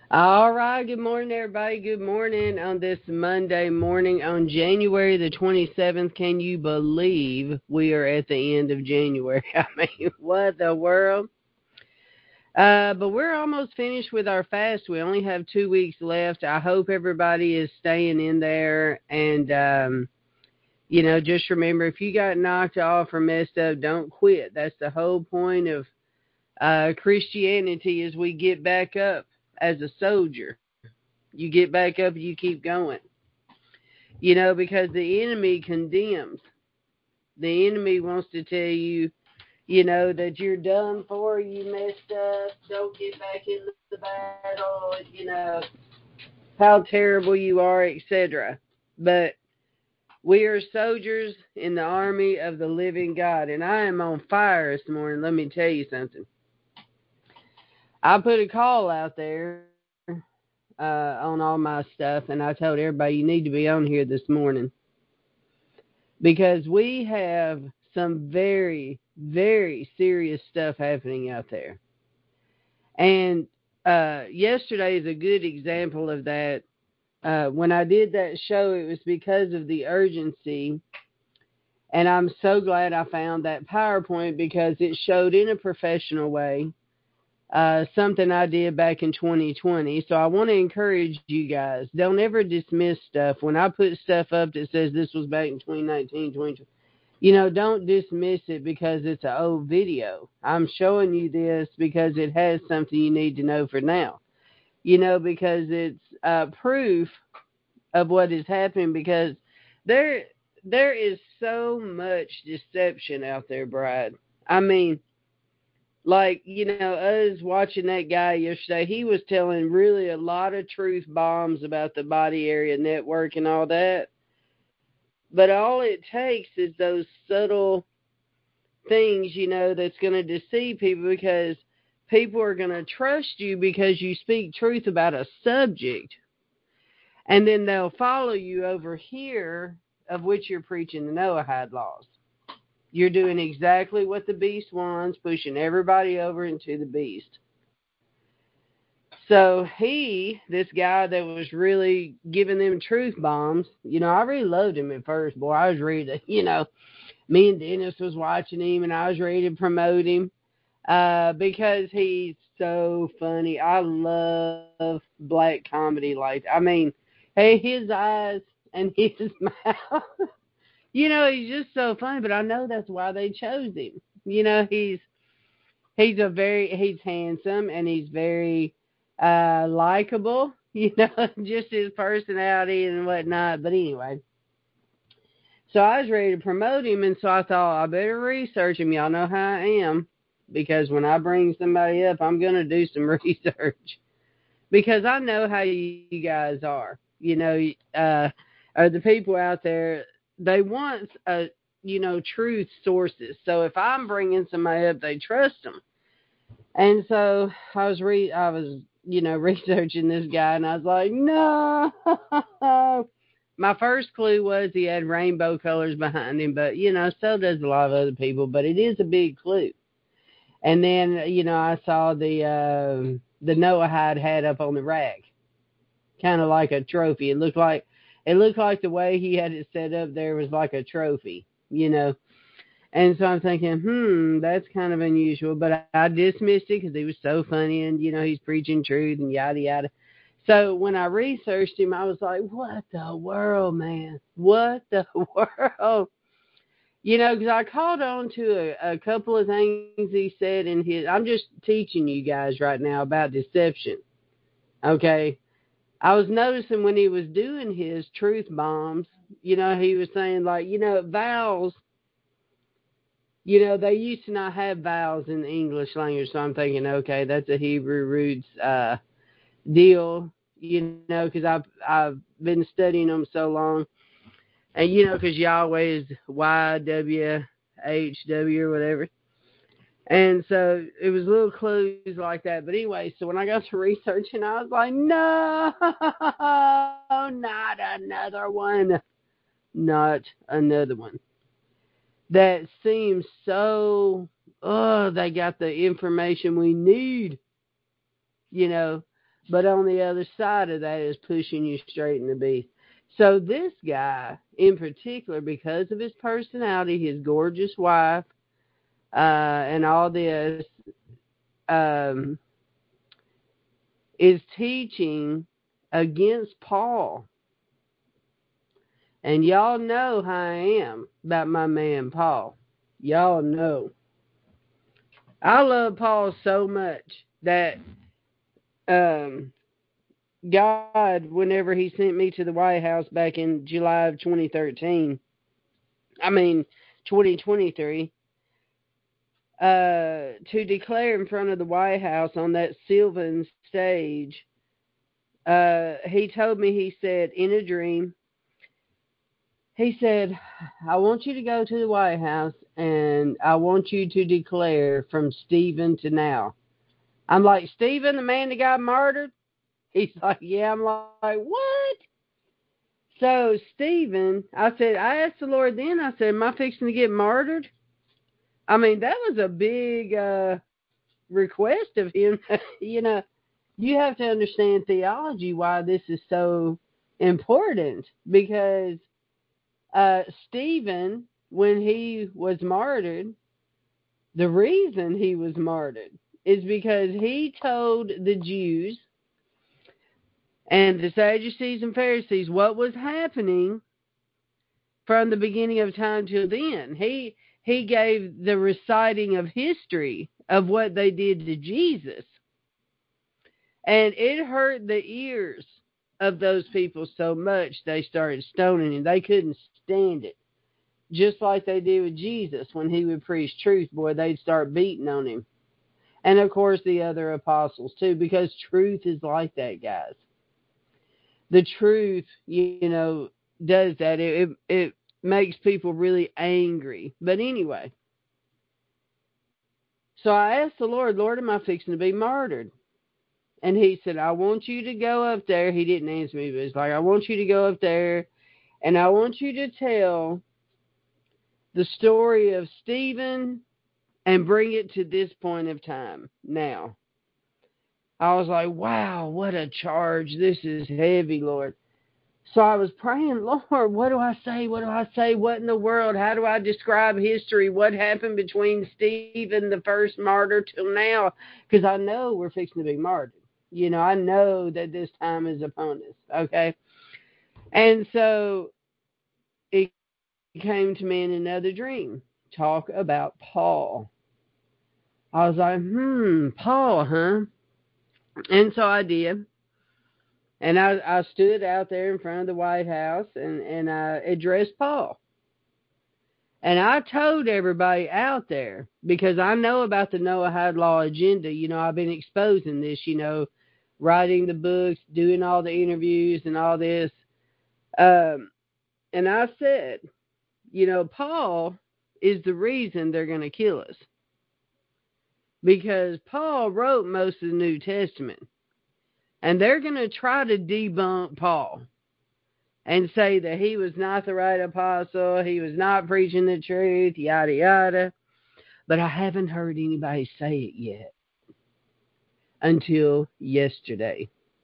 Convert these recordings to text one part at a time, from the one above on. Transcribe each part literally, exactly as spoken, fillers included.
All right, good morning, everybody. Good morning on this Monday morning on January the twenty-seventh. Can you believe we are at the end of January? I mean, what the world? Uh, but we're almost finished with our fast. We only have two weeks left. I hope everybody is staying in there. And, um, you know, just remember if you got knocked off or messed up, don't quit. That's the whole point of uh, Christianity is we get back up as a soldier. You get back up and you keep going. You know, because the enemy condemns. The enemy wants to tell you, you know, that you're done for, you messed up, don't get back in the battle, you know, how terrible you are, et cetera. But we are soldiers in the army of the living God. And I am on fire this morning. Let me tell you something. I put a call out there uh, on all my stuff, and I told everybody you need to be on here this morning because we have some very, very serious stuff happening out there. And uh, yesterday is a good example of that. Uh, when I did that show, it was because of the urgency. And I'm so glad I found that PowerPoint because it showed in a professional way uh, something I did back in twenty twenty. So I want to encourage you guys, don't ever dismiss stuff. When I put stuff up that says this was back in twenty nineteen, twenty twenty, you know, don't dismiss it because it's an old video. I'm showing you this because it has something you need to know for now. You know, because it's uh, proof of what is happening because there there is so much deception out there, Brad. I mean, like, you know, us watching that guy yesterday, he was telling really a lot of truth bombs about the body area network and all that. But all it takes is those subtle things, you know, that's going to deceive people because people are going to trust you because you speak truth about a subject. And then they'll follow you over here, of which you're preaching the Noahide laws. You're doing exactly what the beast wants, pushing everybody over into the beast. So he, this guy that was really giving them truth bombs, you know, I really loved him at first, boy. I was ready to, you know, me and Dennis was watching him, and I was ready to promote him uh, because he's so funny. I love black comedy. Like, I mean, hey, his eyes and his mouth. You know, he's just so funny. But I know that's why they chose him. You know, he's he's a very he's handsome and he's very uh likable. You know, just his personality and whatnot. But anyway. So I was ready to promote him, and so I thought I better research him. Y'all know how I am, because when I bring somebody up, I'm going to do some research because I know how you guys are. You know, uh, are the people out there, they want a you know truth sources. So if I'm bringing somebody up, they trust them. And so I was re I was you know researching this guy, and I was like, no. My first clue was he had rainbow colors behind him, but you know, so does a lot of other people. But it is a big clue. And then you know, I saw the uh, the Noahide hat up on the rack, kind of like a trophy. It looked like it looked like the way he had it set up there was like a trophy, you know. And so I'm thinking, hmm, that's kind of unusual. But I dismissed it because he was so funny, and you know, he's preaching truth and yada yada. So when I researched him, I was like, what the world, man? What the world? You know, because I caught on to a, a couple of things he said in his. I'm just teaching you guys right now about deception. Okay. I was noticing when he was doing his truth bombs, you know, he was saying, like, you know, vowels, you know, they used to not have vowels in the English language. So I'm thinking, okay, that's a Hebrew roots uh, deal, you know, because I've, I've been studying them so long. And, you know, because Yahweh is Y W H W or whatever. And so it was little clues like that. But anyway, so when I got to researching, I was like, no, not another one. Not another one. That seems so, oh, they got the information we need, you know. but on the other side of that is pushing you straight in the beast. So this guy, in particular, because of his personality, his gorgeous wife, uh, and all this, um, is teaching against Paul. And y'all know how I am about my man Paul. Y'all know. I love Paul so much that um, God, whenever he sent me to the White House back in July of twenty thirteen, I mean twenty twenty-three, uh, to declare in front of the White House on that Sylvan stage, uh, he told me, he said, in a dream, he said, I want you to go to the White House and I want you to declare from Stephen to now. I'm like, Stephen, the man that got murdered? He's like, yeah. I'm like, what? So Stephen, I said, I asked the Lord then, I said, am I fixing to get murdered? I mean, that was a big uh, request of him. You know, you have to understand theology, why this is so important, because Uh, Stephen, when he was martyred, the reason he was martyred is because he told the Jews and the Sadducees and Pharisees what was happening from the beginning of time till then. He he gave the reciting of history of what they did to Jesus. And it hurt the ears of those people so much they started stoning him. They couldn't stand it. Just like they did with Jesus when he would preach truth, boy, they'd start beating on him. And, of course, the other apostles, too, because truth is like that, guys. The truth, you know, does that. It, it, it makes people really angry. But anyway, so I asked the Lord, Lord, am I fixing to be martyred? And he said, I want you to go up there. He didn't answer me, but it's like, I want you to go up there, and I want you to tell the story of Stephen and bring it to this point of time now. I was like, wow, what a charge. This is heavy, Lord. So I was praying, Lord, what do I say? What do I say? What in the world? How do I describe history? What happened between Stephen, the first martyr, till now? Because I know we're fixing to be martyred. You know, I know that this time is upon us, okay? And so it came to me in another dream. Talk about Paul. I was like, hmm, Paul, huh? And so I did. And I, I stood out there in front of the White House and, and I addressed Paul. And I told everybody out there, because I know about the Noahide Law agenda. You know, I've been exposing this, you know, writing the books, doing all the interviews and all this. Um, and I said, you know, Paul is the reason they're going to kill us. Because Paul wrote most of the New Testament. And they're going to try to debunk Paul and say that he was not the right apostle, he was not preaching the truth, yada, yada. But I haven't heard anybody say it yet until yesterday,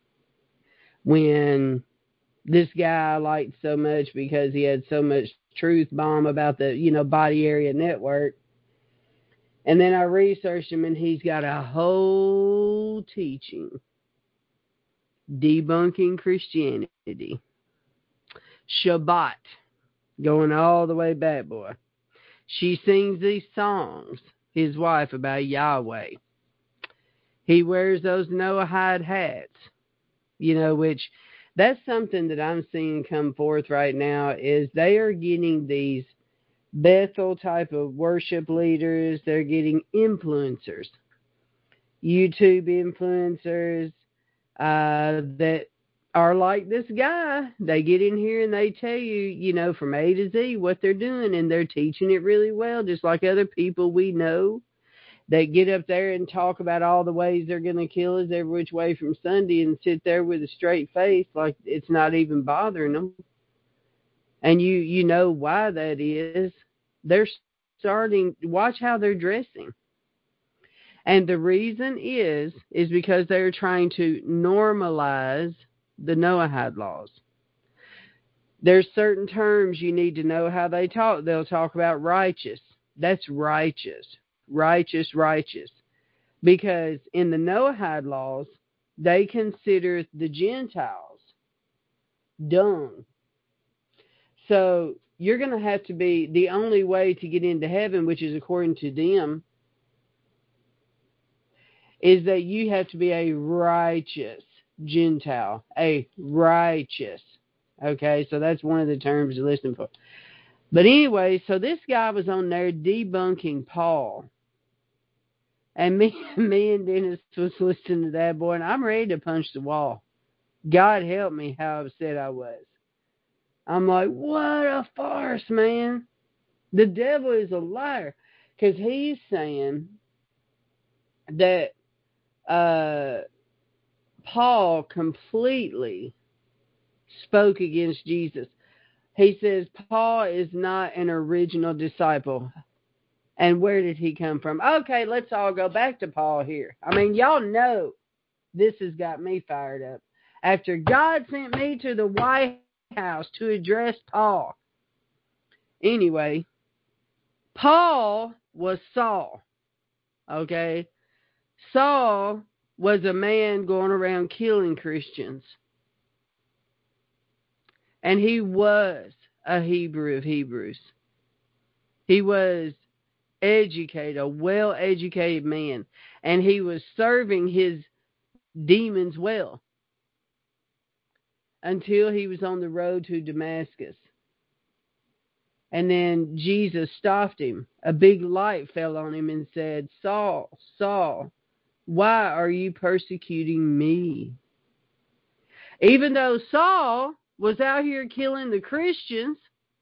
when this guy I liked so much because he had so much truth bomb about the, you know, body area network. And then I researched him, and he's got a whole teaching debunking Christianity. Shabbat, going all the way back, boy. She sings these songs, his wife, about Yahweh. He wears those Noahide hats, you know, which that's something that I'm seeing come forth right now, is they are getting these Bethel type of worship leaders. They're getting influencers, YouTube influencers, uh, that are like this guy. They get in here and they tell you, you know, from A to Z what they're doing, and they're teaching it really well, just like other people we know that get up there and talk about all the ways they're going to kill us every which way from Sunday and sit there with a straight face like it's not even bothering them. And you, you know why that is. They're starting, watch how they're dressing. And the reason is, is because they're trying to normalize the Noahide laws. There's certain terms you need to know how they talk. They'll talk about righteous. That's righteous. Righteous, righteous. Because in the Noahide laws, they consider the Gentiles dung. So you're going to have to be, the only way to get into heaven, which is according to them, is that you have to be a righteous Gentile. A righteous. Okay, so that's one of the terms to listen for. But anyway, so this guy was on there debunking Paul. And me, me and Dennis was listening to that, boy, and I'm ready to punch the wall. God help me how upset I was. I'm like, what a farce, man. The devil is a liar. Because he's saying that uh, Paul completely spoke against Jesus. He says Paul is not an original disciple. And where did he come from? Okay, let's all go back to Paul here. I mean, y'all know this has got me fired up. After God sent me to the White House to address Paul. Anyway, Paul was Saul. Okay? Saul was a man going around killing Christians. And he was a Hebrew of Hebrews. He was educated, a well-educated man. And he was serving his demons well. Until he was on the road to Damascus. And then Jesus stopped him. A big light fell on him and said, Saul, Saul, why are you persecuting me? Even though Saul was out here killing the Christians,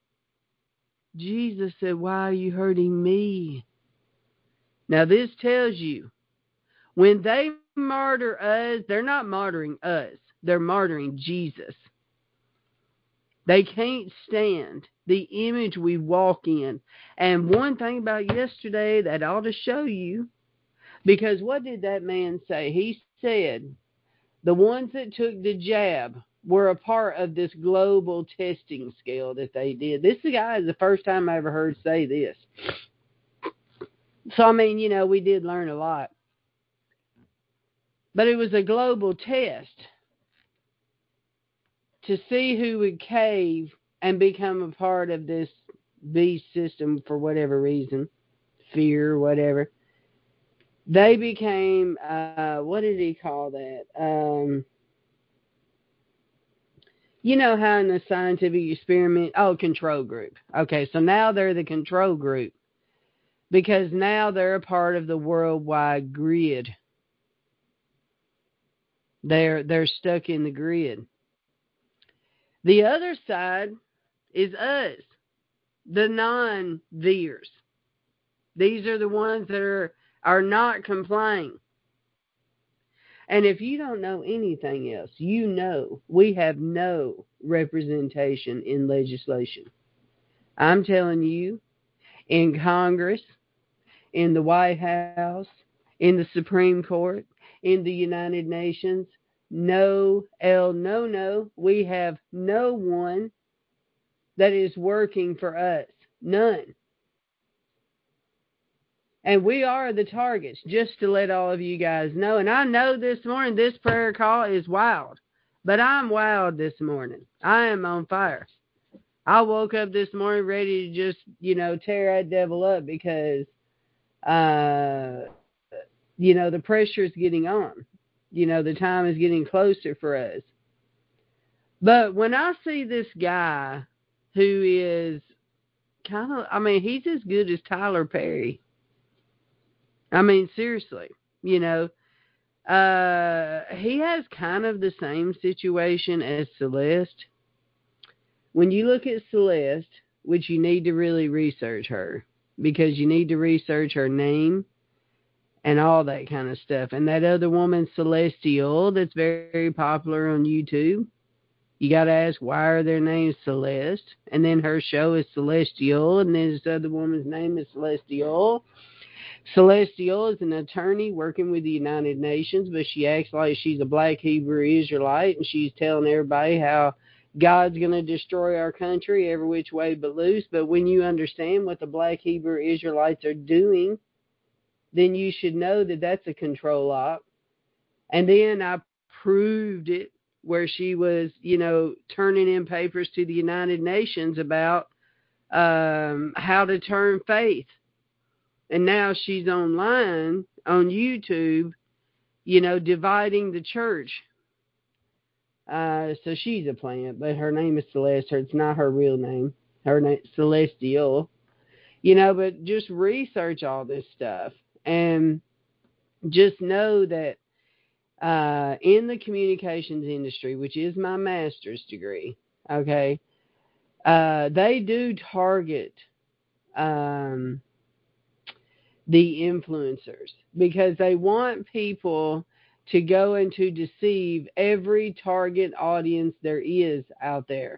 Jesus said, why are you hurting me? Now this tells you, when they martyr us, they're not martyring us. They're martyring Jesus. They can't stand the image we walk in. And one thing about yesterday that ought to show you, because what did that man say? He said the ones that took the jab were a part of this global testing scale that they did. This guy is the first time I ever heard say this. So, I mean, you know, we did learn a lot. But it was a global test to see who would cave and become a part of this beast system for whatever reason, fear, whatever. They became, uh, what did he call that? Um, you know how in the scientific experiment, oh, control group. Okay, so now they're the control group because now they're a part of the worldwide grid. They're they're stuck in the grid. The other side is us, the non-veers. These are the ones that are, are not complying. And if you don't know anything else, you know we have no representation in legislation. I'm telling you, in Congress, in the White House, in the Supreme Court, in the United Nations, no, el no, no, we have no one that is working for us. None. And we are the targets, just to let all of you guys know. And I know this morning this prayer call is wild. But I'm wild this morning. I am on fire. I woke up this morning ready to just, you know, tear that devil up because, uh, you know, the pressure is getting on. You know, the time is getting closer for us. But when I see this guy who is kind of, I mean, he's as good as Tyler Perry. I mean, seriously, you know, uh, he has kind of the same situation as Celeste. When you look at Celeste, which you need to really research her, because you need to research her name and all that kind of stuff. And that other woman, Celestial, that's very, very popular on YouTube, you got to ask, why are their names Celeste? And then her show is Celestial, and then this other woman's name is Celestial. Celestial is an attorney working with the United Nations, but she acts like she's a black Hebrew Israelite, and she's telling everybody how God's going to destroy our country every which way but loose. But when you understand what the black Hebrew Israelites are doing, then you should know that that's a control op. And then I proved it where she was, you know, turning in papers to the United Nations about um, how to turn faith. And now she's online on YouTube, you know, dividing the church. Uh, so she's a plant, but her name is Celeste. It's not her real name. Her name is Celestial. You know, but just research all this stuff and just know that uh, in the communications industry, which is my master's degree, okay, uh, they do target um, the influencers because they want people to go and to deceive every target audience there is out there.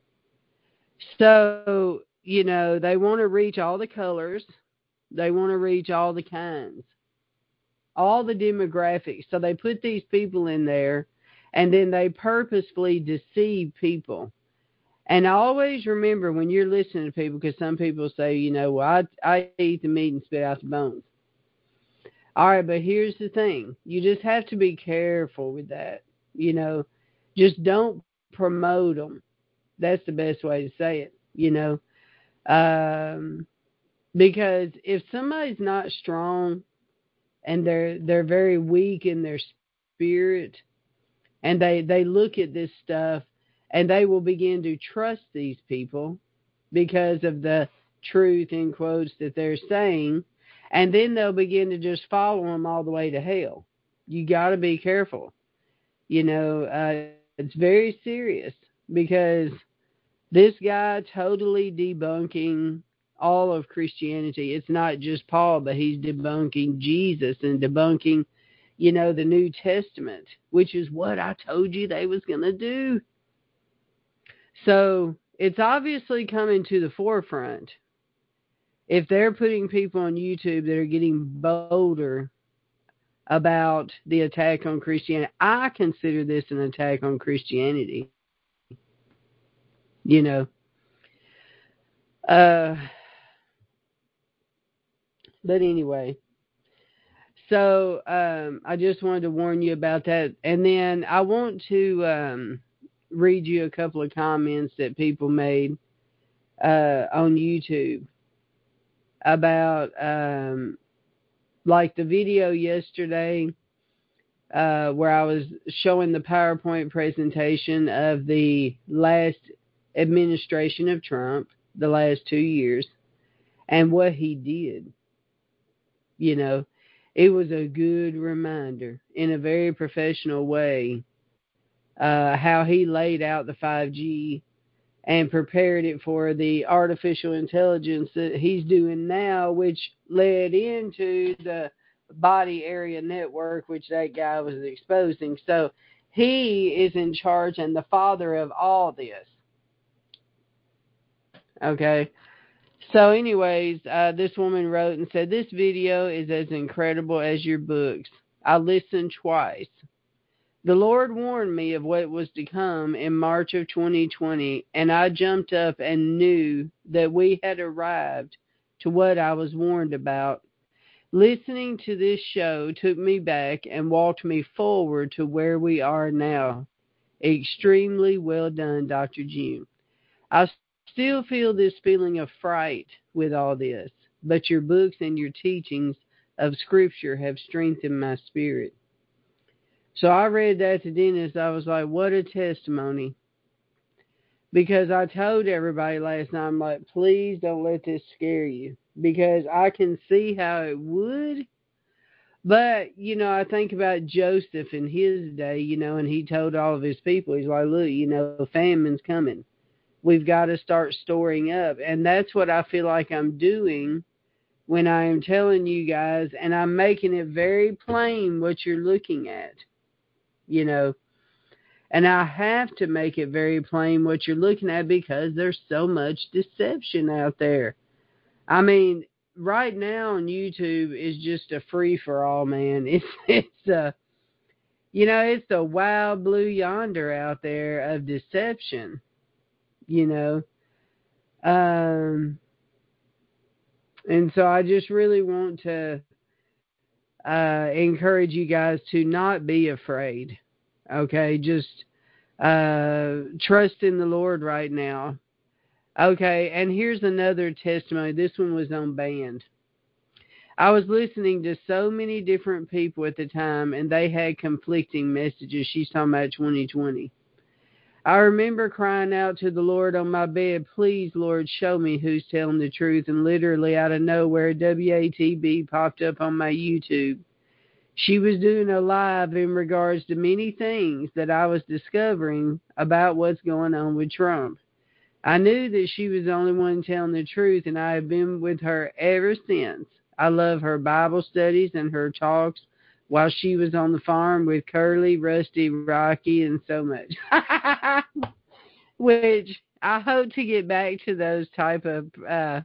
So, you know, they want to reach all the colors. They want to reach all the kinds, all the demographics. So they put these people in there and then they purposefully deceive people. And always remember when you're listening to people, because some people say, you know, well, I, I eat the meat and spit out the bones. All right, but here's the thing. You just have to be careful with that. You know, just don't promote them. That's the best way to say it, you know. Um, because if somebody's not strong and they're they're very weak in their spirit and they, they look at this stuff and they will begin to trust these people because of the truth, in quotes, that they're saying, and then they'll begin to just follow them all the way to hell. You got to be careful. You know, uh, it's very serious because this guy totally debunking all of Christianity. It's not just Paul, but he's debunking Jesus and debunking, you know, the New Testament, which is what I told you they was going to do. So it's obviously coming to the forefront. If they're putting people on YouTube that are getting bolder about the attack on Christianity, I consider this an attack on Christianity. You know. Uh, but anyway. So um, I just wanted to warn you about that. And then I want to um, read you a couple of comments that people made uh, on YouTube about um, like the video yesterday uh, where I was showing the PowerPoint presentation of the last administration of Trump, the last two years, and what he did. You know, it was a good reminder in a very professional way uh, how he laid out the five G and prepared it for the artificial intelligence that he's doing now, which led into the body area network, which that guy was exposing. So he is in charge and the father of all this. Okay. So anyways, uh, this woman wrote and said, this video is as incredible as your books. I listened twice. The Lord warned me of what was to come in March of twenty twenty, and I jumped up and knew that we had arrived to what I was warned about. Listening to this show took me back and walked me forward to where we are now. Extremely well done, Doctor June. I still feel this feeling of fright with all this, but your books and your teachings of Scripture have strengthened my spirit. So I read that to Dennis. I was like, what a testimony. Because I told everybody last night, I'm like, please don't let this scare you. Because I can see how it would. But, you know, I think about Joseph in his day, you know, and he told all of his people, he's like, look, you know, famine's coming. We've got to start storing up. And that's what I feel like I'm doing when I am telling you guys, and I'm making it very plain what you're looking at. You know, and I have to make it very plain what you're looking at because there's so much deception out there. I mean, right now on YouTube is just a free for all, man. It's it's uh you know, it's the wild blue yonder out there of deception, you know. Um and so I just really want to uh encourage you guys to not be afraid. Okay, just uh trust in the Lord right now. Okay, and here's another testimony. This one was on band. I was listening to so many different people at the time, and they had conflicting messages. She's talking about twenty twenty. I remember crying out to the Lord on my bed, please, Lord, show me who's telling the truth. And literally out of nowhere, W A T B popped up on my YouTube. She was doing a live in regards to many things that I was discovering about what's going on with Trump. I knew that she was the only one telling the truth, and I have been with her ever since. I love her Bible studies and her talks while she was on the farm with Curly, Rusty, Rocky, and so much. Which I hope to get back to those type of uh,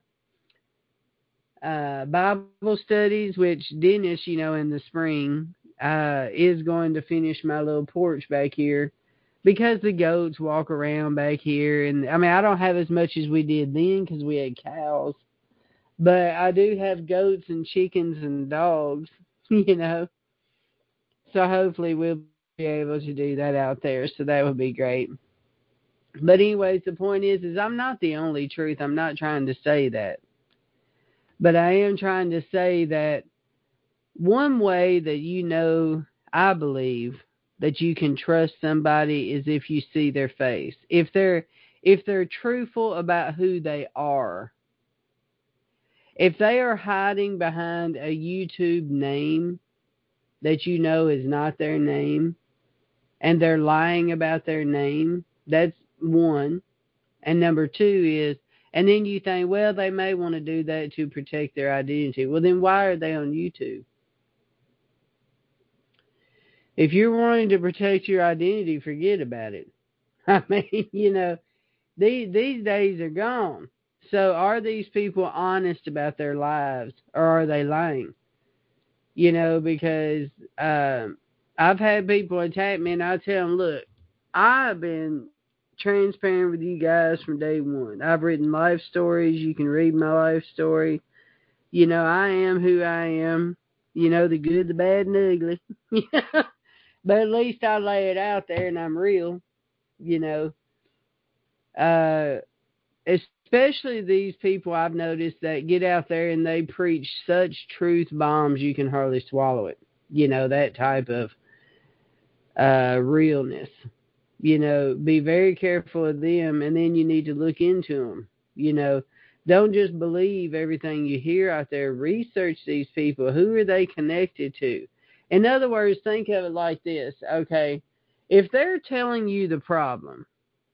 uh, Bible studies, which Dennis, you know, in the spring uh, is going to finish my little porch back here. Because the goats walk around back here. And, I mean, I don't have as much as we did then because we had cows. But I do have goats and chickens and dogs, you know. So hopefully we'll be able to do that out there. So that would be great. But anyways, the point is, is I'm not the only truth. I'm not trying to say that. But I am trying to say that one way that you know, I believe, that you can trust somebody is if you see their face. If they're if they're truthful about who they are. If they are hiding behind a YouTube name that you know is not their name, and they're lying about their name, that's one. And number two is, and then you think, well, they may want to do that to protect their identity. Well, then why are they on YouTube? If you're wanting to protect your identity, forget about it. I mean, you know, these these days are gone. So are these people honest about their lives, or are they lying? You know, because um, I've had people attack me, and I tell them, look, I've been transparent with you guys from day one. I've written life stories. You can read my life story. You know, I am who I am. You know, the good, the bad, and the ugly. But at least I lay it out there and I'm real, you know. Uh, especially these people I've noticed that get out there and they preach such truth bombs you can hardly swallow it. You know, that type of uh, realness. You know, be very careful of them, and then you need to look into them. You know, don't just believe everything you hear out there. Research these people. Who are they connected to? In other words, think of it like this, okay? If they're telling you the problem,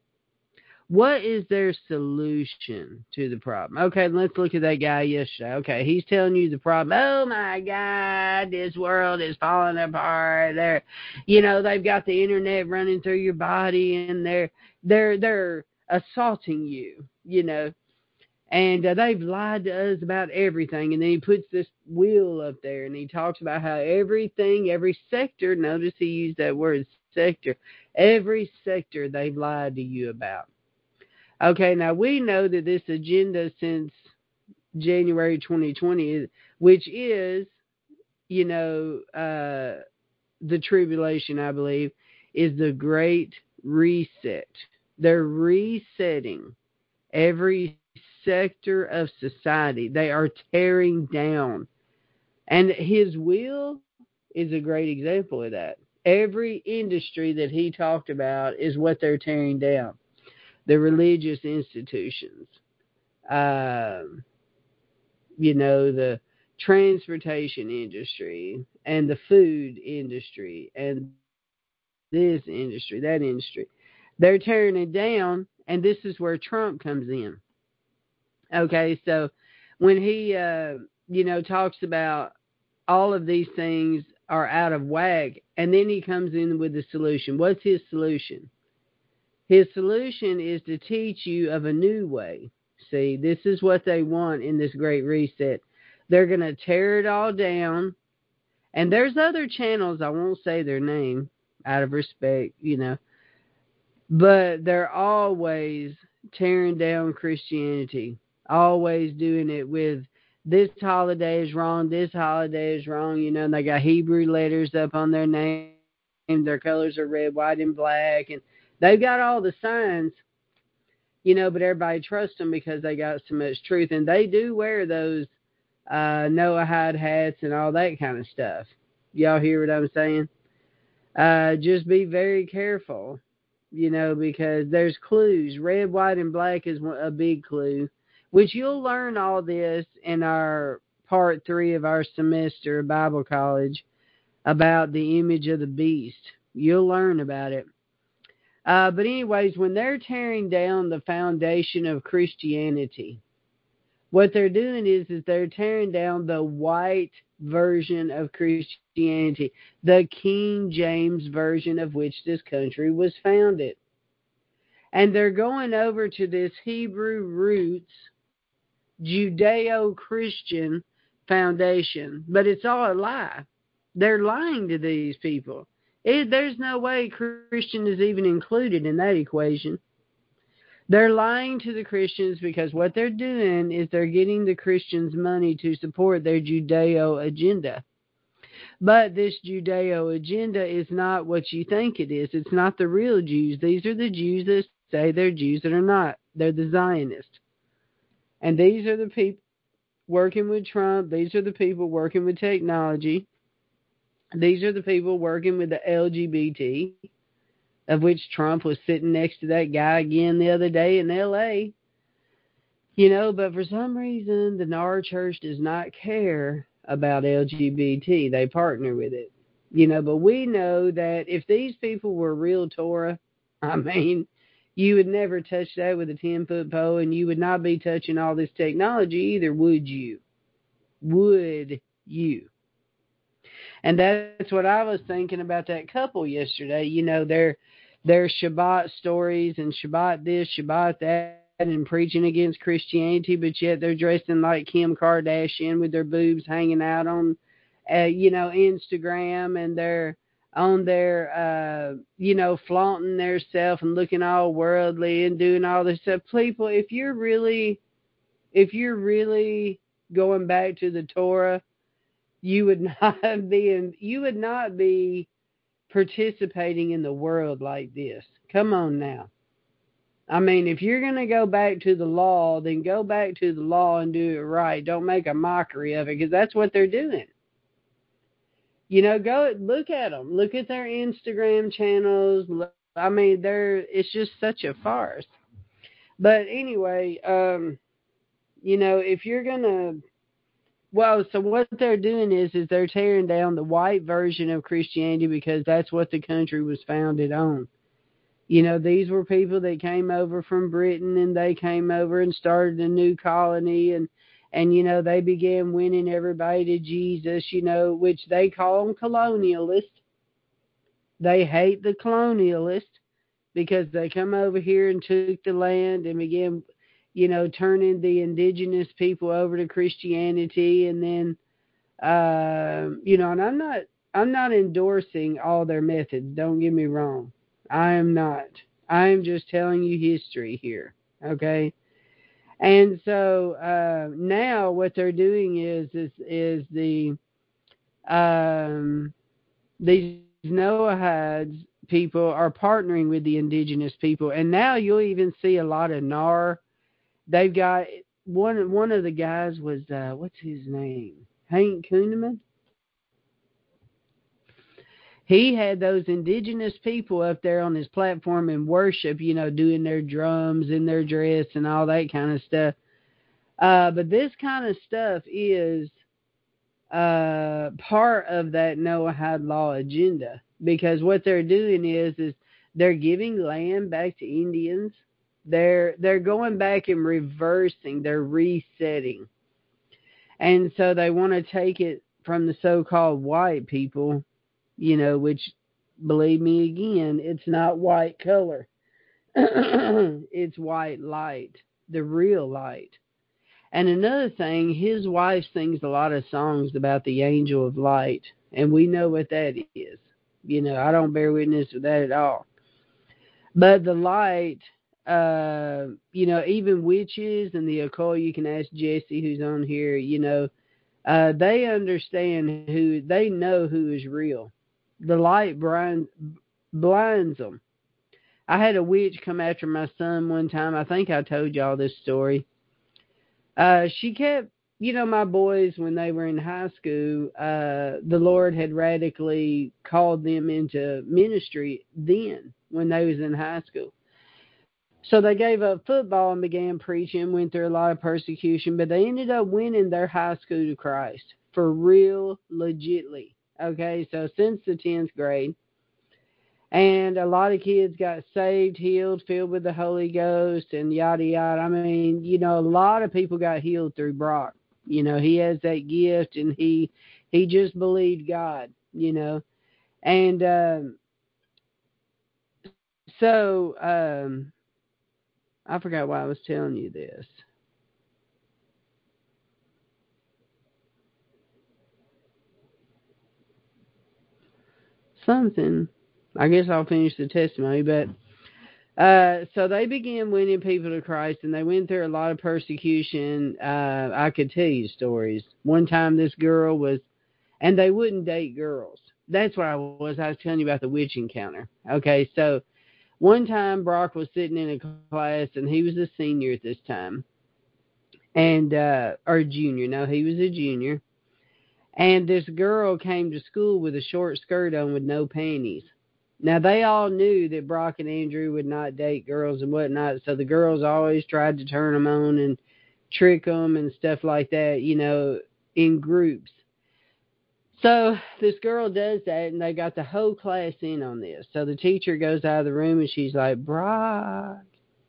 what is their solution to the problem? Okay, let's look at that guy yesterday. Okay, he's telling you the problem. Oh my God, this world is falling apart. They're, you know, they've got the internet running through your body, and they're they're they're assaulting you, you know. And uh, they've lied to us about everything. And then he puts this wheel up there, and he talks about how everything, every sector, notice he used that word sector, every sector they've lied to you about. Okay, now we know that this agenda since January twenty twenty, which is, you know, uh, the tribulation, I believe, is the Great Reset. They're resetting every sector of society. They are tearing down. And his will is a great example of that. Every industry that he talked about is what they're tearing down. The religious institutions, um, you know, the transportation industry and the food industry and this industry, that industry. They're tearing it down, and this is where Trump comes in. Okay, so when he, uh, you know, talks about all of these things are out of whack, and then he comes in with the solution. What's his solution? His solution is to teach you of a new way. See, this is what they want in this great reset. They're going to tear it all down. And there's other channels, I won't say their name out of respect, you know, but they're always tearing down Christianity, always doing it with this holiday is wrong, this holiday is wrong, you know, and they got Hebrew letters up on their name, their colors are red, white, and black, and they've got all the signs, you know, but everybody trusts them because they got so much truth, and they do wear those uh, Noahide hats and all that kind of stuff. Y'all hear what I'm saying? Uh, just be very careful, you know, because there's clues. Red, white, and black is a big clue, which you'll learn all this in our part three of our semester, Bible college, about the image of the beast. You'll learn about it. Uh, but anyways, when they're tearing down the foundation of Christianity, what they're doing is, is they're tearing down the white version of Christianity, the King James version of which this country was founded. And they're going over to this Hebrew roots, Judeo-Christian foundation. But it's all a lie. They're lying to these people. It, there's no way Christian is even included in that equation. They're lying to the Christians because what they're doing is they're getting the Christians money to support their Judeo agenda. But this Judeo agenda is not what you think it is. It's not the real Jews. These are the Jews that say they're Jews that are not. They're the Zionists. And these are the people working with Trump. These are the people working with technology. These are the people working with the L G B T, of which Trump was sitting next to that guy again the other day in L A. You know, but for some reason, the N A R Church does not care about L G B T. They partner with it. You know, but we know that if these people were real Torah, I mean, you would never touch that with a ten-foot pole, and you would not be touching all this technology either, would you? Would you? And that's what I was thinking about that couple yesterday. You know, their their Shabbat stories and Shabbat this, Shabbat that, and preaching against Christianity, but yet they're dressing like Kim Kardashian with their boobs hanging out on, uh, you know, Instagram, and they're on their, uh, you know, flaunting their self and looking all worldly and doing all this stuff. People, if you're really, if you're really going back to the Torah, you would not be in, you would not be participating in the world like this. Come on now. I mean, if you're going to go back to the law, then go back to the law and do it right. Don't make a mockery of it, because that's what they're doing. You know, go look at them. Look at their Instagram channels. I mean, they're, it's just such a farce. But anyway, um, you know, if you're going to, well, so what they're doing is, is they're tearing down the white version of Christianity because that's what the country was founded on. You know, these were people that came over from Britain, and they came over and started a new colony, and, and you know, they began winning everybody to Jesus, you know, which they call them colonialists. They hate the colonialists because they come over here and took the land and began, you know, turning the indigenous people over to Christianity. And then, uh, you know, and I'm not, I'm not endorsing all their methods. Don't get me wrong. I am not. I am just telling you history here. Okay. And so, uh, now what they're doing is, is, is the, um, these Noahides people are partnering with the indigenous people, and now you'll even see a lot of N A R. They've got one. One of the guys was uh, what's his name? Hank Kunneman. He had those indigenous people up there on his platform in worship, you know, doing their drums in their dress and all that kind of stuff. Uh, but this kind of stuff is uh, part of that Noahide law agenda, because what they're doing is is they're giving land back to Indians. They're they're going back and reversing. They're resetting, and so they want to take it from the so-called white people, you know, which, believe me again, it's not white color. It's white light, the real light. And another thing, his wife sings a lot of songs about the angel of light, and we know what that is. You know, I don't bear witness with that at all. But the light, uh, you know, even witches and the occult, you can ask Jesse who's on here, you know, uh, they understand who, they know who is real. The light blinds, blinds them. I had a witch come after my son one time. I think I told y'all this story. Uh, she kept, you know, my boys, when they were in high school, uh, the Lord had radically called them into ministry then when they was in high school. So they gave up football and began preaching, went through a lot of persecution, but they ended up winning their high school to Christ for real, legitly. Okay, so since the tenth grade. And a lot of kids got saved, healed, filled with the Holy Ghost, and yada, yada. I mean, you know, a lot of people got healed through Brock. You know, he has that gift, and he he just believed God, you know. And um, so um, I forgot why I was telling you this. Something. I guess I'll finish the testimony, but Uh, so they began winning people to Christ, and they went through a lot of persecution. Uh, I could tell you stories. One time, this girl was, and they wouldn't date girls. That's what I was. I was telling you about the witch encounter. Okay, so one time Brock was sitting in a class, and he was a senior at this time, and uh, or junior. No, he was a junior. And this girl came to school with a short skirt on with no panties. Now, they all knew that Brock and Andrew would not date girls and whatnot, so the girls always tried to turn them on and trick them and stuff like that, you know, in groups. So this girl does that, and they got the whole class in on this. So the teacher goes out of the room, and she's like, Brock,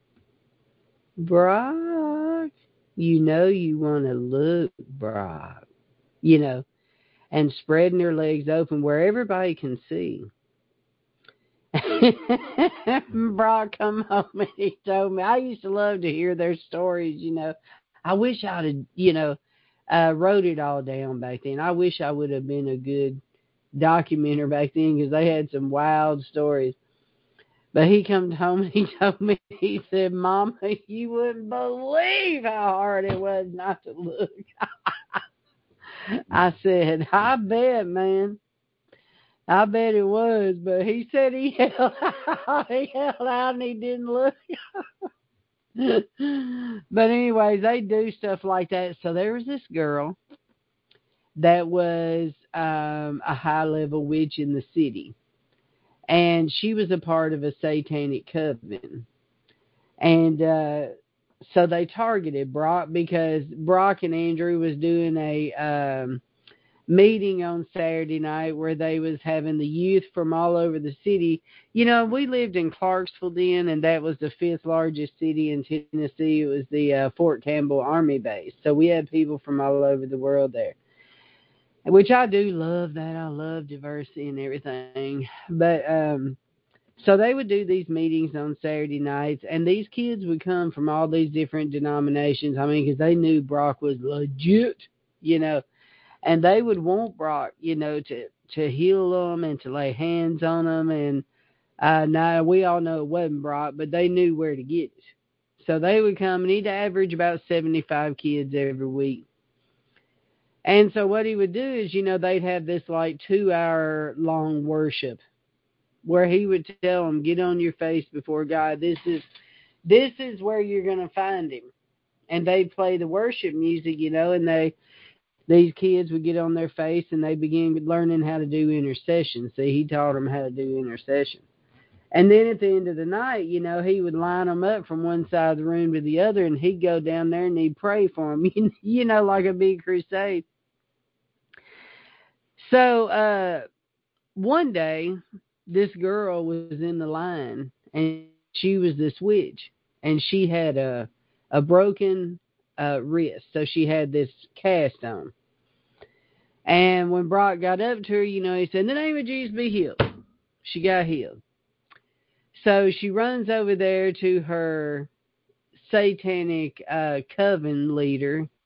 Brock, you know you want to look, Brock, you know, and spreading her legs open where everybody can see. Brock come home and he told me, I used to love to hear their stories, you know. I wish I'd have, you know, uh, wrote it all down back then. I wish I would have been a good documenter back then because they had some wild stories. But he come home and he told me, he said, Mama, you wouldn't believe how hard it was not to look. I said, I bet, man. I bet it was, but he said he held out, he held out and he didn't look. But anyways, they do stuff like that. So there was this girl that was um, a high-level witch in the city, and she was a part of a satanic coven. And uh, so they targeted Brock because Brock and Andrew was doing a... Um, meeting on Saturday night where they was having the youth from all over the city. You know, we lived in Clarksville then, and that was the fifth largest city in Tennessee. It was the uh, Fort Campbell Army base. So we had people from all over the world there, which I do love that. I love diversity and everything. But um, so they would do these meetings on Saturday nights, and these kids would come from all these different denominations. I mean, because they knew Brock was legit, you know. And they would want Brock, you know, to, to heal them and to lay hands on them. And uh, now we all know it wasn't Brock, but they knew where to get it. So they would come, and he'd average about seventy-five kids every week. And so what he would do is, you know, they'd have this like two-hour long worship where he would tell them, get on your face before God. This is this is where you're going to find him. And they'd play the worship music, you know, and they... These kids would get on their face and they began learning how to do intercession. See, he taught them how to do intercession. And then at the end of the night, you know, he would line them up from one side of the room to the other, and he'd go down there and he'd pray for them, you know, like a big crusade. So uh, one day, this girl was in the line, and she was this witch, and she had a, a broken uh, wrist. So she had this cast on. And when Brock got up to her, you know, he said, in the name of Jesus, be healed. She got healed. So she runs over there to her satanic uh, coven leader,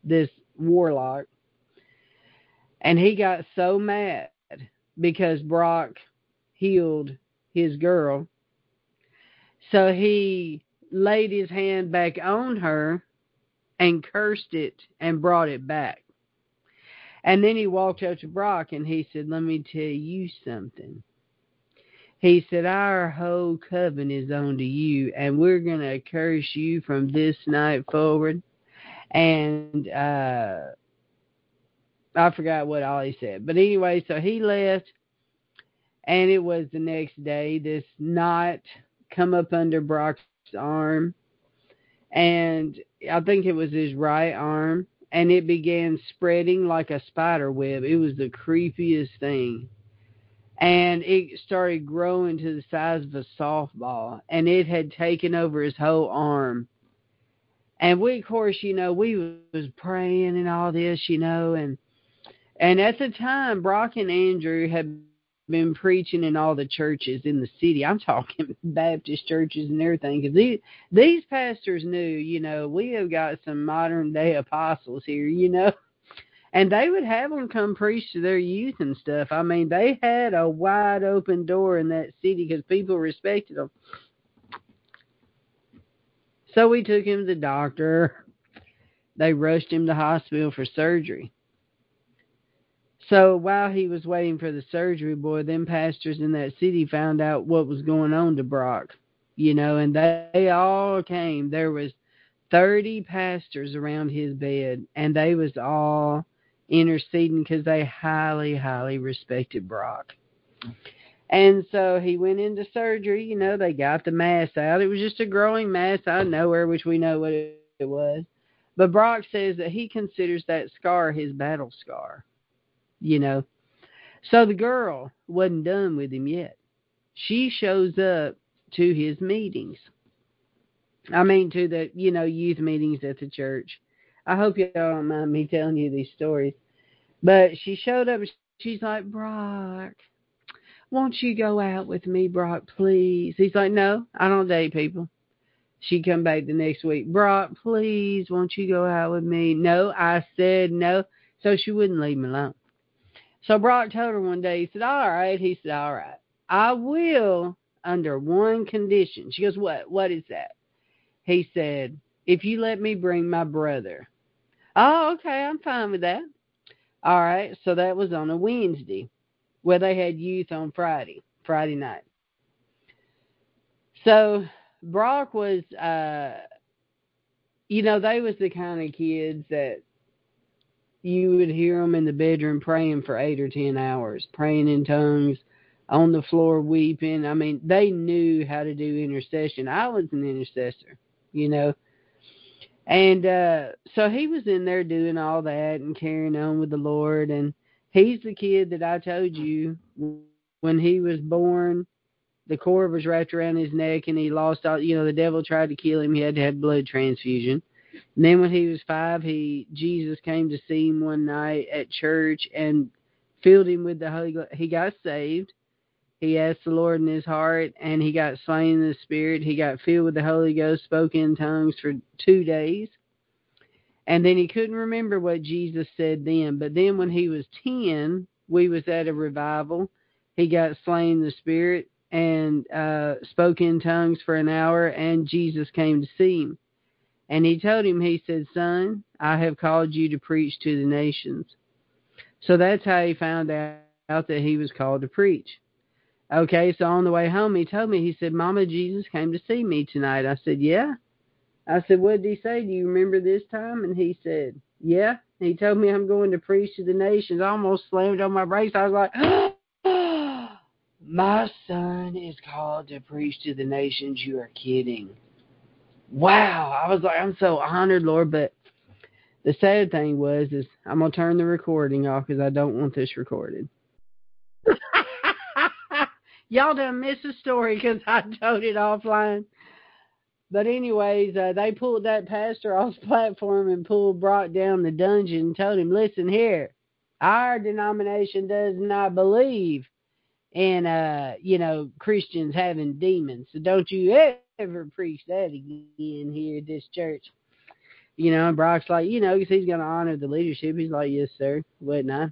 this warlock. And he got so mad because Brock healed his girl. So he laid his hand back on her and cursed it and brought it back. And then he walked up to Brock and he said, let me tell you something. He said, our whole coven is on to you, and we're going to curse you from this night forward. And uh, I forgot what all he said. But anyway, so he left, and it was the next day, this knot come up under Brock's arm, and I think it was his right arm, and it began spreading like a spider web. It was the creepiest thing. And it started growing to the size of a softball, and it had taken over his whole arm. And we, of course, you know, we was praying and all this, you know, and and at the time, Brock and Andrew had been preaching in all the churches in the city. I'm talking Baptist churches and everything, because these, these pastors knew, you know, we have got some modern-day apostles here, you know. And they would have them come preach to their youth and stuff. I mean, they had a wide open door in that city because people respected them. So we took him to the doctor. They rushed him to the hospital for surgery. So while he was waiting for the surgery, boy, them pastors in that city found out what was going on to Brock. You know, and they, they all came. There was thirty pastors around his bed, and they was all interceding because they highly, highly respected Brock. And so he went into surgery. You know, they got the mass out. It was just a growing mass out of nowhere, which we know what it was. But Brock says that he considers that scar his battle scar, you know. So the girl wasn't done with him yet. She shows up to his meetings. I mean, to the, you know, youth meetings at the church. I hope y'all don't mind me telling you these stories. But she showed up and she's like, Brock, won't you go out with me, Brock, please? He's like, no, I don't date people. She come back the next week. Brock, please, won't you go out with me? No, I said no. So she wouldn't leave me alone. So Brock told her one day, he said, all right. He said, all right. I will under one condition. She goes, what? What is that? He said, if you let me bring my brother. Oh, okay, I'm fine with that. All right, so that was on a Wednesday. Well, they had youth on Friday, Friday night. So Brock was, uh, you know, they was the kind of kids that you would hear them in the bedroom praying for eight or ten hours, praying in tongues, on the floor weeping. I mean, they knew how to do intercession. I was an intercessor, you know. And uh, so he was in there doing all that and carrying on with the Lord. And he's the kid that I told you when he was born, the cord was wrapped around his neck and he lost all, you know, the devil tried to kill him. He had to have blood transfusion. And then when he was five, he Jesus came to see him one night at church and filled him with the Holy Ghost. He got saved. He asked the Lord in his heart, and he got slain in the Spirit. He got filled with the Holy Ghost, spoke in tongues for two days. And then he couldn't remember what Jesus said then. But then when he was ten, we was at a revival. He got slain in the Spirit and uh, spoke in tongues for an hour, and Jesus came to see him. And he told him, he said, son, I have called you to preach to the nations. So that's how he found out that he was called to preach. Okay, so on the way home, he told me, he said, Mama, Jesus came to see me tonight. I said, yeah. I said, what did he say? Do you remember this time? And he said, yeah. He told me I'm going to preach to the nations. I almost slammed on my brakes. I was like, oh, my son is called to preach to the nations. You are kidding. Wow. I was like, I'm so honored, Lord. But the sad thing was, is I'm going to turn the recording off because I don't want this recorded. Y'all done missed the story because I told it offline. But anyways, uh, they pulled that pastor off the platform and pulled Brock down the dungeon and told him, listen here, our denomination does not believe in, uh, you know, Christians having demons. So don't you ever preach that again here at this church. You know, and Brock's like, you know, because he's going to honor the leadership. He's like, yes, sir, wouldn't I?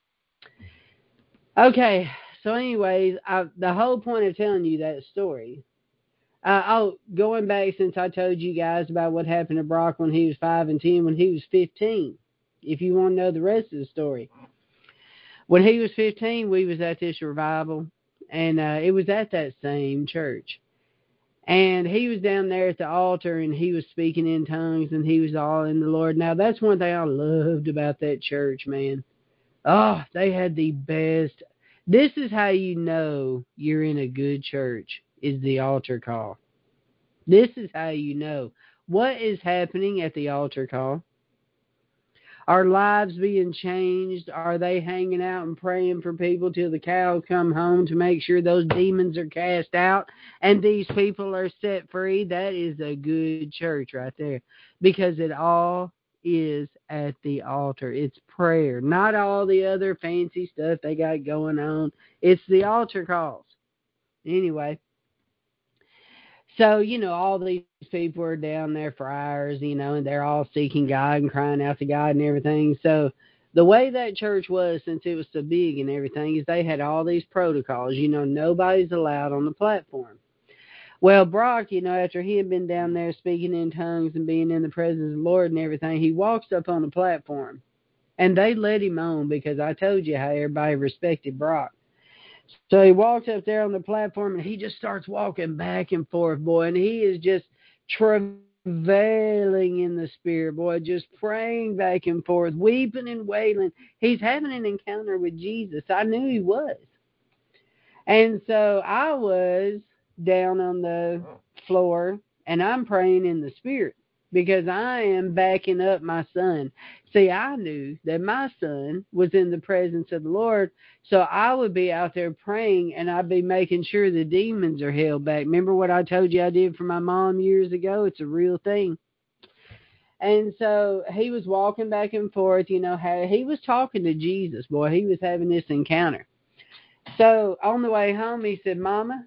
Okay, so anyways, I, the whole point of telling you that story, uh, oh, going back since I told you guys about what happened to Brock when he was five and ten, when he was fifteen, if you want to know the rest of the story. When he was fifteen, we was at this revival, and uh, it was at that same church. And he was down there at the altar, and he was speaking in tongues, and he was all in the Lord. Now, that's one thing I loved about that church, man. Oh, they had the best. This is how you know you're in a good church, is the altar call. This is how you know. What is happening at the altar call? Are lives being changed? Are they hanging out and praying for people till the cow come home to make sure those demons are cast out and these people are set free? That is a good church right there, because it all is at the altar. It's prayer, not all the other fancy stuff they got going on. It's the altar calls. Anyway, so, you know, all these people are down there for hours, you know, and they're all seeking God and crying out to God and everything. So the way that church was, since it was so big and everything, is they had all these protocols. You know, nobody's allowed on the platform. Well, Brock, you know, after he had been down there speaking in tongues and being in the presence of the Lord and everything, he walks up on the platform. And they let him on because I told you how everybody respected Brock. So he walks up there on the platform, and he just starts walking back and forth, boy, and he is just travailing in the spirit, boy, just praying back and forth, weeping and wailing. He's having an encounter with Jesus. I knew he was. And so I was down on the floor, and I'm praying in the spirit, because I am backing up my son. See, I knew that my son was in the presence of the Lord, so I would be out there praying, and I'd be making sure the demons are held back. Remember what I told you I did for my mom years ago? It's a real thing. And so he was walking back and forth, you know, how he was talking to Jesus, boy. He was having this encounter. So on the way home, he said, Mama,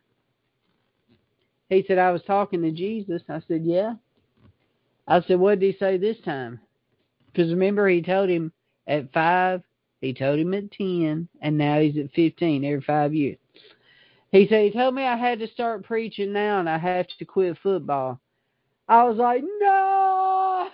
he said, I was talking to Jesus. I said, yeah. I said, what did he say this time? Because remember, he told him at five, he told him at ten, and now he's at fifteen, every five years. He said, he told me I had to start preaching now, and I have to quit football. I was like, no!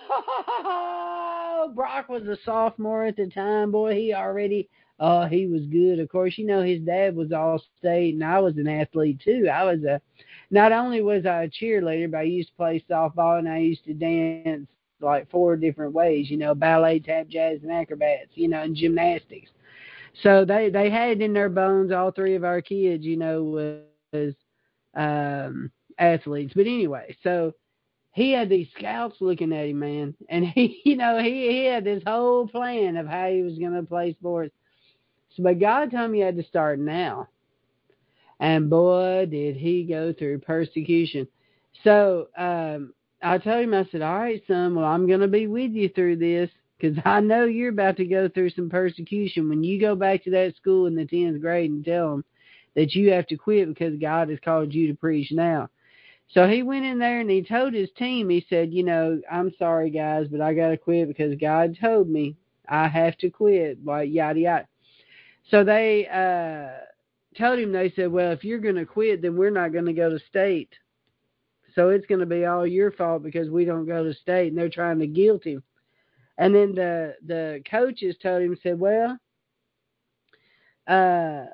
Brock was a sophomore at the time, boy. He already, oh, he was good. Of course, you know, his dad was all-state, and I was an athlete, too. I was a, not only was I a cheerleader, but I used to play softball, and I used to dance like four different ways, you know, ballet, tap, jazz, and acrobats, you know, and gymnastics. So they, they had it in their bones, all three of our kids, you know, was um, athletes. But anyway, so he had these scouts looking at him, man. And he, you know, he, he had this whole plan of how he was going to play sports. So, but God told me he had to start now. And boy, did he go through persecution. So, um, I told him, I said, all right, son, well, I'm going to be with you through this, because I know you're about to go through some persecution when you go back to that school in the tenth grade and tell them that you have to quit because God has called you to preach now. So he went in there and he told his team, he said, you know, I'm sorry, guys, but I got to quit because God told me I have to quit, like, yada, yada. So they uh, told him, they said, well, if you're going to quit, then we're not going to go to state. So it's going to be all your fault because we don't go to state, and they're trying to guilt him. And then the, the coaches told him, said, well, uh,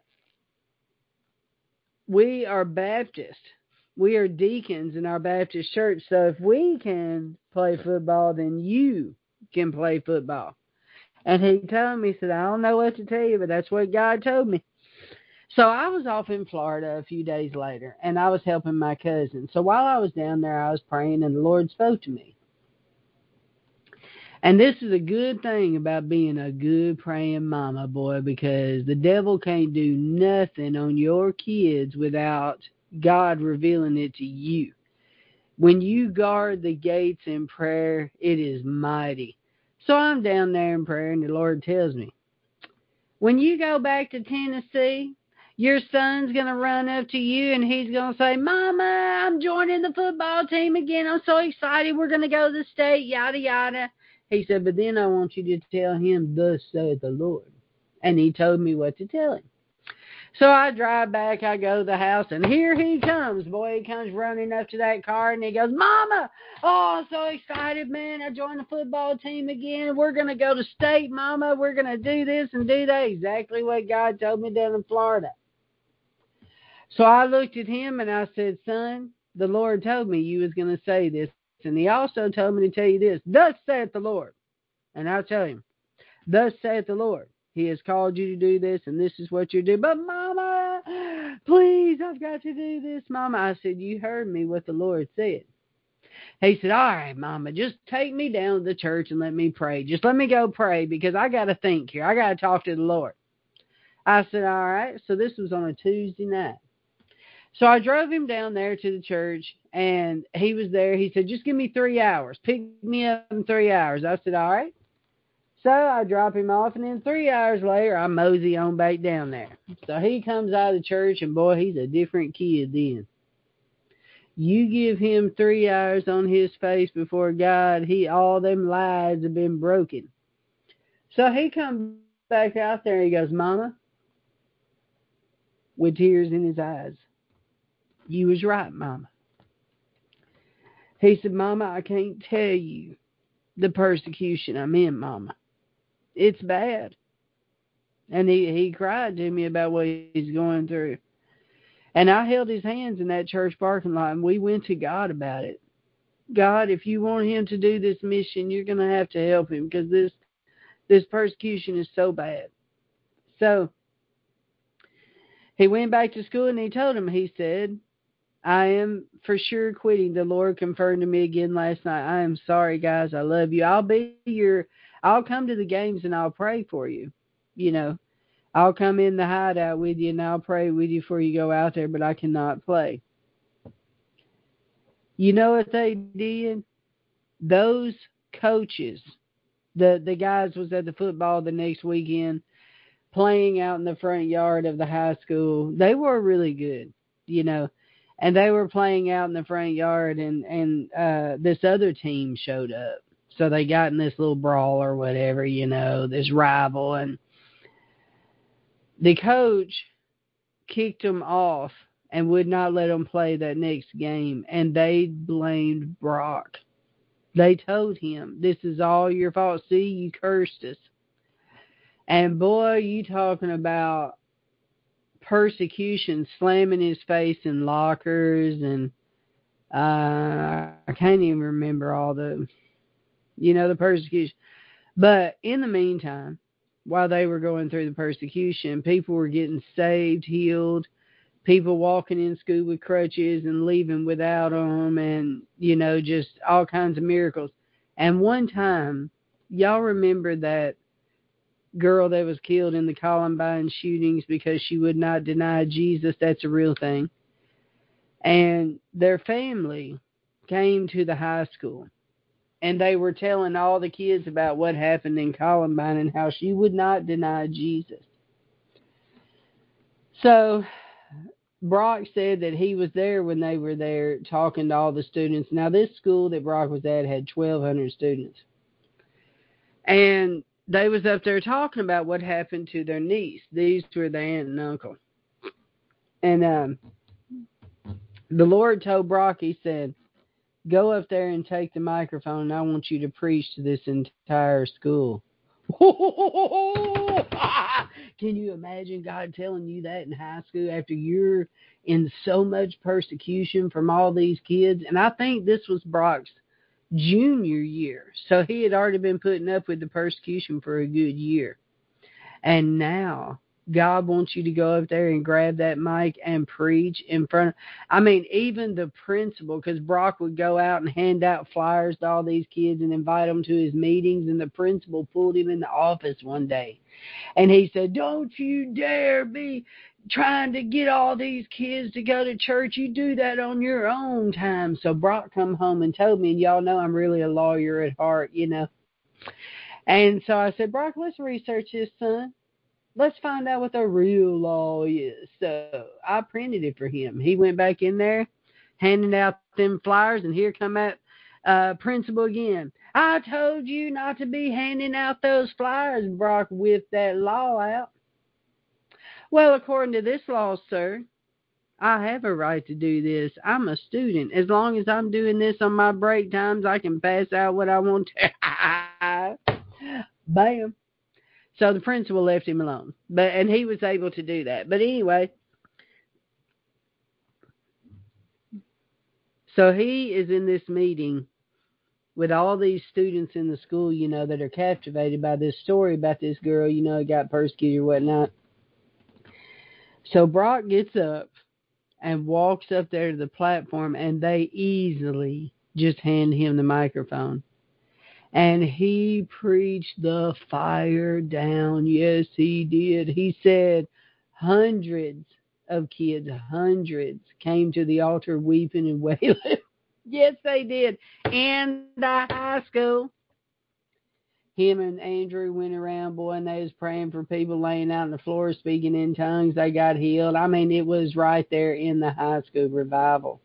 we are Baptist. We are deacons in our Baptist church. So if we can play football, then you can play football. And he told me, he said, I don't know what to tell you, but that's what God told me. So I was off in Florida a few days later, and I was helping my cousin. So while I was down there, I was praying, and the Lord spoke to me. And this is a good thing about being a good praying mama, boy, because the devil can't do nothing on your kids without God revealing it to you. When you guard the gates in prayer, it is mighty. So I'm down there in prayer, and the Lord tells me, when you go back to Tennessee, your son's going to run up to you and he's going to say, Mama, I'm joining the football team again. I'm so excited. We're going to go to the state, yada, yada. He said, but then I want you to tell him, thus saith the Lord. And he told me what to tell him. So I drive back, I go to the house, and here he comes. Boy, he comes running up to that car, and he goes, Mama, oh, I'm so excited, man. I joined the football team again. We're going to go to state, Mama. We're going to do this and do that. Exactly what God told me down in Florida. So I looked at him, and I said, son, the Lord told me you was going to say this, and he also told me to tell you this. Thus saith the Lord. And I'll tell him, thus saith the Lord. He has called you to do this, and this is what you do. But, Mama, please, I've got to do this, Mama. I said, you heard me what the Lord said. He said, all right, Mama, just take me down to the church and let me pray. Just let me go pray because I got to think here. I got to talk to the Lord. I said, all right. So this was on a Tuesday night. So I drove him down there to the church, and he was there. He said, just give me three hours. Pick me up in three hours. I said, all right. So I drop him off, and then three hours later, I mosey on back down there. So he comes out of the church, and boy, he's a different kid then. You give him three hours on his face before God, he all them lies have been broken. So he comes back out there, and he goes, Mama, with tears in his eyes, you was right, Mama. He said, Mama, I can't tell you the persecution I'm in, Mama. It's bad. And he, he cried to me about what he's going through. And I held his hands in that church parking lot, and we went to God about it. God, if you want him to do this mission, you're going to have to help him because this, this persecution is so bad. So he went back to school, and he told him, he said, I am for sure quitting. The Lord confirmed to me again last night. I am sorry, guys. I love you. I'll be your, I'll come to the games and I'll pray for you. You know, I'll come in the hideout with you and I'll pray with you before you go out there, but I cannot play. You know what they did? Those coaches, the, the guys was at the football the next weekend playing out in the front yard of the high school. They were really good, you know. And they were playing out in the front yard, and, and uh, this other team showed up. So they got in this little brawl or whatever, you know, this rival. And the coach kicked them off and would not let them play that next game. And they blamed Brock. They told him, this is all your fault. See, you cursed us. And boy, you talking about persecution, slamming his face in lockers, and uh, I can't even remember all the, you know, the persecution. But in the meantime, while they were going through the persecution, people were getting saved, healed, people walking in school with crutches and leaving without them, and, you know, just all kinds of miracles. And one time, y'all remember that girl that was killed in the Columbine shootings because she would not deny Jesus? That's a real thing. And their family came to the high school, and they were telling all the kids about what happened in Columbine and how she would not deny Jesus. So Brock said that he was there when they were there talking to all the students. Now, this school that Brock was at had twelve hundred students. And they was up there talking about what happened to their niece. These were the aunt and uncle. And um, the Lord told Brock, he said, go up there and take the microphone, and I want you to preach to this entire school. Can you imagine God telling you that in high school after you're in so much persecution from all these kids? And I think this was Brock's junior year. So he had already been putting up with the persecution for a good year. And now God wants you to go up there and grab that mic and preach in front of, I mean, even the principal, because Brock would go out and hand out flyers to all these kids and invite them to his meetings, and the principal pulled him in the office one day. And he said, don't you dare be trying to get all these kids to go to church. You do that on your own time. So Brock come home and told me, and y'all know I'm really a lawyer at heart, you know. And so I said, Brock, let's research this, son. Let's find out what the real law is. So I printed it for him. He went back in there, handing out them flyers, and here come that uh, principal again. I told you not to be handing out those flyers. Brock whipped that law out. Well, according to this law, sir, I have a right to do this. I'm a student. As long as I'm doing this on my break times, I can pass out what I want to. Bam. So the principal left him alone. But and he was able to do that. But anyway, so he is in this meeting with all these students in the school, you know, that are captivated by this story about this girl, you know, got persecuted or whatnot. So Brock gets up and walks up there to the platform, and they easily just hand him the microphone. And he preached the fire down. Yes, he did. He said hundreds of kids, hundreds, came to the altar weeping and wailing. Yes, they did. In the high school. Him and Andrew went around, boy, and they was praying for people laying out on the floor, speaking in tongues. They got healed. I mean, it was right there in the high school revival.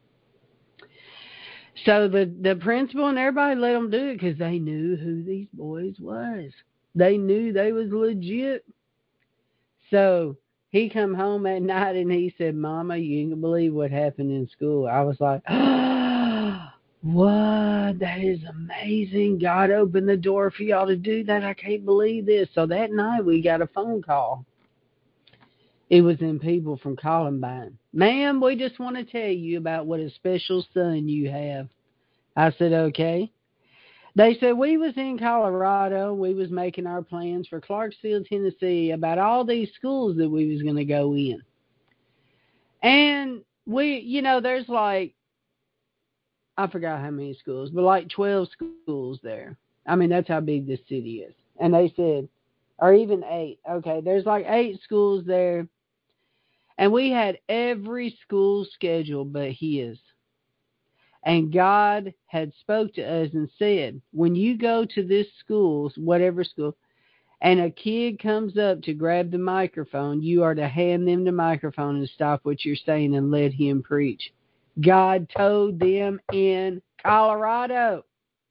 So the, the principal and everybody let them do it because they knew who these boys was. They knew they was legit. So he come home at night and he said, Mama, you ain't gonna believe what happened in school. I was like, oh, what? That is amazing. God opened the door for y'all to do that. I can't believe this. So that night we got a phone call. It was in people from Columbine. Ma'am, we just want to tell you about what a special son you have. I said, okay. They said we was in Colorado. We was making our plans for Clarksville, Tennessee about all these schools that we was going to go in. And we, you know, there's like, I forgot how many schools, but like twelve schools there. I mean, that's how big this city is. And they said, or even eight. Okay, there's like eight schools there. And we had every school scheduled but his. And God had spoke to us and said, when you go to this school, whatever school, and a kid comes up to grab the microphone, you are to hand them the microphone and stop what you're saying and let him preach. God told them in Colorado.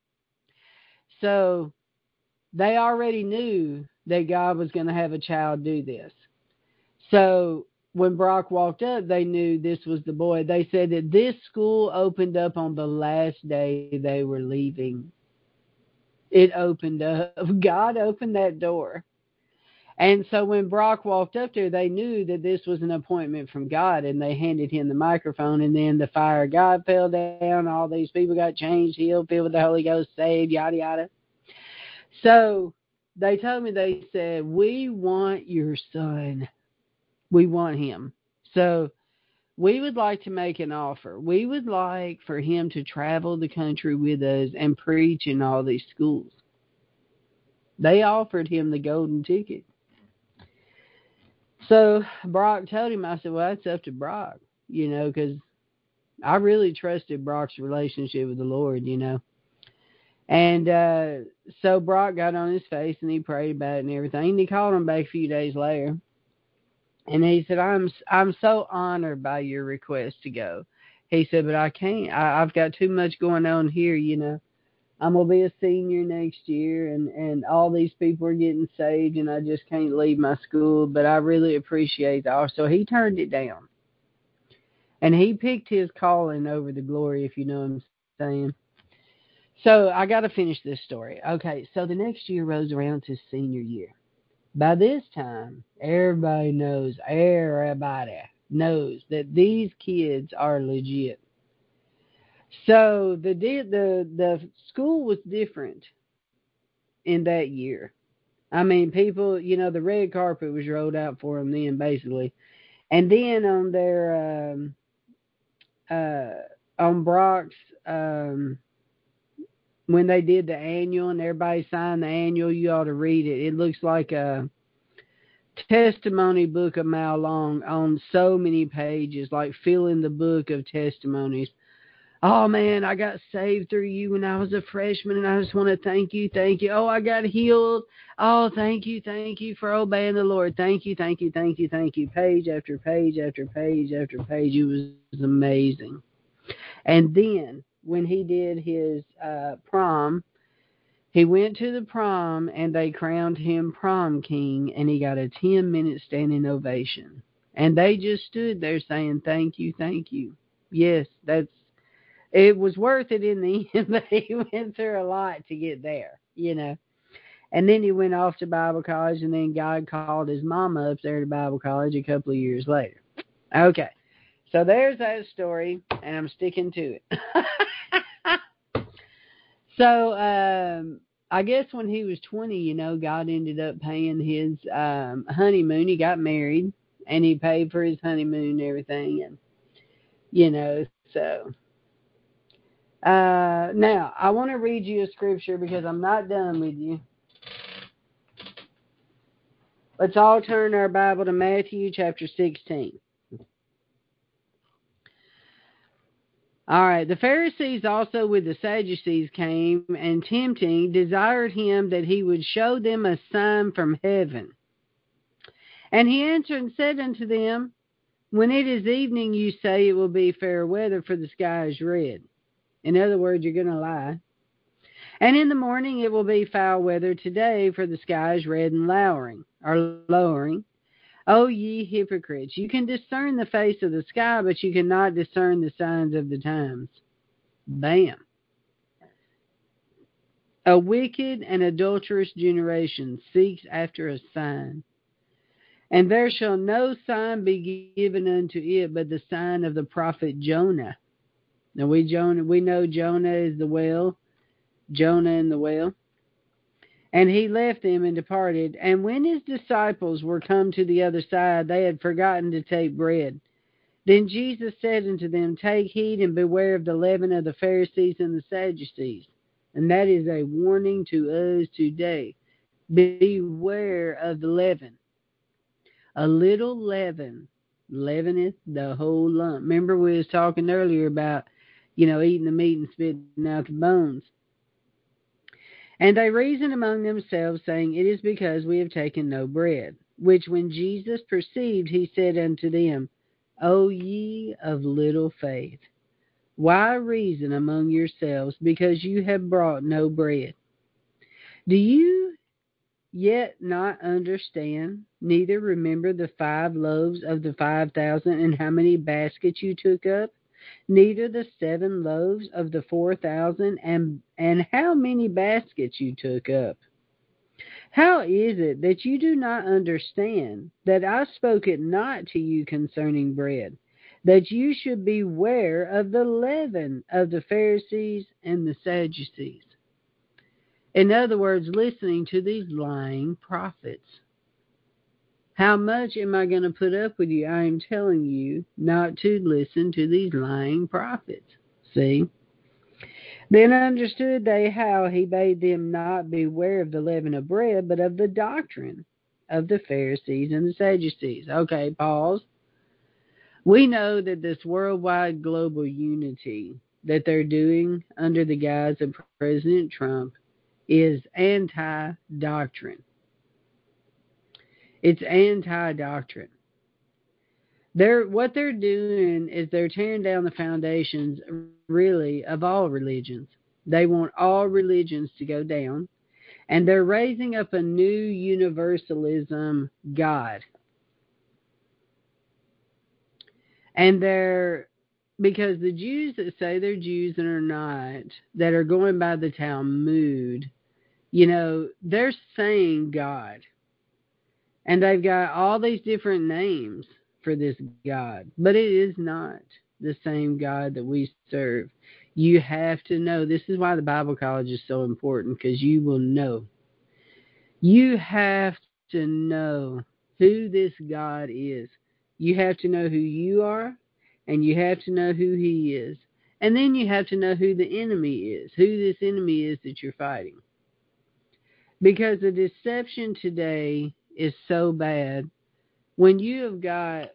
So they already knew that God was going to have a child do this. So when Brock walked up, they knew this was the boy. They said that this school opened up on the last day they were leaving. It opened up. God opened that door. And so when Brock walked up there, they knew that this was an appointment from God, and they handed him the microphone, and then the fire of God fell down. All these people got changed, healed, filled with the Holy Ghost, saved, yada, yada. So they told me, they said, we want your son. We want him. So we would like to make an offer. We would like for him to travel the country with us and preach in all these schools. They offered him the golden ticket. So Brock told him, I said, well, that's up to Brock, you know, because I really trusted Brock's relationship with the Lord, you know. And uh, so Brock got on his face and he prayed about it and everything. And he called him back a few days later. And he said, I'm I'm so honored by your request to go. He said, but I can't. I, I've got too much going on here, you know. I'm going to be a senior next year, and, and all these people are getting saved, and I just can't leave my school, but I really appreciate that. So he turned it down. And he picked his calling over the glory, if you know what I'm saying. So I got to finish this story. Okay, so the next year rolls around to senior year. By this time, everybody knows, everybody knows that these kids are legit. So the the the school was different in that year. I mean, people, you know, the red carpet was rolled out for them then, basically. And then on their, um, uh, on Brock's, um, when they did the annual and everybody signed the annual, you ought to read it. It looks like a testimony book a mile long on so many pages, like filling the book of testimonies Oh, man, I got saved through you when I was a freshman, and I just want to thank you, thank you. Oh, I got healed. Oh, thank you, thank you for obeying the Lord. Thank you, thank you, thank you, thank you. Page after page after page after page. It was amazing. And then when he did his uh, prom, he went to the prom, and they crowned him prom king, and he got a ten-minute standing ovation. And they just stood there saying, thank you, thank you. Yes, that's it was worth it in the end, but he went through a lot to get there, you know. And then he went off to Bible college, and then God called his mama up there to Bible college a couple of years later. Okay, so there's that story, and I'm sticking to it. So um, I guess when he was twenty, you know, God ended up paying his um, honeymoon. He got married, and he paid for his honeymoon and everything, and you know, so. Uh, now, I want to read you a scripture because I'm not done with you. Let's all turn our Bible to Matthew chapter sixteen. All right. The Pharisees also with the Sadducees came, and tempting desired him that he would show them a sign from heaven. And he answered and said unto them, when it is evening, you say it will be fair weather, for the sky is red. In other words, you're going to lie. And in the morning it will be foul weather today, for the sky is red and lowering, or lowering. O ye hypocrites, you can discern the face of the sky, but you cannot discern the signs of the times. Bam. A wicked and adulterous generation seeks after a sign. And there shall no sign be given unto it, but the sign of the prophet Jonah. Now we Jonah, we know Jonah is the whale, Jonah and the whale. And he left them and departed. And when his disciples were come to the other side, they had forgotten to take bread. Then Jesus said unto them, take heed and beware of the leaven of the Pharisees and the Sadducees. And that is a warning to us today. Beware of the leaven. A little leaven leaveneth the whole lump. Remember we was talking earlier about, you know, eating the meat and spitting out the bones. And they reasoned among themselves, saying, it is because we have taken no bread. Which when Jesus perceived, he said unto them, O ye of little faith, why reason among yourselves, because you have brought no bread? Do you yet not understand, neither remember the five loaves of the five thousand, and how many baskets you took up? Neither the seven loaves of the four thousand, and, and how many baskets you took up? How is it that you do not understand that I spoke it not to you concerning bread, that you should beware of the leaven of the Pharisees and the Sadducees? In other words, listening to these lying prophets. How much am I going to put up with you? I am telling you not to listen to these lying prophets. See? Then understood they how he bade them not beware of the leaven of bread, but of the doctrine of the Pharisees and the Sadducees. Okay, pause. We know that this worldwide global unity that they're doing under the guise of President Trump is anti-doctrine. It's anti-doctrine. They're, what they're doing is they're tearing down the foundations, really, of all religions. They want all religions to go down, and they're raising up a new universalism God. And they're, because the Jews that say they're Jews and are not, that are going by the Talmud, you know, they're saying God. And they've got all these different names for this God, but it is not the same God that we serve. You have to know. This is why the Bible college is so important, because you will know. You have to know who this God is. You have to know who you are, and you have to know who he is. And then you have to know who the enemy is, who this enemy is that you're fighting. Because the deception today is so bad. When you have got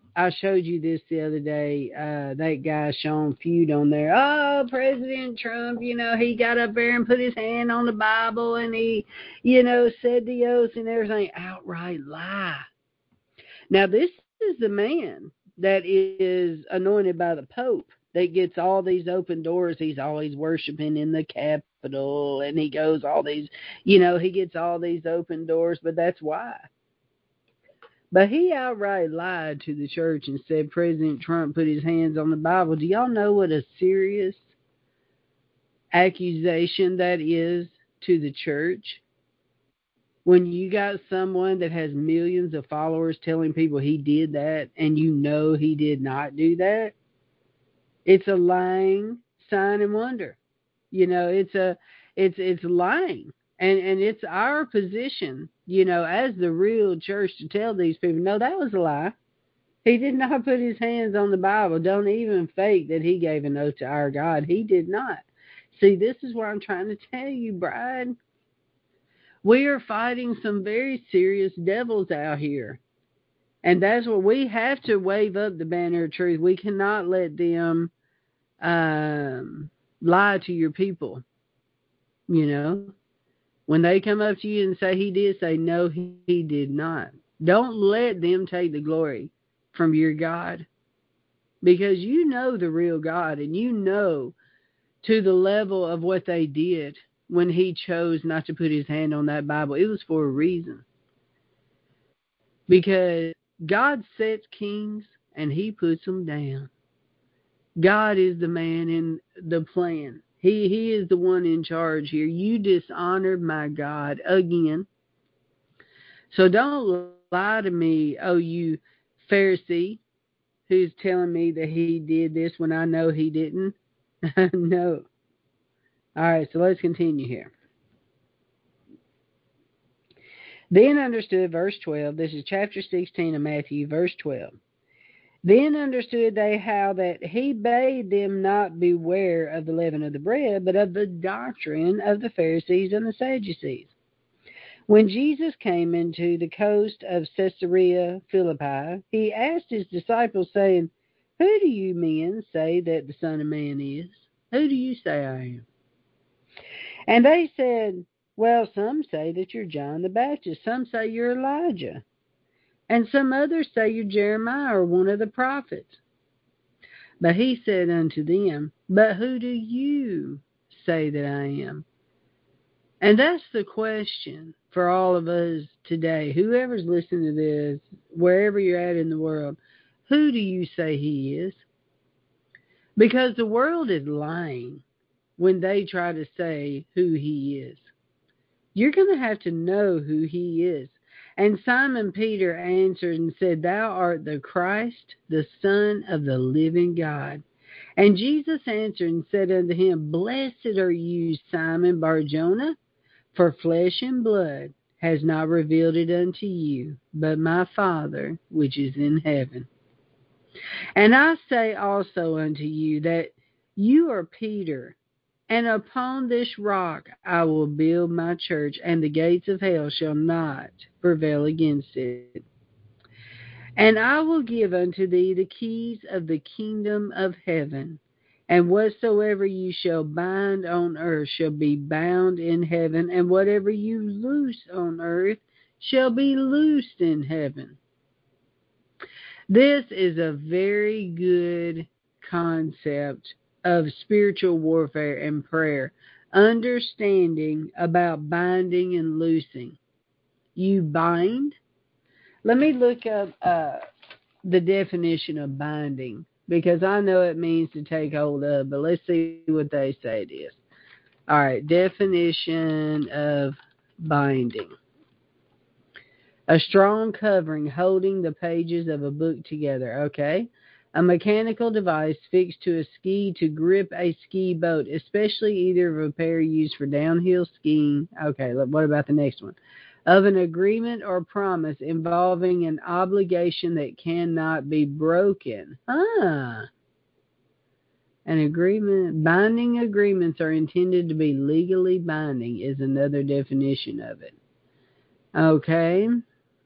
I showed you this the other day. Uh, that guy, Sean Feud, on there. Oh, President Trump, you know, he got up there and put his hand on the Bible and he, you know, said the oath and everything. Outright lie. Now, this is the man that is anointed by the Pope that gets all these open doors. He's always worshiping in the Capitol and he goes all these, you know, he gets all these open doors, but that's why. But he outright lied to the church and said President Trump put his hands on the Bible. Do y'all know what a serious accusation that is to the church? When you got someone that has millions of followers telling people he did that and you know he did not do that, it's a lying sign and wonder. You know, it's a it's it's lying. And and it's our position, you know, as the real church to tell these people, no, that was a lie. He did not put his hands on the Bible. Don't even fake that he gave an oath to our God. He did not. See, this is what I'm trying to tell you, Bride. We are fighting some very serious devils out here. And that's what we have to wave up the banner of truth. We cannot let them um, lie to your people. You know, when they come up to you and say he did, say no, he, he did not. Don't let them take the glory from your God, because you know the real God and you know to the level of what they did when he chose not to put his hand on that Bible. It was for a reason, because God sets kings and he puts them down. God is the man in the plan. He he is the one in charge here. You dishonored my God again. So don't lie to me, oh, you Pharisee, who's telling me that he did this when I know he didn't. No. All right, so let's continue here. Then understood, verse twelve, this is chapter sixteen of Matthew, verse twelve. Then understood they how that he bade them not beware of the leaven of the bread, but of the doctrine of the Pharisees and the Sadducees. When Jesus came into the coast of Caesarea Philippi, he asked his disciples, saying, Who do you men say that the Son of Man is? Who do you say I am? And they said, Well, some say that you're John the Baptist, some say you're Elijah, and some others say you're Jeremiah or one of the prophets. But he said unto them, But who do you say that I am? And that's the question for all of us today. Whoever's listening to this, wherever you're at in the world, who do you say he is? Because the world is lying when they try to say who he is. You're going to have to know who he is. And Simon Peter answered and said, Thou art the Christ, the Son of the living God. And Jesus answered and said unto him, Blessed are you, Simon Bar-Jonah, for flesh and blood has not revealed it unto you, but my Father which is in heaven. And I say also unto you that you are Peter, and upon this rock I will build my church, and the gates of hell shall not prevail against it. And I will give unto thee the keys of the kingdom of heaven. And whatsoever you shall bind on earth shall be bound in heaven, and whatever you loose on earth shall be loosed in heaven. This is a very good concept of spiritual warfare and prayer, understanding about binding and loosing. You bind. Let me look up uh, the definition of binding, because I know it means to take hold of, but let's see what they say it is. All right, definition of binding. A strong covering holding the pages of a book together, okay? A mechanical device fixed to a ski to grip a ski boat, especially either of a pair used for downhill skiing. Okay, what about the next one? Of an agreement or promise involving an obligation that cannot be broken. Ah. An agreement, binding agreements are intended to be legally binding is another definition of it. Okay.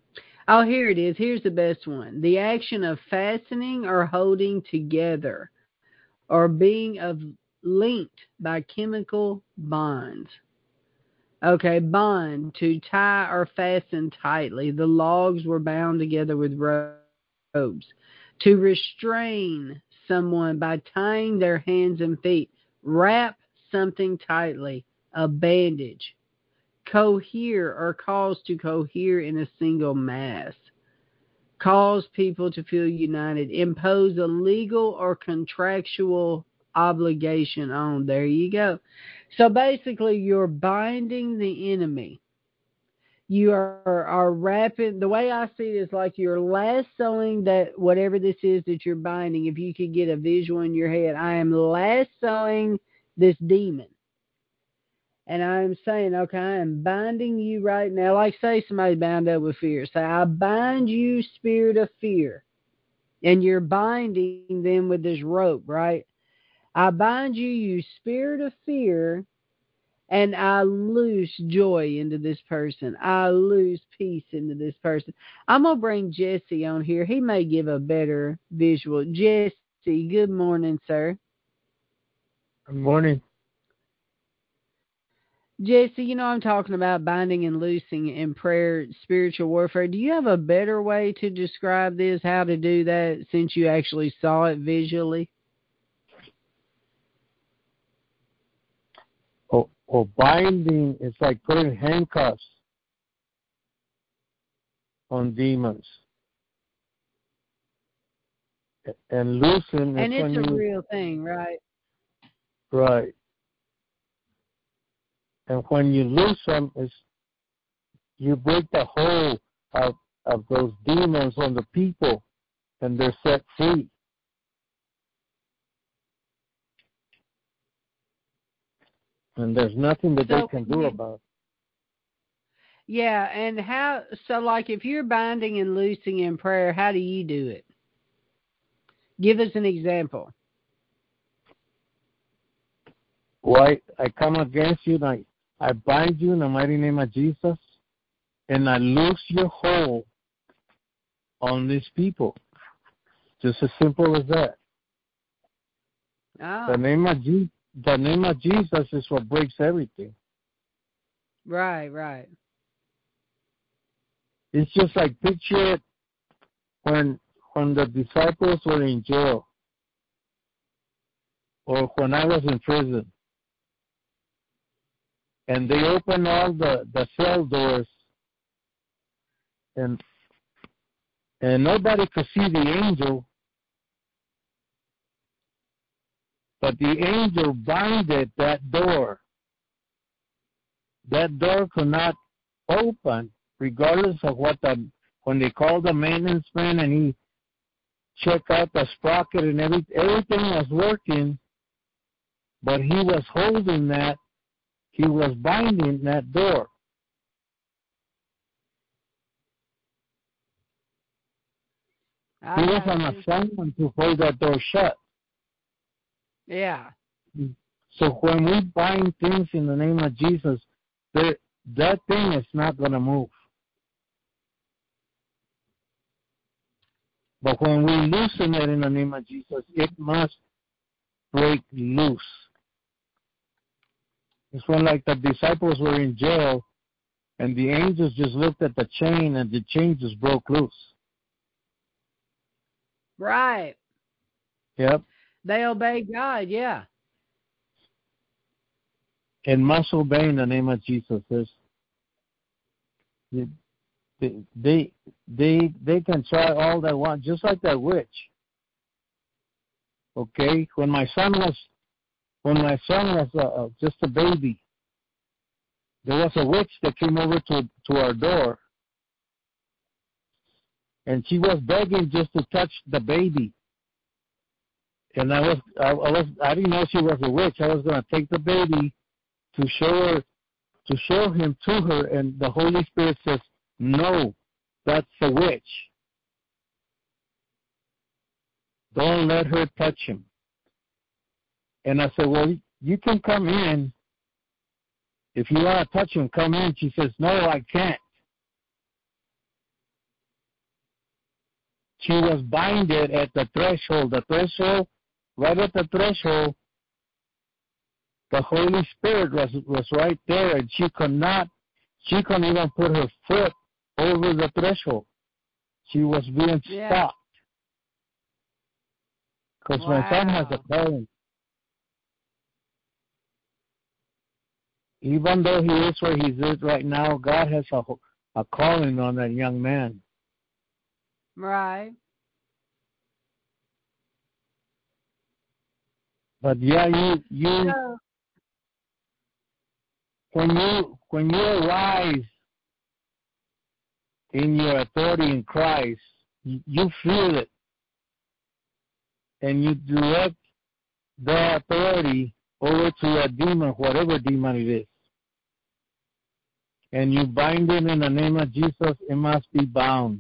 Oh, here it is. Here's the best one. The action of fastening or holding together or being of linked by chemical bonds. Okay, bond, to tie or fasten tightly. The logs were bound together with ropes. To restrain someone by tying their hands and feet. Wrap something tightly. A bandage. Cohere or cause to cohere in a single mass. Cause people to feel united. Impose a legal or contractual obligation on. There you go. So basically, you're binding the enemy. You are, are wrapping, the way I see it is like you're lassoing that, whatever this is that you're binding. If you could get a visual in your head, I am lassoing this demon. And I'm saying, okay, I am binding you right now. Like, say somebody bound up with fear. Say, I bind you, spirit of fear. And you're binding them with this rope, right? I bind you, you spirit of fear, and I loose joy into this person. I loose peace into this person. I'm going to bring Jesse on here. He may give a better visual. Jesse, good morning, sir. Good morning. Jesse, you know I'm talking about binding and loosing in prayer, spiritual warfare. Do you have a better way to describe this, how to do that, since you actually saw it visually? Or, or binding is like putting handcuffs on demons. And loosing And is when it's a you... real thing, right? Right. And when you loose them, is you break the hold of, of those demons on the people, and they're set free. And there's nothing that So they can do you, about it. yeah, and how, so like if you're binding and loosing in prayer, how do you do it? Give us an example. Why, I come against you, and I, I bind you in the mighty name of Jesus, and I loose your hold on these people. Just as simple as that. Oh, The name of Je- the name of Jesus is what breaks everything. right, right. It's just like, picture it when when the disciples were in jail, or when I was in prison, and they opened all the, the cell doors, and and nobody could see the angel, but the angel binded that door. That door could not open, regardless of what the, when they called the maintenance man and he checked out the sprocket and every, everything was working, but he was holding that, he was binding that door. I He was got on you. assignment to hold that door shut. Yeah. So when we bind things in the name of Jesus, that that thing is not going to move. But when we loosen it in the name of Jesus, it must break loose. It's when, like, the disciples were in jail, and the angels just looked at the chain, and the chain just broke loose. Right. Yep. They obey God, yeah. And must obey in the name of Jesus. There's, they, they, they, they can try all they want, just like that witch. Okay? When my son was, when my son was uh, just a baby, there was a witch that came over to, to our door, and she was begging just to touch the baby. And I was, I, I was, I didn't know she was a witch. I was going to take the baby to show her, to show him to her, and the Holy Spirit says, "No, that's a witch. Don't let her touch him." And I said, "Well, you can come in. If you want to touch him, come in." She says, "No, I can't." she was binded at the threshold. The threshold, right at the threshold, the Holy Spirit was was right there, and she could not, she couldn't even put her foot over the threshold. She was being Yeah. stopped. Because Wow. my son has a calling. Even though he is where he is right now, God has a, a calling on that young man. Right. But yeah, you you So, when you when you arise in your authority in Christ, you, you feel it, and you direct the authority over to a demon, whatever demon it is, and you bind it in the name of Jesus. It must be bound.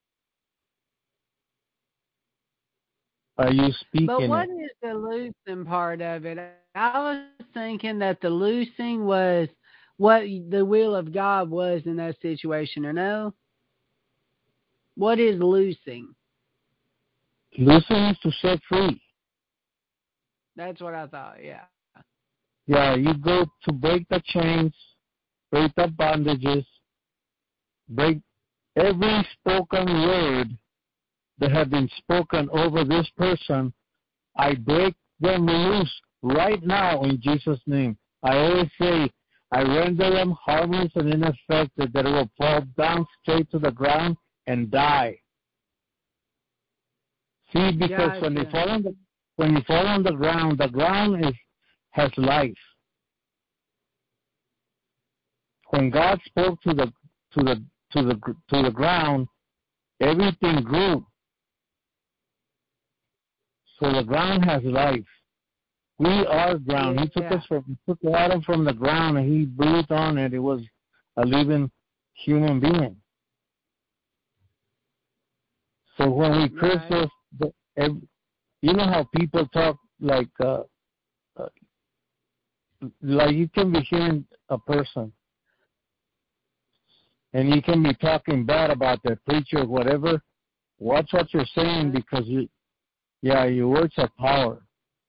Are you speaking but what it? is the loosing part of it? I was thinking that the loosing was what the will of God was in that situation, or no? What is loosing? Loosing is to set free. That's what I thought, yeah. Yeah, you go to break the chains, break the bondages, break every spoken word that have been spoken over this person. I break them loose right now in Jesus' name. I always say, I render them harmless and ineffective, that it will fall down straight to the ground and die. See, because Gotcha. when they fall on the when you fall on the ground, the ground is has life. When God spoke to the to the to the to the ground, everything grew. So the ground has life. We are ground. Yeah. He took us from he took Adam from the ground and he breathed on it. It was a living human being. So when we curse Right. us, the, ev- you know how people talk like uh, uh, like you can be hearing a person and you can be talking bad about their preacher or whatever. Watch what you're saying because you, yeah, your words have power.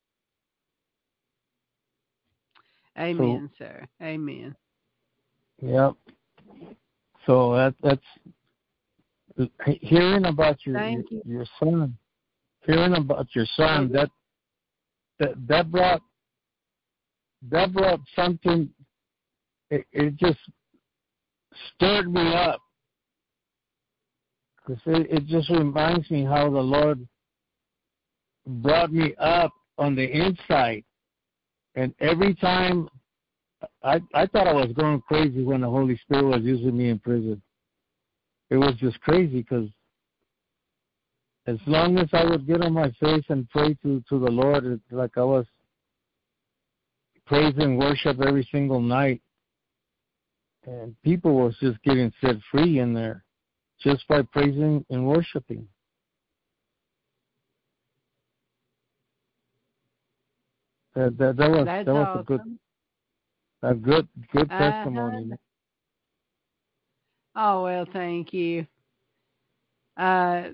Amen, so, sir. Amen. Yep. So that that's hearing about your your, You. your son, hearing about your son. It, That that that brought that brought something. It, it just stirred me up because it, it just reminds me how the Lord brought me up on the inside, and every time I I thought I was going crazy when the Holy Spirit was using me in prison. It was just crazy because as long as I would get on my face and pray to, to the Lord, it's like I was praise and worship every single night. And people was just getting set free in there just by praising and worshiping. That that, that was That's that was awesome. a good a good good Uh-huh. testimony. Oh well, thank you. Uh,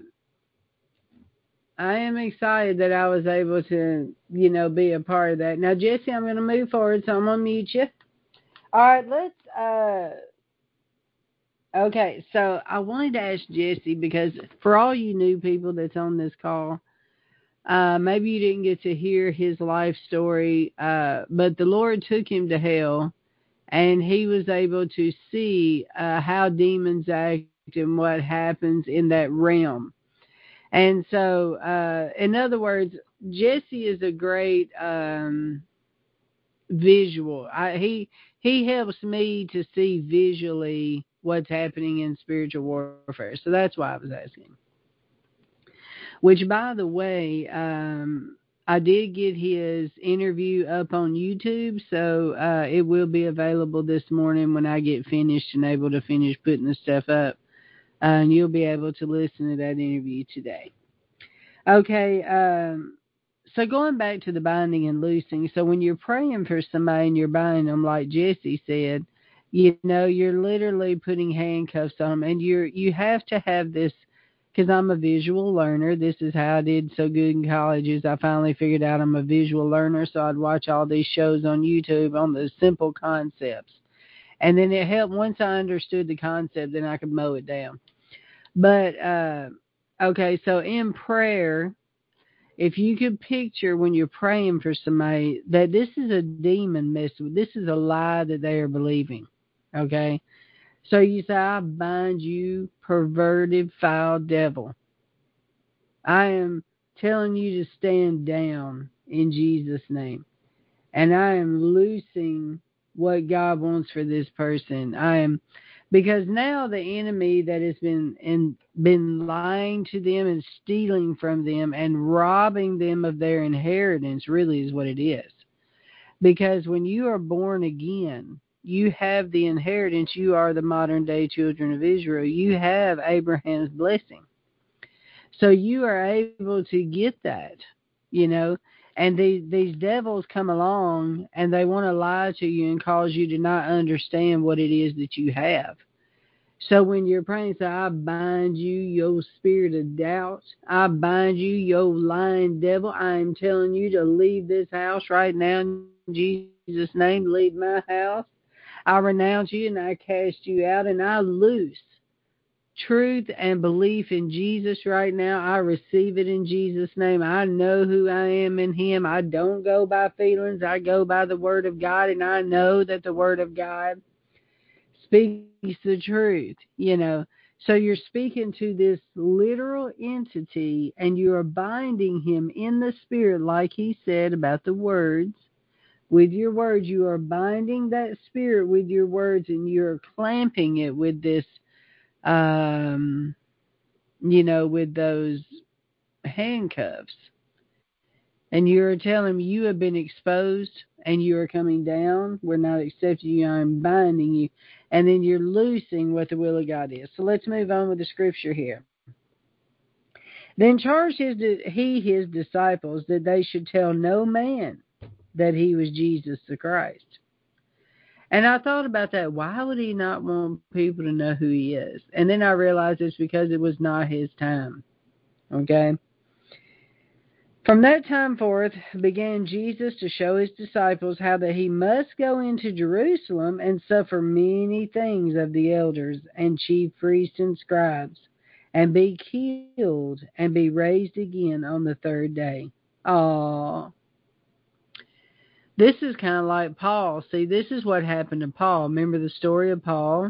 I am excited that I was able to, you know, be a part of that. Now, Jesse, I'm going to move forward, so I'm going to mute you. All right, let's. Uh, okay, so I wanted to ask Jesse because for all you new people that's on this call, uh, maybe you didn't get to hear his life story, uh, but the Lord took him to hell, and he was able to see uh, how demons act and what happens in that realm. And so, uh, in other words, Jesse is a great um, visual. I, he he helps me to see visually what's happening in spiritual warfare. So that's why I was asking. Which, by the way, um, I did get his interview up on YouTube, so uh, it will be available this morning when I get finished and able to finish putting the stuff up. Uh, and you'll be able to listen to that interview today. Okay, um, so going back to the binding and loosing, so when you're praying for somebody and you're binding them, like Jesse said, you know, you're literally putting handcuffs on them, and you're you have to have this because I'm a visual learner. This is how I did so good in college is I finally figured out I'm a visual learner, so I'd watch all these shows on YouTube on the simple concepts. And then it helped once I understood the concept, then I could mow it down. But, uh, okay, so in prayer, if you could picture when you're praying for somebody that this is a demon message, this is a lie that they are believing, okay? So you say, I bind you, perverted, foul devil. I am telling you to stand down in Jesus' name. And I am loosing what God wants for this person. I am, because now the enemy that has been in, been lying to them and stealing from them and robbing them of their inheritance really is what it is. Because when you are born again, you have the inheritance. You are the modern day children of Israel. You have Abraham's blessing. So you are able to get that, you know. And these, these devils come along and they want to lie to you and cause you to not understand what it is that you have. So when you're praying, say, I bind you, your spirit of doubt. I bind you, your lying devil. I am telling you to leave this house right now in Jesus' name. Leave my house. I renounce you and I cast you out and I loose truth and belief in Jesus right now. I receive it in Jesus' name. I know who I am in Him. I don't go by feelings. I go by the Word of God, and I know that the Word of God speaks the truth, you know. So you're speaking to this literal entity, and you are binding him in the spirit, like he said about the words. With your words, you are binding that spirit with your words, and you're clamping it with this Um, you know, with those handcuffs. And you're telling me you have been exposed and you are coming down. We're not accepting you. I'm binding you. And then you're loosing what the will of God is. So let's move on with the scripture here. Then charged his, he his disciples that they should tell no man that he was Jesus the Christ. And I thought about that. Why would he not want people to know who he is? And then I realized it's because it was not his time. Okay? From that time forth began Jesus to show his disciples how that he must go into Jerusalem and suffer many things of the elders and chief priests and scribes, and be killed and be raised again on the third day. Aww. This is kind of like Paul. See, this is what happened to Paul. Remember the story of Paul?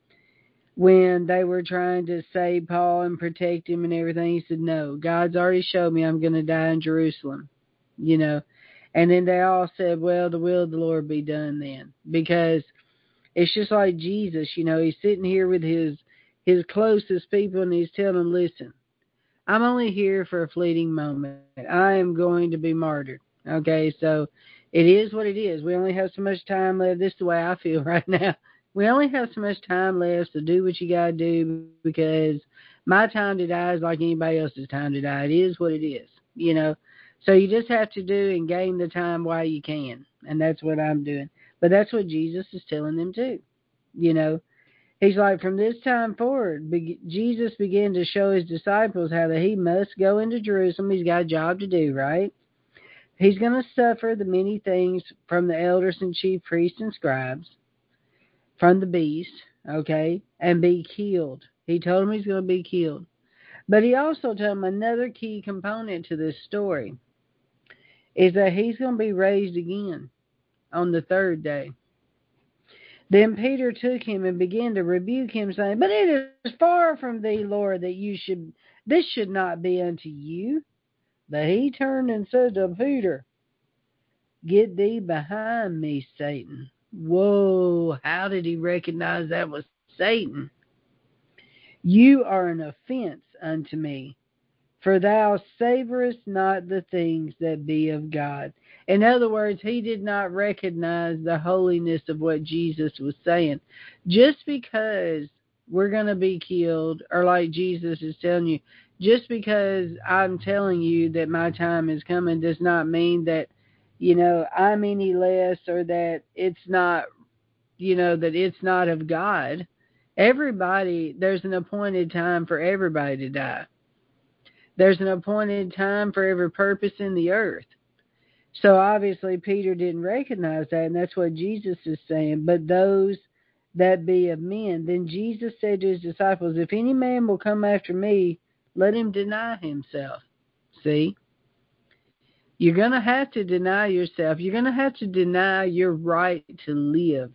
When they were trying to save Paul and protect him and everything, he said, no, God's already showed me I'm going to die in Jerusalem. You know. And then they all said, well, the will of the Lord be done then. Because it's just like Jesus, you know, he's sitting here with his, his closest people and he's telling them, listen, I'm only here for a fleeting moment. I am going to be martyred. Okay, so it is what it is. We only have so much time left. This is the way I feel right now. We only have so much time left, so do what you got to do, because my time to die is like anybody else's time to die. It is what it is, you know. So you just have to do and gain the time while you can, and that's what I'm doing. But that's what Jesus is telling them too, you know. He's like, from this time forward, be- Jesus began to show his disciples how that he must go into Jerusalem. He's got a job to do, right? He's going to suffer the many things from the elders and chief priests and scribes, from the beast, okay, and be killed. He told them he's going to be killed. But he also told them another key component to this story is that he's going to be raised again on the third day. Then Peter took him and began to rebuke him, saying, but it is far from thee, Lord, that you should, this should not be unto you. But he turned and said to Peter, get thee behind me, Satan. Whoa, how did he recognize that was Satan? You are an offense unto me, for thou savorest not the things that be of God. In other words, he did not recognize the holiness of what Jesus was saying. Just because we're going to be killed, or like Jesus is telling you, just because I'm telling you that my time is coming does not mean that, you know, I'm any less, or that it's not, you know, that it's not of God. Everybody, there's an appointed time for everybody to die. There's an appointed time for every purpose in the earth. So obviously Peter didn't recognize that, and that's what Jesus is saying. But those that be of men. Then Jesus said to his disciples, if any man will come after me, let him deny himself. See? You're going to have to deny yourself. You're going to have to deny your right to live.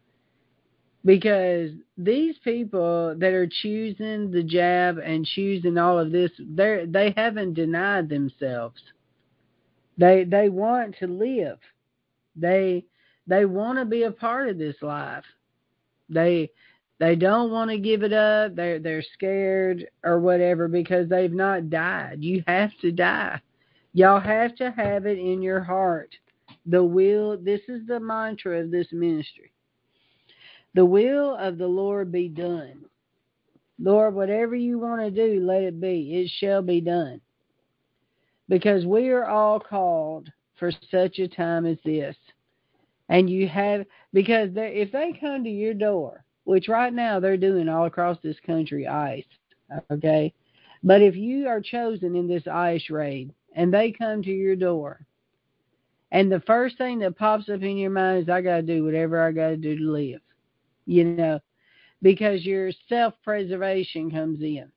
Because these people that are choosing the jab and choosing all of this, they they haven't denied themselves. They they want to live. They they want to be a part of this life. They they don't want to give it up. They're they're scared or whatever because they've not died. You have to die. Y'all have to have it in your heart. The will. This is the mantra of this ministry. The will of the Lord be done. Lord, whatever you want to do, let it be. It shall be done. Because we are all called for such a time as this. And you have, because if they come to your door, which right now they're doing all across this country, ICE, okay? But if you are chosen in this ICE raid and they come to your door, and the first thing that pops up in your mind is, I got to do whatever I got to do to live, you know, because your self-preservation comes in.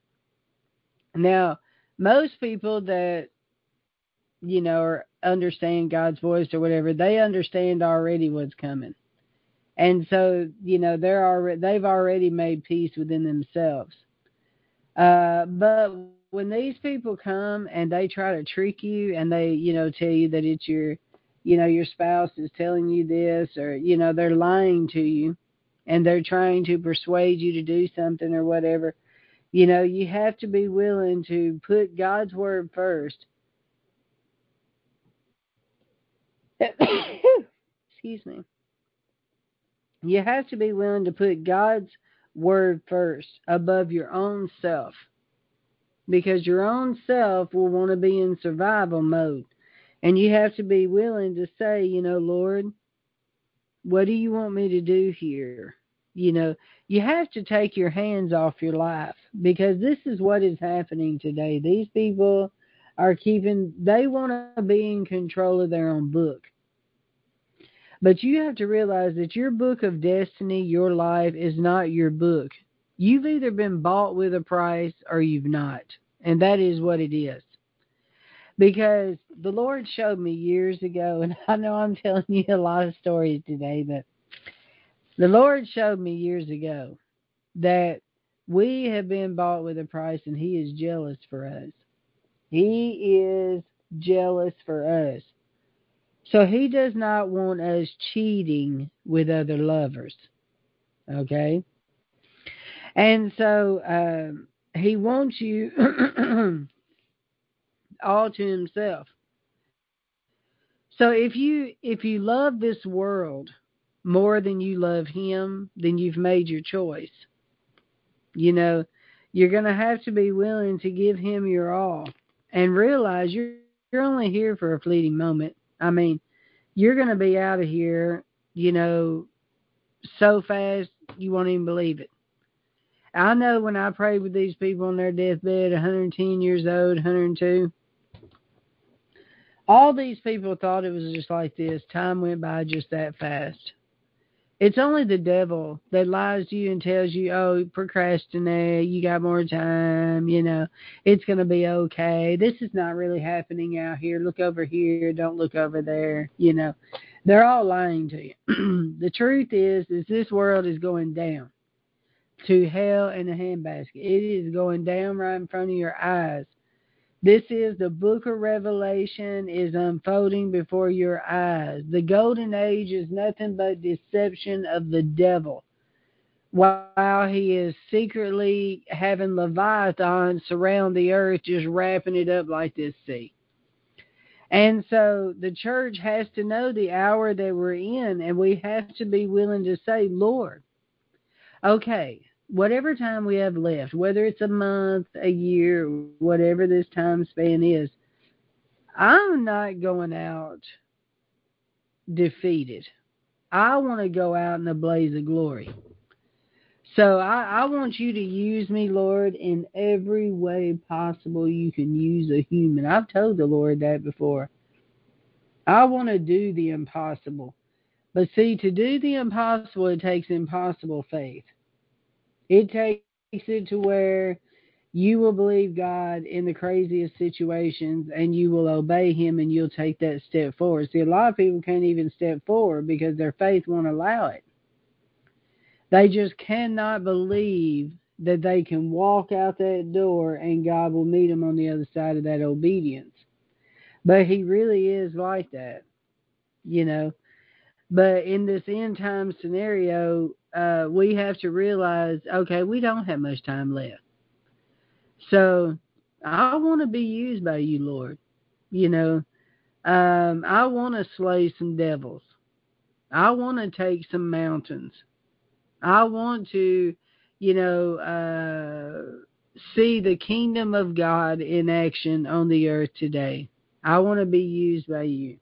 Now, most people that, you know, or understand God's voice or whatever, they understand already what's coming. And so, you know, they're already, they've already made peace within themselves. Uh, but when these people come and they try to trick you and they, you know, tell you that it's your, you know, your spouse is telling you this, or, you know, they're lying to you and they're trying to persuade you to do something or whatever, you know, you have to be willing to put God's word first. Excuse me. You have to be willing to put God's word first above your own self. Because your own self will want to be in survival mode. And you have to be willing to say, you know, Lord, what do you want me to do here? You know, you have to take your hands off your life. Because this is what is happening today. These people are keeping, they want to be in control of their own book. But you have to realize that your book of destiny, your life, is not your book. You've either been bought with a price or you've not. And that is what it is. Because the Lord showed me years ago, and I know I'm telling you a lot of stories today, but the Lord showed me years ago that we have been bought with a price and He is jealous for us. He is jealous for us. So He does not want us cheating with other lovers. Okay? And so um, He wants you all to Himself. So if you if you love this world more than you love Him, then you've made your choice. You know, you're going to have to be willing to give Him your all and realize you're, you're only here for a fleeting moment. I mean, you're going to be out of here, you know, so fast you won't even believe it. I know when I prayed with these people on their deathbed, one hundred ten years old, one hundred two, all these people thought it was just like this. Time went by just that fast. It's only the devil that lies to you and tells you, oh, procrastinate, you got more time, you know, it's going to be okay. This is not really happening out here. Look over here. Don't look over there. You know, they're all lying to you. The truth is, is this world is going down to hell in a handbasket. It is going down right in front of your eyes. This is the book of Revelation is unfolding before your eyes. The golden age is nothing but deception of the devil, while he is secretly having Leviathan surround the earth, just wrapping it up like this sea. And so the church has to know the hour that we're in, and we have to be willing to say, Lord, okay, whatever time we have left, whether it's a month, a year, whatever this time span is, I'm not going out defeated. I want to go out in a blaze of glory. So I, I want you to use me, Lord, in every way possible you can use a human. I've told the Lord that before. I want to do the impossible. But see, to do the impossible, it takes impossible faith. It takes it to where you will believe God in the craziest situations and you will obey Him and you'll take that step forward. See, a lot of people can't even step forward because their faith won't allow it. They just cannot believe that they can walk out that door and God will meet them on the other side of that obedience. But He really is like that, you know. But in this end time scenario, uh, we have to realize, okay, we don't have much time left. So I want to be used by you, Lord. You know, um, I want to slay some devils. I want to take some mountains. I want to, you know, uh, see the kingdom of God in action on the earth today. I want to be used by you.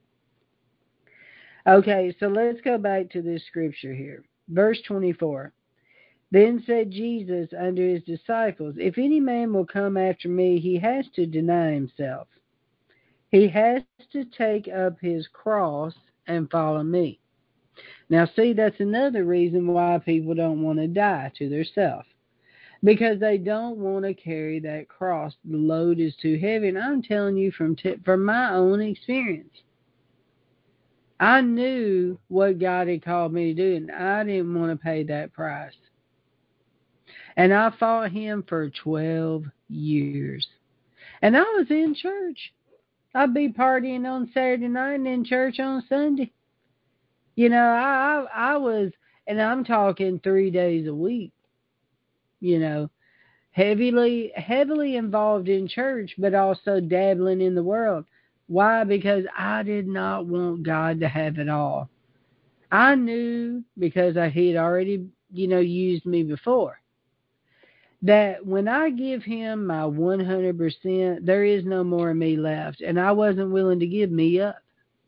Okay, so let's go back to this scripture here. Verse twenty-four. Then said Jesus unto his disciples, If any man will come after me, he has to deny himself. He has to take up his cross and follow me. Now, see, that's another reason why people don't want to die to theirself. Because they don't want to carry that cross. The load is too heavy. And I'm telling you from, t- from my own experience. I knew what God had called me to do, and I didn't want to pay that price. And I fought Him for twelve years. And I was in church. I'd be partying on Saturday night and in church on Sunday. You know, I, I, I was, and I'm talking three days a week, you know, heavily, heavily involved in church, but also dabbling in the world. Why? Because I did not want God to have it all. I knew, because I had already, you know, used me before, that when I give Him my one hundred percent, there is no more of me left. And I wasn't willing to give me up.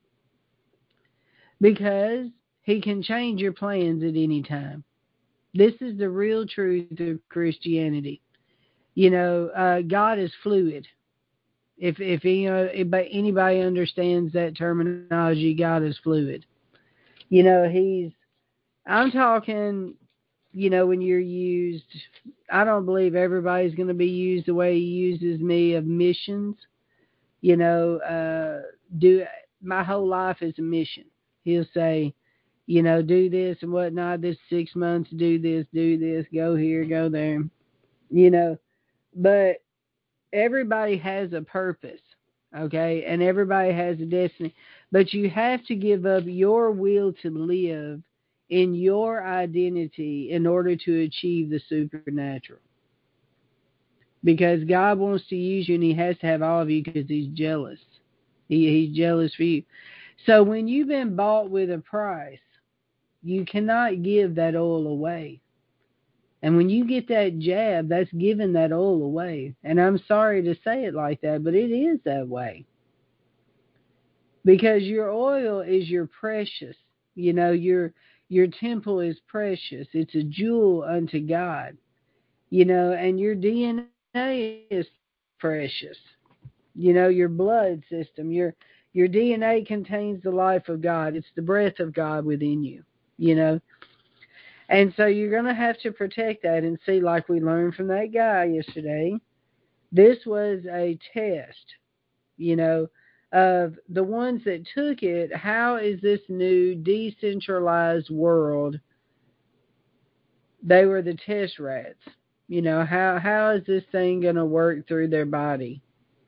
Because He can change your plans at any time. This is the real truth of Christianity. You know, uh, God is fluid. If if you know, if anybody understands that terminology, God is fluid. You know, He's. I'm talking. You know, when you're used, I don't believe everybody's going to be used the way He uses me of missions. You know, uh, do my whole life is a mission. He'll say, you know, do this and whatnot, this six months, do this, do this, go here, go there, you know. But everybody has a purpose, okay? And everybody has a destiny. But you have to give up your will to live in your identity in order to achieve the supernatural. Because God wants to use you and He has to have all of you because He's jealous. He, he's jealous for you. So when you've been bought with a price, you cannot give that oil away. And when you get that jab, that's giving that oil away. And I'm sorry to say it like that, but it is that way. Because your oil is your precious. You know, your your temple is precious. It's a jewel unto God. You know, and your D N A is precious. You know, your blood system, your your D N A contains the life of God. It's the breath of God within you, you know. And so you're going to have to protect that and see, like we learned from that guy yesterday, this was a test, you know, of the ones that took it. How is this new decentralized world? They were the test rats. You know, how how is this thing going to work through their body?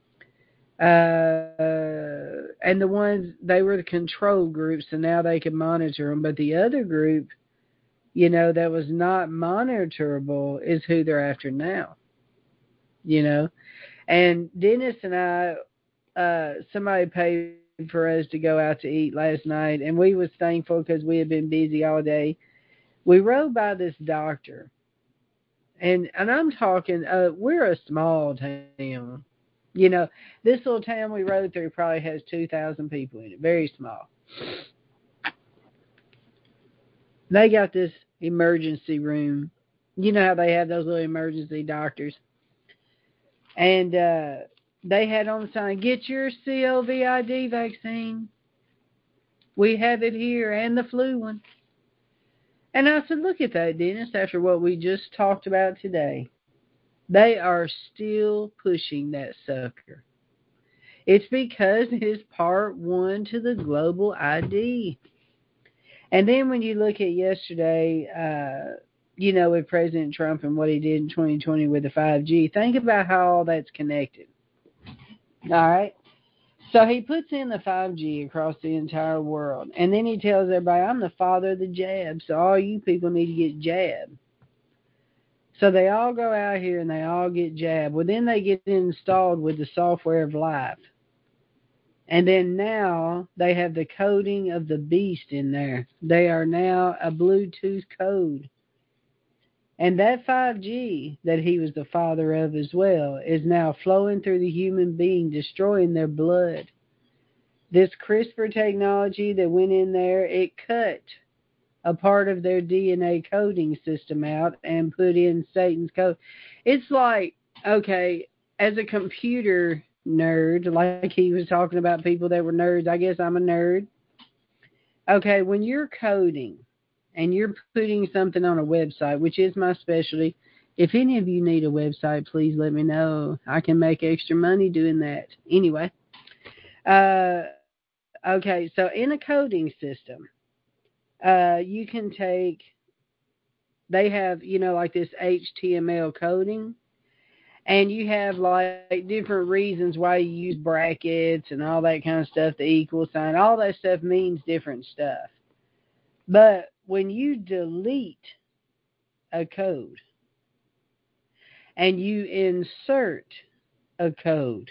Uh, and the ones, they were the control groups, and now they can monitor them. But the other group, you know, that was not monitorable is who they're after now, you know. And Dennis and I, uh, somebody paid for us to go out to eat last night, and we was thankful because we had been busy all day. We rode by this doctor, and, and I'm talking, uh, we're a small town. You know, this little town we rode through probably has two thousand people in it, very small. They got this, emergency room. You know how they have those little emergency doctors. And uh, they had on the sign, get your COVID vaccine. We have it here, and the flu one. And I said, look at that, Dennis, after what we just talked about today. They are still pushing that sucker. It's because it's part one to the global I D. And then when you look at yesterday, uh, you know, with President Trump and what he did in twenty twenty with the five G, think about how all that's connected. All right? So he puts in the five G across the entire world. And then he tells everybody, I'm the father of the jab, so all you people need to get jabbed. So they all go out here and they all get jabbed. Well, then they get installed with the software of life. And then now they have the coding of the beast in there. They are now a Bluetooth code. And that five G that he was the father of as well is now flowing through the human being, destroying their blood. This CRISPR technology that went in there, it cut a part of their D N A coding system out and put in Satan's code. It's like, okay, as a computer nerd, like he was talking about people that were nerds, I guess I'm a nerd. Okay, when you're coding and you're putting something on a website, which is my specialty, if any of you need a website, please let me know. I can make extra money doing that. Anyway, uh, okay, so in a coding system, uh, you can take, they have, you know, like this H T M L coding, and you have like different reasons why you use brackets and all that kind of stuff, the equal sign, all that stuff means different stuff. But when you delete a code and you insert a code,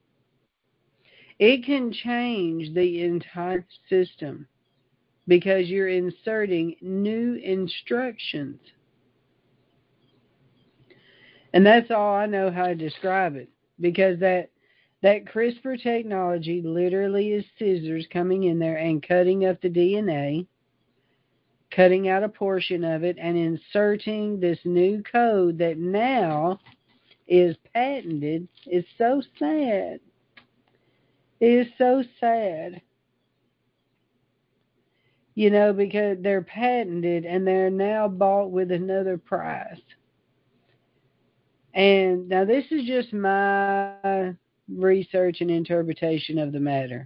it can change the entire system because you're inserting new instructions. And that's all I know how to describe it, because that that CRISPR technology literally is scissors coming in there and cutting up the D N A, cutting out a portion of it, and inserting this new code that now is patented. It's so sad. It is so sad. You know, because they're patented and they're now bought with another price. And now this is just my research and interpretation of the matter.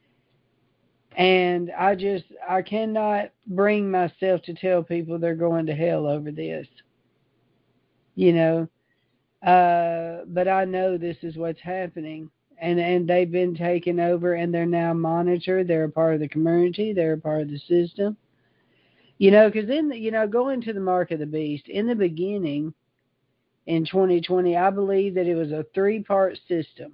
And I just, I cannot bring myself to tell people they're going to hell over this. You know, uh, but I know this is what's happening. And, and they've been taken over and they're now monitored. They're a part of the community. They're a part of the system. You know, because in the, you know, going to the mark of the beast, in the beginning, in twenty twenty, I believe that it was a three-part system.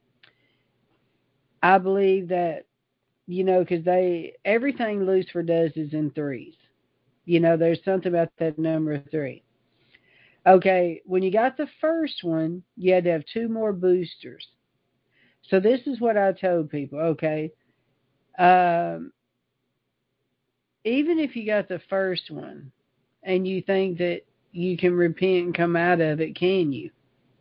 I believe that, you know, because they, everything Lucifer does is in threes. You know, there's something about that number three. Okay, when you got the first one, you had to have two more boosters. So this is what I told people, okay, um, even if you got the first one and you think that you can repent and come out of it, can you?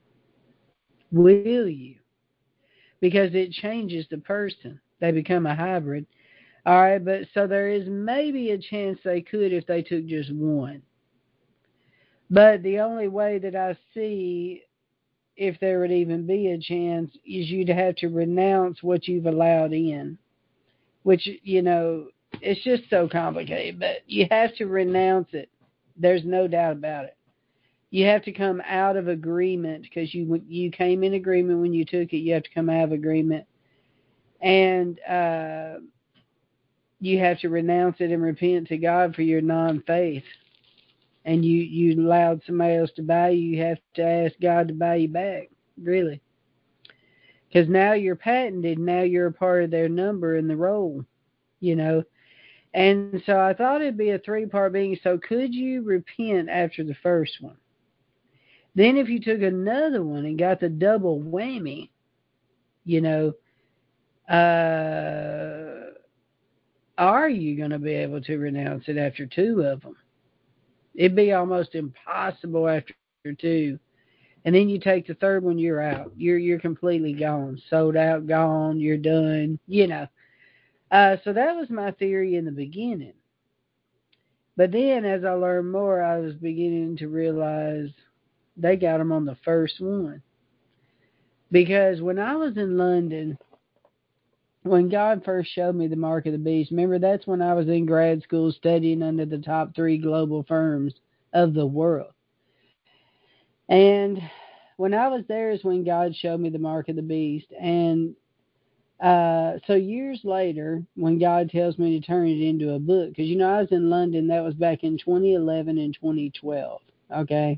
Will you? Because it changes the person. They become a hybrid. All right, but so there is maybe a chance they could if they took just one. But the only way that I see, if there would even be a chance, is you'd have to renounce what you've allowed in. Which, you know, it's just so complicated. But you have to renounce it. There's no doubt about it. You have to come out of agreement, because you you came in agreement when you took it. You have to come out of agreement. And uh, you have to renounce it and repent to God for your non-faith. And you, you allowed somebody else to buy you, you have to ask God to buy you back, really. Because now you're patented, now you're a part of their number in the roll, you know. And so I thought it'd be a three-part being. So could you repent after the first one? Then if you took another one and got the double whammy, you know, uh, are you going to be able to renounce it after two of them? It'd be almost impossible after two. And then you take the third one, you're out. You're you're completely gone, sold out, gone. You're done. You know. Uh, so that was my theory in the beginning. But then, as I learned more, I was beginning to realize they got them on the first one. Because when I was in London, when God first showed me the mark of the beast, remember that's when I was in grad school studying under the top three global firms of the world. And when I was there is when God showed me the mark of the beast. And uh, so years later, when God tells me to turn it into a book, because, you know, I was in London, that was back in twenty eleven and twenty twelve, okay?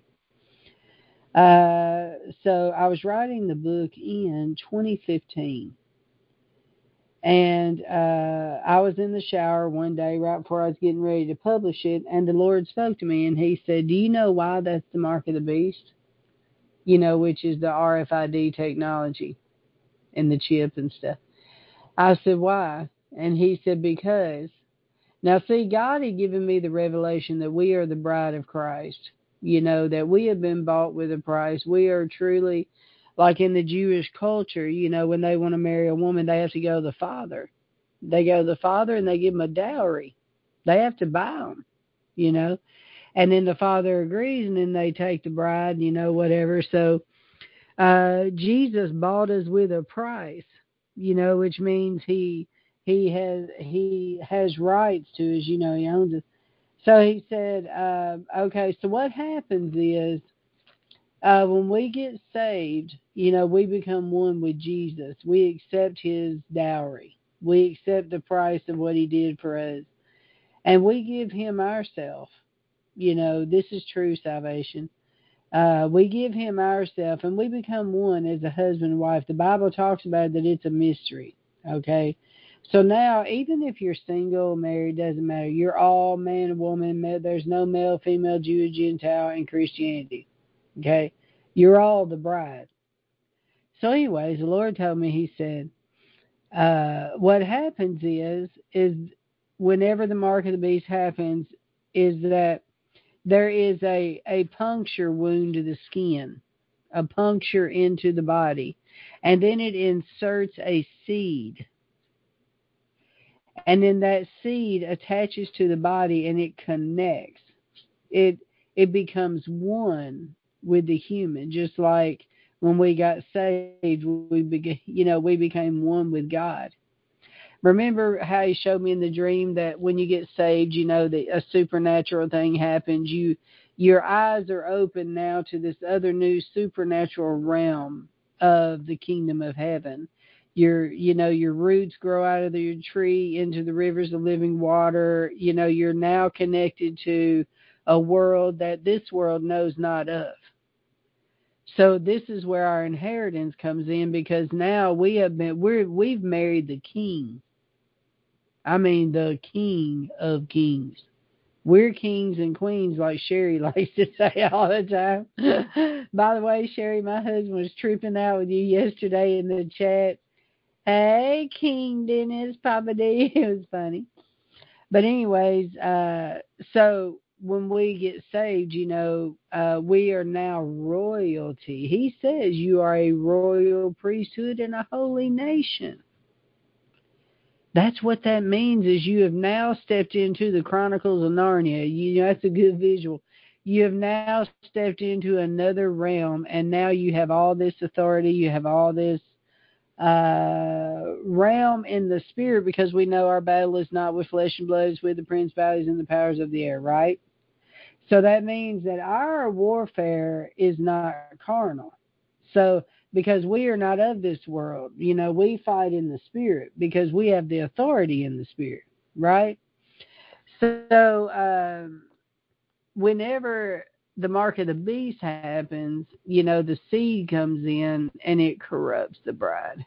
Uh, so I was writing the book in twenty fifteen. And uh, I was in the shower one day right before I was getting ready to publish it, and the Lord spoke to me, and he said, do you know why that's the mark of the beast? You know, which is the R F I D technology and the chip and stuff. I said, why? And he said, because. Now, see, God had given me the revelation that we are the bride of Christ. You know, that we have been bought with a price. We are truly, like in the Jewish culture, you know, when they want to marry a woman, they have to go to the father. They go to the father and they give him a dowry. They have to buy them, you know. And then the father agrees, and then they take the bride, you know, whatever. So uh, Jesus bought us with a price, you know, which means he he has he has rights to us, you know, he owns us. So he said, uh, okay, so what happens is uh, when we get saved, you know, we become one with Jesus. We accept his dowry. We accept the price of what he did for us. And we give him ourself. You know, this is true salvation. Uh, we give him ourself, and we become one as a husband and wife. The Bible talks about that it's a mystery, okay? So now, even if you're single, married, doesn't matter. You're all man and woman. There's no male, female, Jew, Gentile in Christianity, okay? You're all the bride. So anyways, the Lord told me, he said, uh, what happens is, is whenever the mark of the beast happens, is that there is a, a puncture wound to the skin, a puncture into the body, and then it inserts a seed. And then that seed attaches to the body and it connects. It it becomes one with the human, just like when we got saved, we began, you know, we became one with God. Remember how he showed me in the dream that when you get saved, you know, that a supernatural thing happens. You, your eyes are open now to this other new supernatural realm of the kingdom of heaven. Your, you know, your roots grow out of your tree into the rivers of living water. You know, you're now connected to a world that this world knows not of. So this is where our inheritance comes in, because now we have been, we're, we've married the king. I mean, the King of Kings. We're kings and queens, like Sherry likes to say all the time. By the way, Sherry, my husband was tripping out with you yesterday in the chat. Hey, King Dennis, Papa D. It was funny. But anyways, uh, so when we get saved, you know, uh, we are now royalty. He says you are a royal priesthood and a holy nation. That's what that means, is you have now stepped into the Chronicles of Narnia. You know, that's a good visual. You have now stepped into another realm, and now you have all this authority. You have all this uh, realm in the spirit, because we know our battle is not with flesh and blood, it's with the principalities and the powers of the air, right? So that means that our warfare is not carnal. So, because we are not of this world, you know, we fight in the spirit because we have the authority in the spirit, right? So, um, whenever the mark of the beast happens, you know, the seed comes in and it corrupts the bride.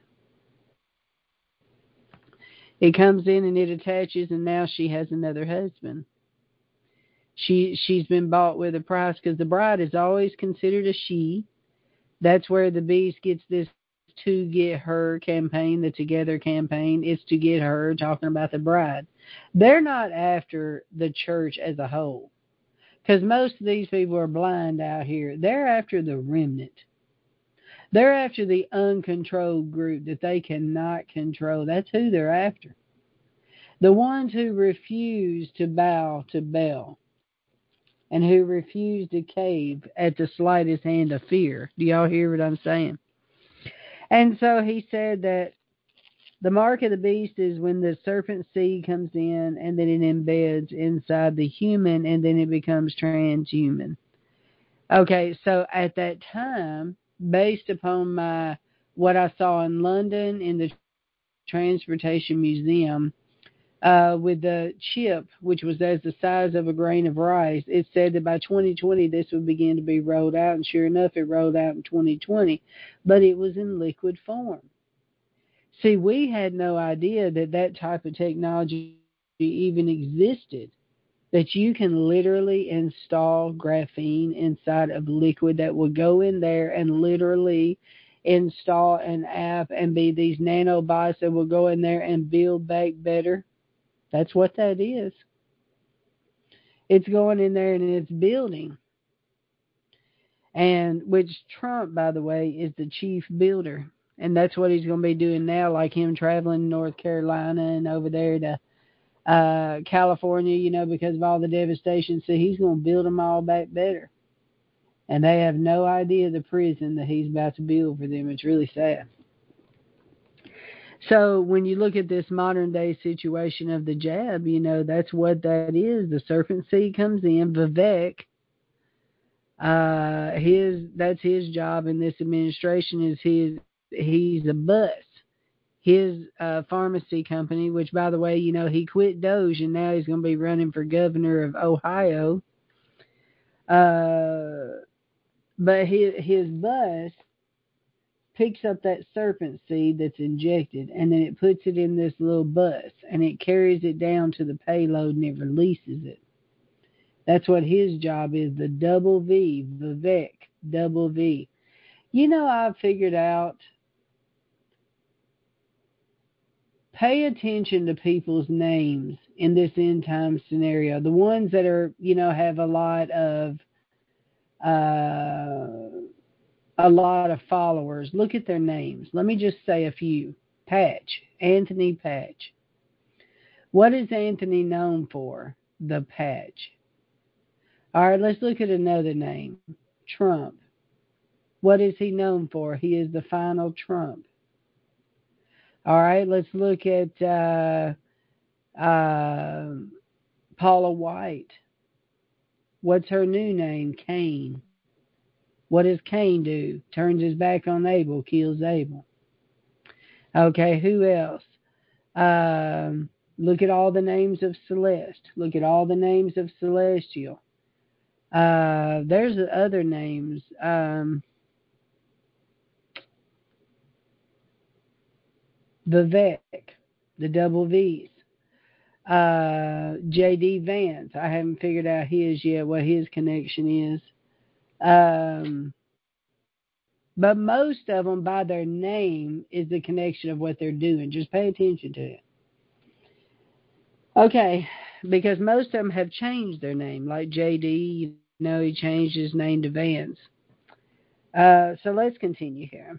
It comes in and it attaches, and now she has another husband. She, she's been bought with a price, because the bride is always considered a she. That's where the beast gets this to get her campaign, the together campaign. It's to get her, talking about the bride. They're not after the church as a whole. Because most of these people are blind out here. They're after the remnant. They're after the uncontrolled group that they cannot control. That's who they're after. The ones who refuse to bow to Baal and who refuse to cave at the slightest hand of fear. Do y'all hear what I'm saying? And so he said that the mark of the beast is when the serpent seed comes in and then it embeds inside the human and then it becomes transhuman. Okay, so at that time, based upon my what I saw in London in the Transportation Museum, uh, with the chip, which was as the size of a grain of rice, it said that by twenty twenty this would begin to be rolled out, and sure enough, it rolled out in twenty twenty, but it was in liquid form. See, we had no idea that that type of technology even existed, that you can literally install graphene inside of liquid that will go in there and literally install an app and be these nanobots that will go in there and build back better. That's what that is. It's going in there and it's building. And which Trump, by the way, is the chief builder. And that's what he's going to be doing now, like him traveling to North Carolina and over there to uh, California, you know, because of all the devastation. So he's going to build them all back better. And they have no idea the prison that he's about to build for them. It's really sad. So when you look at this modern day situation of the jab, you know, that's what that is. The serpent seed comes in, Vivek. Uh, his that's his job in this administration is his he's a bus. His uh, pharmacy company, which by the way, you know, he quit Doge and now he's going to be running for governor of Ohio. Uh, but his his bus picks up that serpent seed that's injected, and then it puts it in this little bus, and it carries it down to the payload, and it releases it. That's what his job is, the double V, Vivek, double V. You know, I've figured out, pay attention to people's names in this end time scenario. The ones that are, you know, have a lot of, uh, a lot of followers. Look at their names. Let me just say a few. Patch, Anthony Patch. What is Anthony known for? The Patch. All right, let's look at another name. Trump. What is he known for? He is the final Trump. All right, let's look at uh, uh, Paula White. What's her new name? Cain. What does Cain do? Turns his back on Abel, kills Abel. Okay, who else? Um, look at all the names of Celeste. Look at all the names of Celestial. Uh, there's other names. Um, Vivek, the double V's. Uh, J D Vance. I haven't figured out his yet, what his connection is. Um, but most of them, by their name, is the connection of what they're doing. Just pay attention to it. Okay, because most of them have changed their name. Like J D, you know, he changed his name to Vance. Uh, so let's continue here.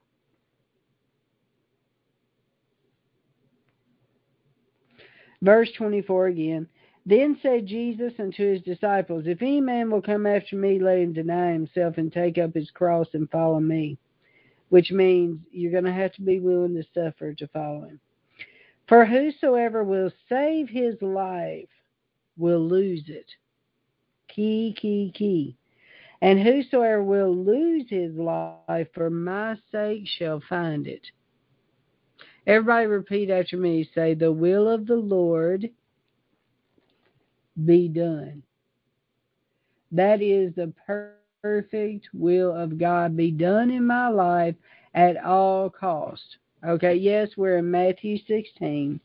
Verse twenty-four again. Then said Jesus unto his disciples, if any man will come after me, let him deny himself and take up his cross and follow me. Which means you're going to have to be willing to suffer to follow him. For whosoever will save his life will lose it. Key, key, key. And whosoever will lose his life for my sake shall find it. Everybody repeat after me. Say, the will of the Lord be done. That is the perfect will of God be done in my life at all cost. Okay, yes, we're in Matthew sixteen.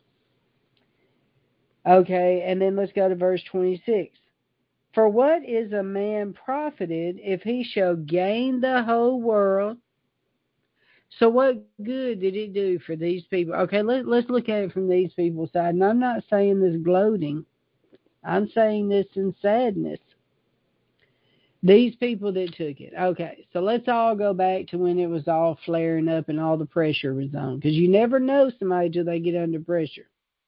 Okay, and then let's go to verse twenty-six. For what is a man profited if he shall gain the whole world? So what good did it do for these people? Okay, let, let's look at it from these people's side. And I'm not saying this gloating. I'm saying this in sadness. These people that took it. Okay, so let's all go back to when it was all flaring up and all the pressure was on. Because you never know somebody till they get under pressure.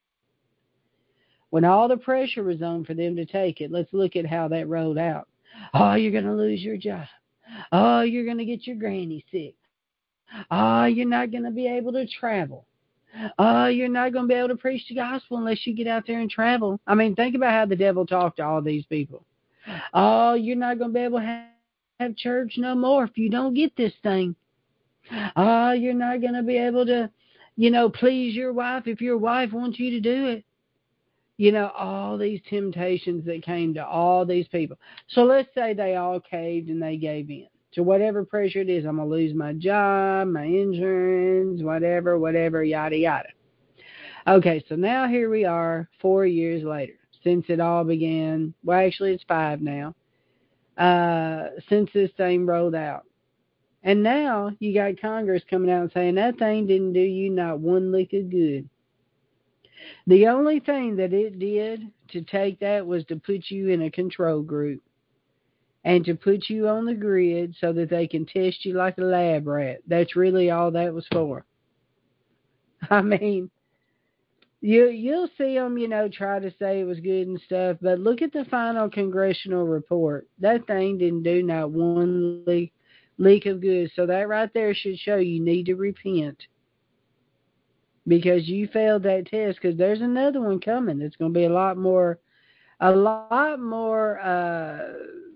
When all the pressure was on for them to take it, let's look at how that rolled out. Oh, you're going to lose your job. Oh, you're going to get your granny sick. Oh, you're not going to be able to travel. Oh, you're not going to be able to preach the gospel unless you get out there and travel. I mean, think about how the devil talked to all these people. Oh, you're not going to be able to have, have church no more if you don't get this thing. Oh, you're not going to be able to, you know, please your wife if your wife wants you to do it. You know, all these temptations that came to all these people. So let's say they all caved and they gave in to whatever pressure it is. I'm going to lose my job, my insurance, whatever, whatever, yada, yada. Okay, so now here we are four years later since it all began. Well, actually, it's five now, uh, since this thing rolled out. And now you got Congress coming out and saying that thing didn't do you not one lick of good. The only thing that it did to take that was to put you in a control group and to put you on the grid so that they can test you like a lab rat. That's really all that was for. I mean, you, you'll see them, you know, try to say it was good and stuff, but look at the final congressional report. That thing didn't do not one leak, leak of good. So that right there should show you need to repent. Because you failed that test, because there's another one coming. It's going to be a lot more, a lot more, uh,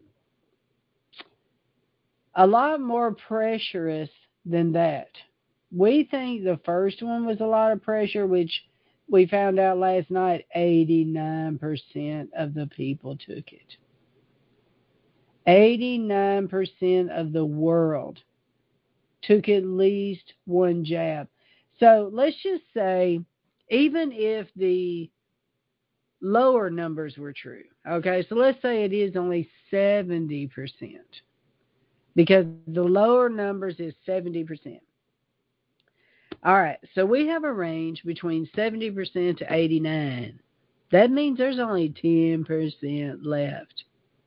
a lot more pressurous than that. We think the first one was a lot of pressure, which we found out last night, eighty-nine percent of the people took it. eighty-nine percent of the world took at least one jab. So let's just say, even if the lower numbers were true, okay, so let's say it is only seventy percent, because the lower numbers is seventy percent. All right, so we have a range between seventy percent to eighty-nine. That means there's only ten percent left.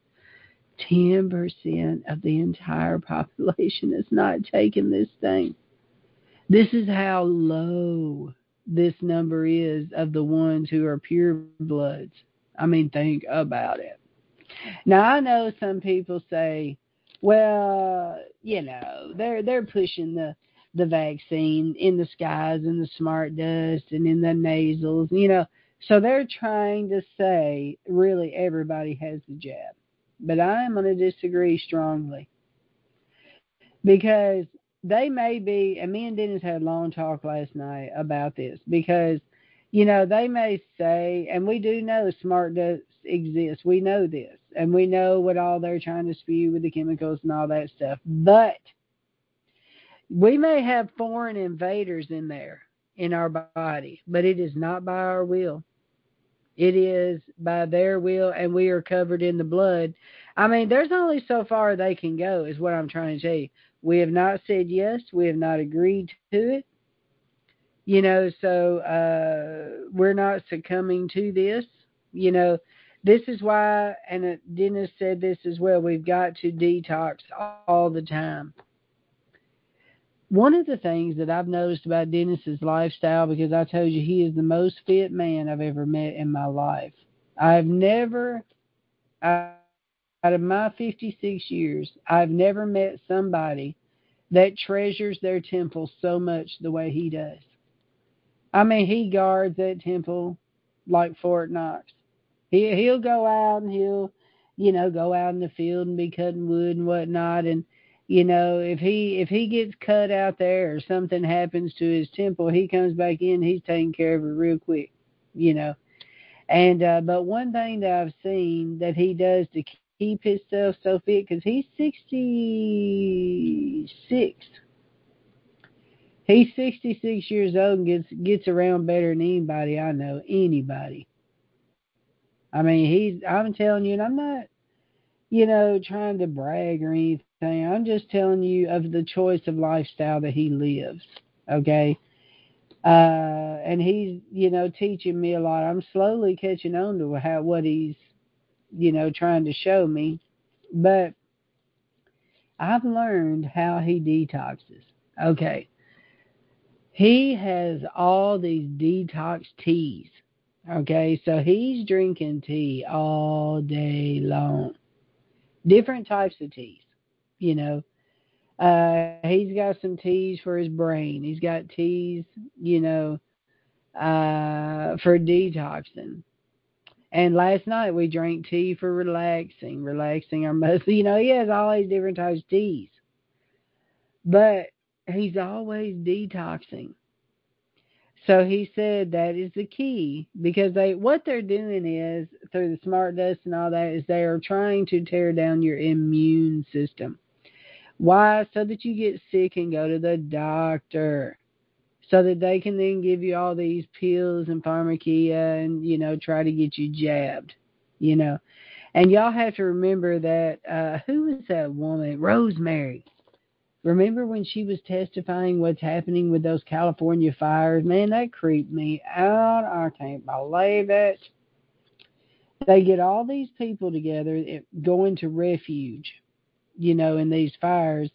ten percent of the entire population is not taking this thing. This is how low this number is of the ones who are pure bloods. I mean, think about it. Now, I know some people say, well, you know, they're they're pushing the, the vaccine in the skies and the smart dust and in the nasals, you know. So they're trying to say really everybody has the jab. But I am going to disagree strongly. Because they may be, and me and Dennis had a long talk last night about this, because, you know, they may say, and we do know smart dust exists. We know this. And we know what all they're trying to spew with the chemicals and all that stuff. But we may have foreign invaders in there in our body, but it is not by our will. It is by their will, and we are covered in the blood. I mean, there's only so far they can go, is what I'm trying to tell you. We have not said yes. We have not agreed to it. You know, so uh, we're not succumbing to this. You know, this is why, and Dennis said this as well, we've got to detox all the time. One of the things that I've noticed about Dennis's lifestyle, because I told you he is the most fit man I've ever met in my life. I've never, out of my fifty-six years, I've never met somebody that treasures their temple so much the way he does. I mean, he guards that temple like Fort Knox. He, he'll go out and he'll, you know, go out in the field and be cutting wood and whatnot, and you know, if he if he gets cut out there or something happens to his temple, he comes back in, he's taking care of it real quick, you know. And uh, but one thing that I've seen that he does to keep himself so fit, because he's sixty-six. He's sixty-six years old and gets gets around better than anybody I know, anybody. I mean, he's. I'm telling you, and I'm not, you know, trying to brag or anything. I'm just telling you of the choice of lifestyle that he lives, okay? Uh, and he's, you know, teaching me a lot. I'm slowly catching on to how what he's, you know, trying to show me. But I've learned how he detoxes. Okay. He has all these detox teas. Okay, so he's drinking tea all day long. Different types of teas, you know. Uh, he's got some teas for his brain. He's got teas, you know, uh, for detoxing. And last night we drank tea for relaxing, relaxing our muscles. You know, he has all these different types of teas. But he's always detoxing. So he said that is the key because they what they're doing is through the smart dust and all that is they are trying to tear down your immune system. Why? So that you get sick and go to the doctor. So that they can then give you all these pills and pharmacia and, you know, try to get you jabbed, you know. And y'all have to remember that, uh, who was that woman? Rosemary. Remember when she was testifying what's happening with those California fires? Man, that creeped me out. I can't believe it. They get all these people together going to refuge, you know, in these fires,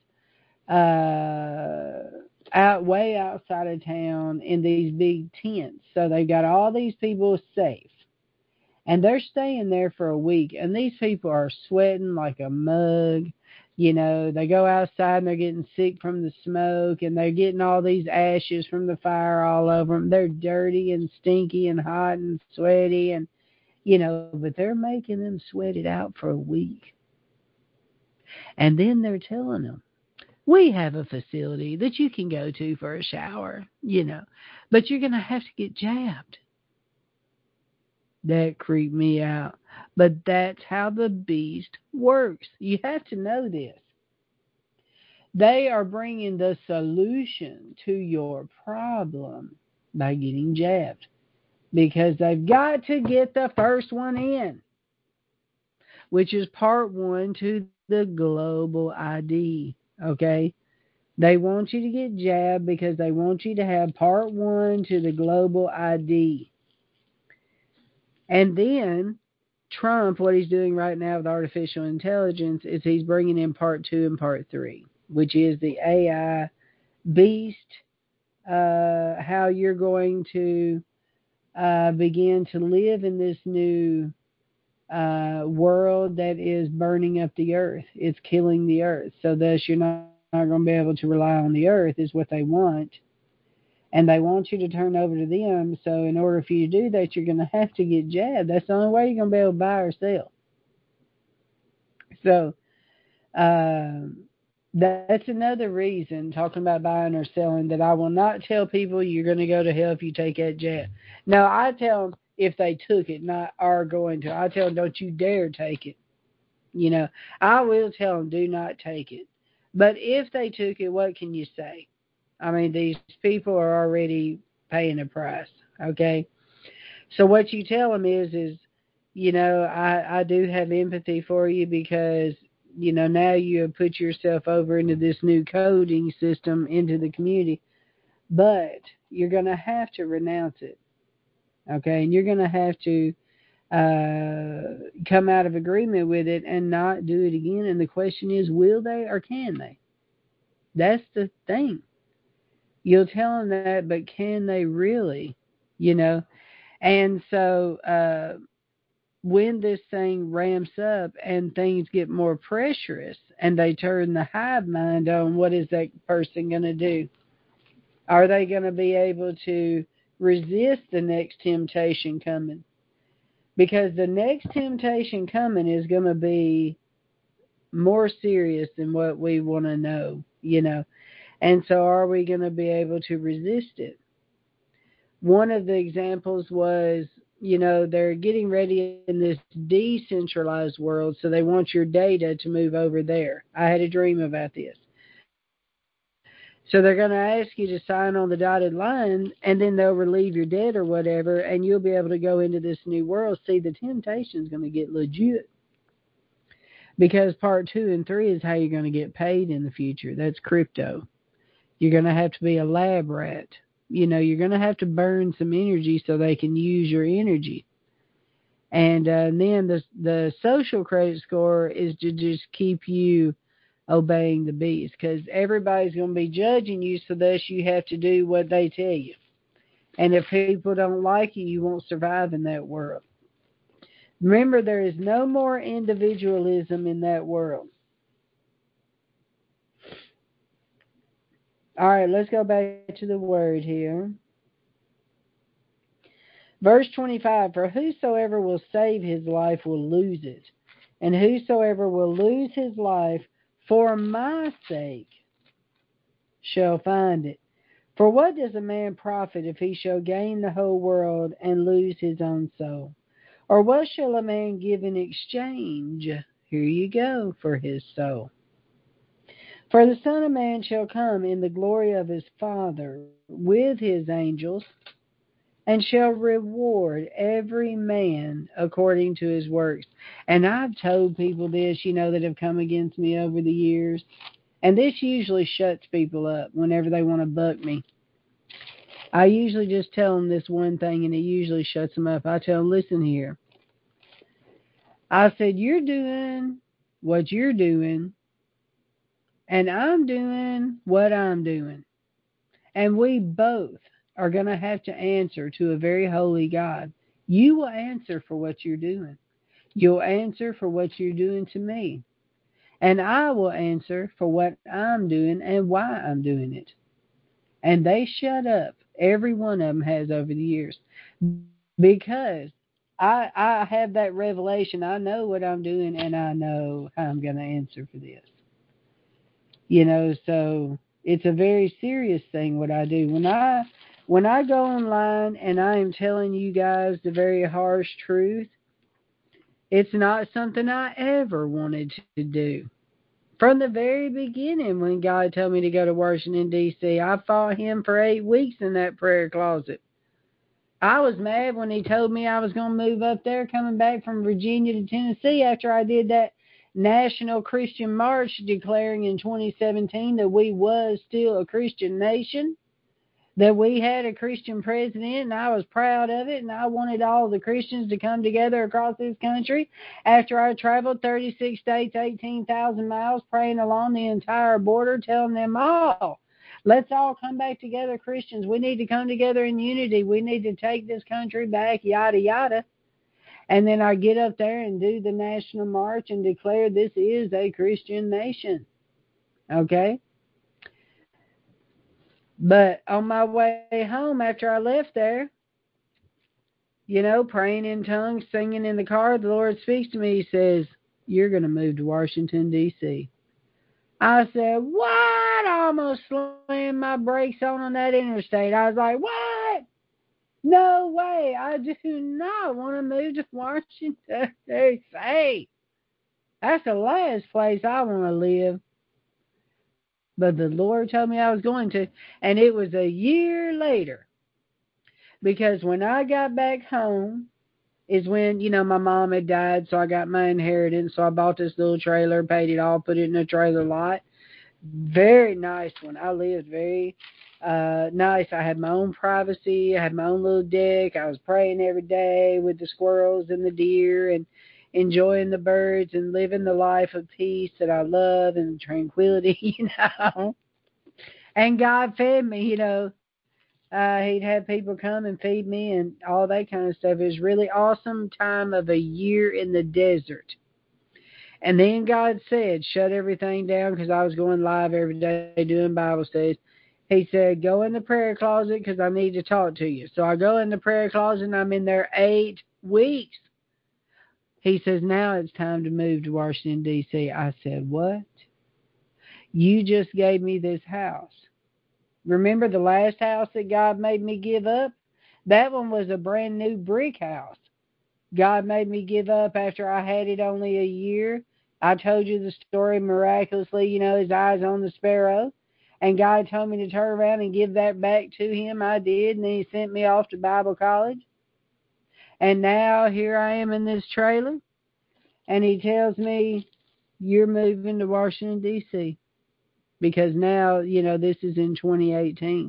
uh, out way outside of town in these big tents. So they've got all these people safe. And they're staying there for a week. And these people are sweating like a mug. You know, they go outside and they're getting sick from the smoke. And they're getting all these ashes from the fire all over them. They're dirty and stinky and hot and sweaty. And, you know, but they're making them sweat it out for a week. And then they're telling them, we have a facility that you can go to for a shower, you know, but you're going to have to get jabbed. That creeped me out. But that's how the beast works. You have to know this. They are bringing the solution to your problem by getting jabbed because they've got to get the first one in, which is part one to the global I D. Okay? They want you to get jabbed because they want you to have part one to the global I D. And then Trump, what he's doing right now with artificial intelligence is he's bringing in part two and part three, which is the A I beast, uh, how you're going to uh, begin to live in this new uh, world that is burning up the earth. It's killing the earth. So thus you're not, not going to be able to rely on the earth is what they want. And they want you to turn over to them. So in order for you to do that, you're going to have to get jabbed. That's the only way you're going to be able to buy or sell. So um, that's another reason, talking about buying or selling, that I will not tell people you're going to go to hell if you take that jab. No, I tell them if they took it, not are going to. I tell them, don't you dare take it. You know, I will tell them, do not take it. But if they took it, what can you say? I mean, these people are already paying a price, okay? So what you tell them is, is, you know, I, I do have empathy for you because, you know, now you have put yourself over into this new coding system into the community, but you're going to have to renounce it, okay? And you're going to have to uh, come out of agreement with it and not do it again. And the question is, will they or can they? That's the thing. You'll tell them that, but can they really? You know? And so uh, when this thing ramps up and things get more pressurous and they turn the hive mind on, what is that person going to do? Are they going to be able to resist the next temptation coming? Because the next temptation coming is going to be more serious than what we want to know, you know. And so are we going to be able to resist it? One of the examples was, you know, they're getting ready in this decentralized world, so they want your data to move over there. I had a dream about this. So they're going to ask you to sign on the dotted line, and then they'll relieve your debt or whatever, and you'll be able to go into this new world. See, the temptation is going to get legit. Because part two and three is how you're going to get paid in the future. That's crypto. You're going to have to be a lab rat. You know, you're going to have to burn some energy so they can use your energy. And uh, then the the social credit score is to just keep you obeying the beast, because everybody's going to be judging you, so thus you have to do what they tell you. And if people don't like you, you won't survive in that world. Remember, there is no more individualism in that world. All right, let's go back to the word here. Verse twenty-five, for whosoever will save his life will lose it, and whosoever will lose his life for my sake shall find it. For what does a man profit if he shall gain the whole world and lose his own soul? Or what shall a man give in exchange, here you go, for his soul? For the Son of Man shall come in the glory of his Father with his angels, and shall reward every man according to his works. And I've told people this, you know, that have come against me over the years. And this usually shuts people up whenever they want to buck me. I usually just tell them this one thing, and it usually shuts them up. I tell them, listen here. I said, you're doing what you're doing, and I'm doing what I'm doing. And we both are going to have to answer to a very holy God. You will answer for what you're doing. You'll answer for what you're doing to me. And I will answer for what I'm doing and why I'm doing it. And they shut up. Every one of them has over the years. Because I I have that revelation. I know what I'm doing, and I know how I'm going to answer for this. You know, so it's a very serious thing what I do. When I when I go online and I am telling you guys the very harsh truth, it's not something I ever wanted to do. From the very beginning, when God told me to go to Washington, D C, I fought him for eight weeks in that prayer closet. I was mad when he told me I was going to move up there, coming back from Virginia to Tennessee after I did that National Christian March declaring in twenty seventeen that we was still a Christian nation, that we had a Christian president, and I was proud of it, and I wanted all the Christians to come together across this country after I traveled thirty-six states, eighteen thousand miles, praying along the entire border, telling them all, let's all come back together, Christians. We need to come together in unity. We need to take this country back, yada, yada. And then I get up there and do the national march and declare this is a Christian nation. Okay? But on my way home after I left there, you know, praying in tongues, singing in the car, the Lord speaks to me. He says, you're going to move to Washington, D C I said, what? I almost slammed my brakes on on that interstate. I was like, what? No way. I do not want to move to Washington, D C That's the last place I want to live. But the Lord told me I was going to. And it was a year later. Because when I got back home is when, you know, my mom had died, so I got my inheritance. So I bought this little trailer, paid it all, put it in a trailer lot. Very nice one. I lived very uh, nice. I had my own privacy. I had my own little deck. I was praying every day with the squirrels and the deer and enjoying the birds and living the life of peace that I love and tranquility, you know. And God fed me, you know. Uh, he'd have people come and feed me and all that kind of stuff. It was really awesome time of a year in the desert. And then God said, shut everything down because I was going live every day doing Bible studies. He said, go in the prayer closet because I need to talk to you. So I go in the prayer closet and I'm in there eight weeks. He says, now it's time to move to Washington, D C I said, what? You just gave me this house. Remember the last house that God made me give up? That one was a brand new brick house. God made me give up after I had it only a year. I told you the story miraculously, you know, his eyes on the sparrow. And God told me to turn around and give that back to him. I did, and then he sent me off to Bible college. And now here I am in this trailer. And he tells me, you're moving to Washington, D C Because now, you know, this is in twenty eighteen.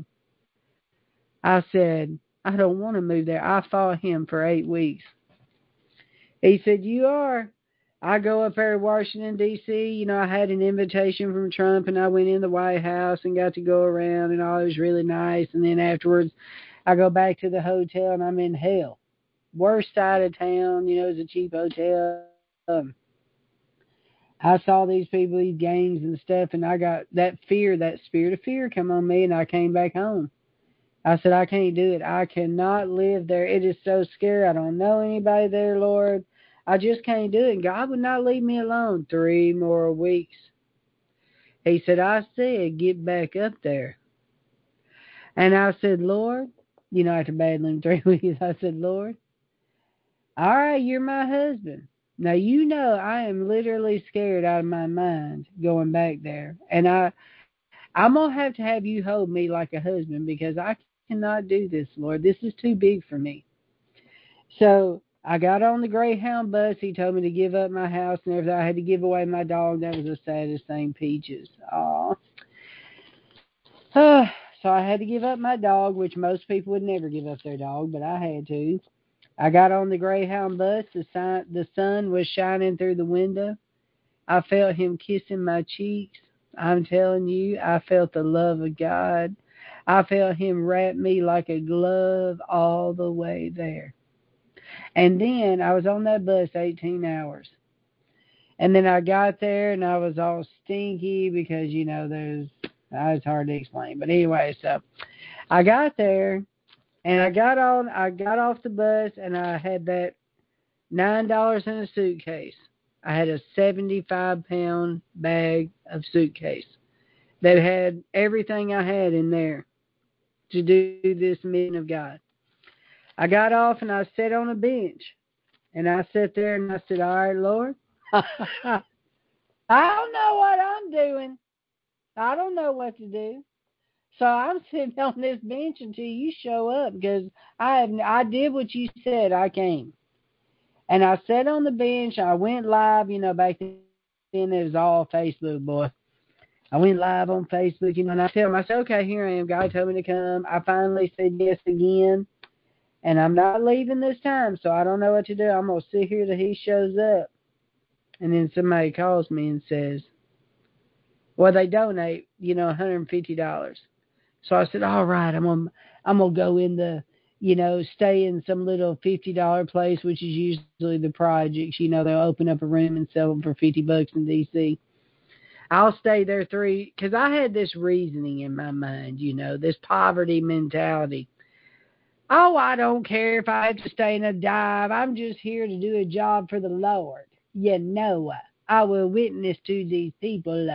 I said, I don't want to move there. I fought him for eight weeks. He said, you are. I go up there to Washington, D C You know, I had an invitation from Trump, and I went in the White House and got to go around, and all. It was really nice. And then afterwards, I go back to the hotel, and I'm in hell. Worst side of town, you know, it's a cheap hotel. Um, I saw these people, these gangs and stuff, and I got that fear, that spirit of fear come on me, and I came back home. I said, I can't do it. I cannot live there. It is so scary. I don't know anybody there, Lord. I just can't do it. And God would not leave me alone three more weeks. He said, I said, get back up there. And I said, Lord, you know, after battling three weeks, I said, Lord, all right, you're my husband. Now, you know, I am literally scared out of my mind going back there. And I, I'm going to have to have you hold me like a husband because I cannot do this, Lord. This is too big for me. So I got on the Greyhound bus. He told me to give up my house and everything. I had to give away my dog. That was the saddest thing, Peaches. Aw. Uh, so I had to give up my dog, which most people would never give up their dog, but I had to. I got on the Greyhound bus. The sun, the sun was shining through the window. I felt him kissing my cheeks. I'm telling you, I felt the love of God. I felt him wrap me like a glove all the way there. And then I was on that bus eighteen hours. And then I got there and I was all stinky because, you know, there's, it's hard to explain. But anyway, so I got there and I got on, I got off the bus and I had that nine dollars in a suitcase. I had a seventy-five pound bag of suitcase that had everything I had in there to do this mission of God. I got off and I sat on a bench. And I sat there and I said, all right, Lord, I don't know what I'm doing. I don't know what to do. So I'm sitting on this bench until you show up because I have, I did what you said. I came. And I sat on the bench. I went live, you know, back then it was all Facebook, boy. I went live on Facebook, you know, and I tell him, I said, okay, here I am. God told me to come. I finally said yes again. And I'm not leaving this time, so I don't know what to do. I'm going to sit here till he shows up. And then somebody calls me and says, well, they donate, you know, one hundred fifty dollars. So I said, all right, I'm going to I'm gonna go in the, you know, stay in some little fifty dollars place, which is usually the projects. You know, they'll open up a room and sell them for fifty bucks in D C I'll stay there three, because I had this reasoning in my mind, you know, this poverty mentality. Oh, I don't care if I have to stay in a dive. I'm just here to do a job for the Lord. You know, I will witness to these people.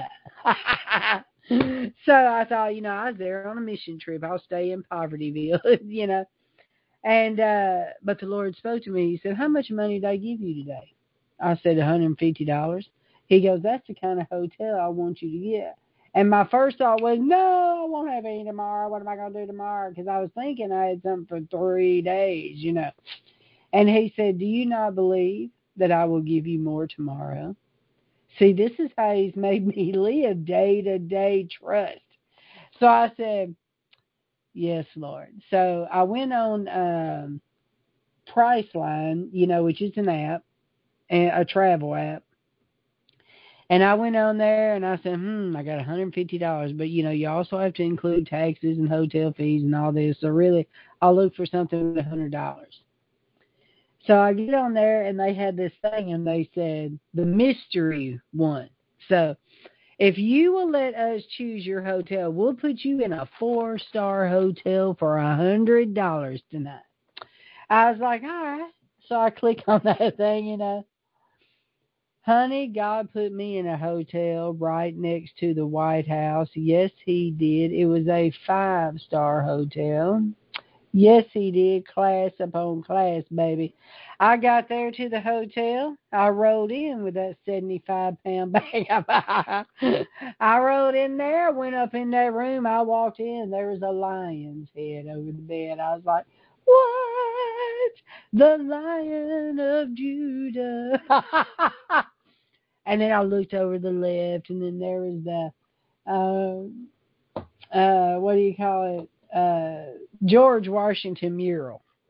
So I thought, you know, I was there on a mission trip. I'll stay in Povertyville, you know. And, uh, but the Lord spoke to me. He said, how much money did I give you today? I said, one hundred fifty dollars. He goes, that's the kind of hotel I want you to get. And my first thought was, no, I won't have any tomorrow. What am I going to do tomorrow? Because I was thinking I had something for three days, you know. And he said, do you not believe that I will give you more tomorrow? See, this is how he's made me live, day-to-day trust. So I said, yes, Lord. So I went on um, Priceline, you know, which is an app, a travel app. And I went on there and I said, hmm, I got one hundred fifty dollars. But, you know, you also have to include taxes and hotel fees and all this. So really, I'll look for something with one hundred dollars. So I get on there and they had this thing and they said, the mystery one. So if you will let us choose your hotel, we'll put you in a four-star hotel for one hundred dollars tonight. I was like, all right. So I click on that thing, you know. Honey, God put me in a hotel right next to the White House. Yes, he did. It was a five-star hotel. Yes, he did. Class upon class, baby. I got there to the hotel. I rolled in with that seventy-five pound bag. I rolled in there, went up in that room. I walked in. There was a lion's head over the bed. I was like, what? The Lion of Judah. And then I looked over the left, and then there was the, uh, uh, what do you call it, uh, George Washington mural.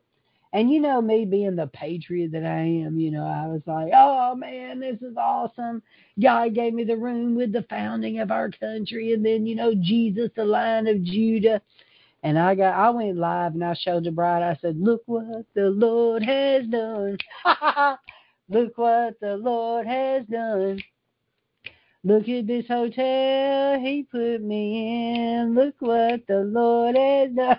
And you know me being the patriot that I am, you know, I was like, oh man, this is awesome. God gave me the room with the founding of our country, and then, you know, Jesus, the Lion of Judah. And I got, I went live and I showed the bride. I said, look what the Lord has done. Look what the Lord has done. Look at this hotel he put me in. Look what the Lord has done.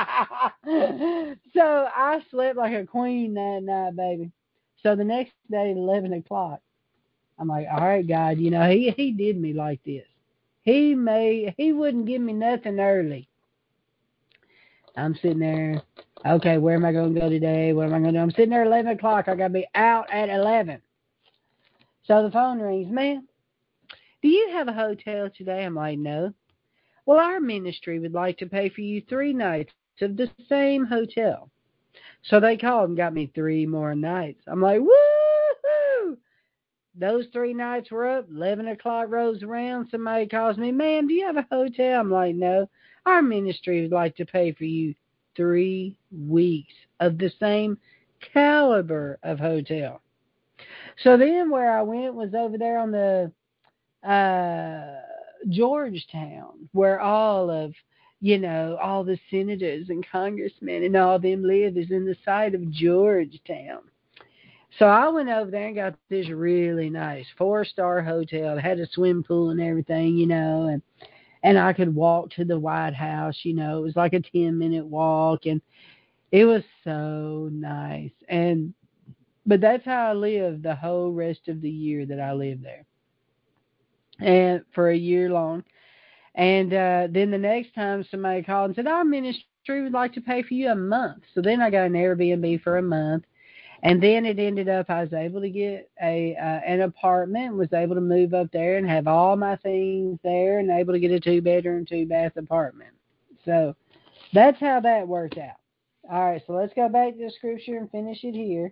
So I slept like a queen that night, baby. So the next day at eleven o'clock, I'm like, all right, God, you know, he, he did me like this. He made, he wouldn't give me nothing early. I'm sitting there, okay, where am I going to go today? What am I going to do? I'm sitting there at eleven o'clock. I got to be out at eleven. So the phone rings, man. Do you have a hotel today? I'm like, no. Well, our ministry would like to pay for you three nights of the same hotel. So they called and got me three more nights. I'm like, woo-hoo! Those three nights were up. eleven o'clock rolls around. Somebody calls me, ma'am, do you have a hotel? I'm like, no. Our ministry would like to pay for you three weeks of the same caliber of hotel. So then where I went was over there on the uh, Georgetown, where all of, you know, all the senators and congressmen and all them live, is in the site of Georgetown. So I went over there and got this really nice four-star hotel. It had a swimming pool and everything, you know, and and I could walk to the White House, you know. It was like a ten-minute walk, and it was so nice. And but that's how I lived the whole rest of the year that I lived there, and for a year long. And uh, then the next time somebody called and said, our ministry would like to pay for you a month. So then I got an Airbnb for a month. And then it ended up I was able to get a uh, an apartment, was able to move up there and have all my things there, and able to get a two-bedroom, two-bath apartment. So that's how that worked out. All right, so let's go back to the scripture and finish it here.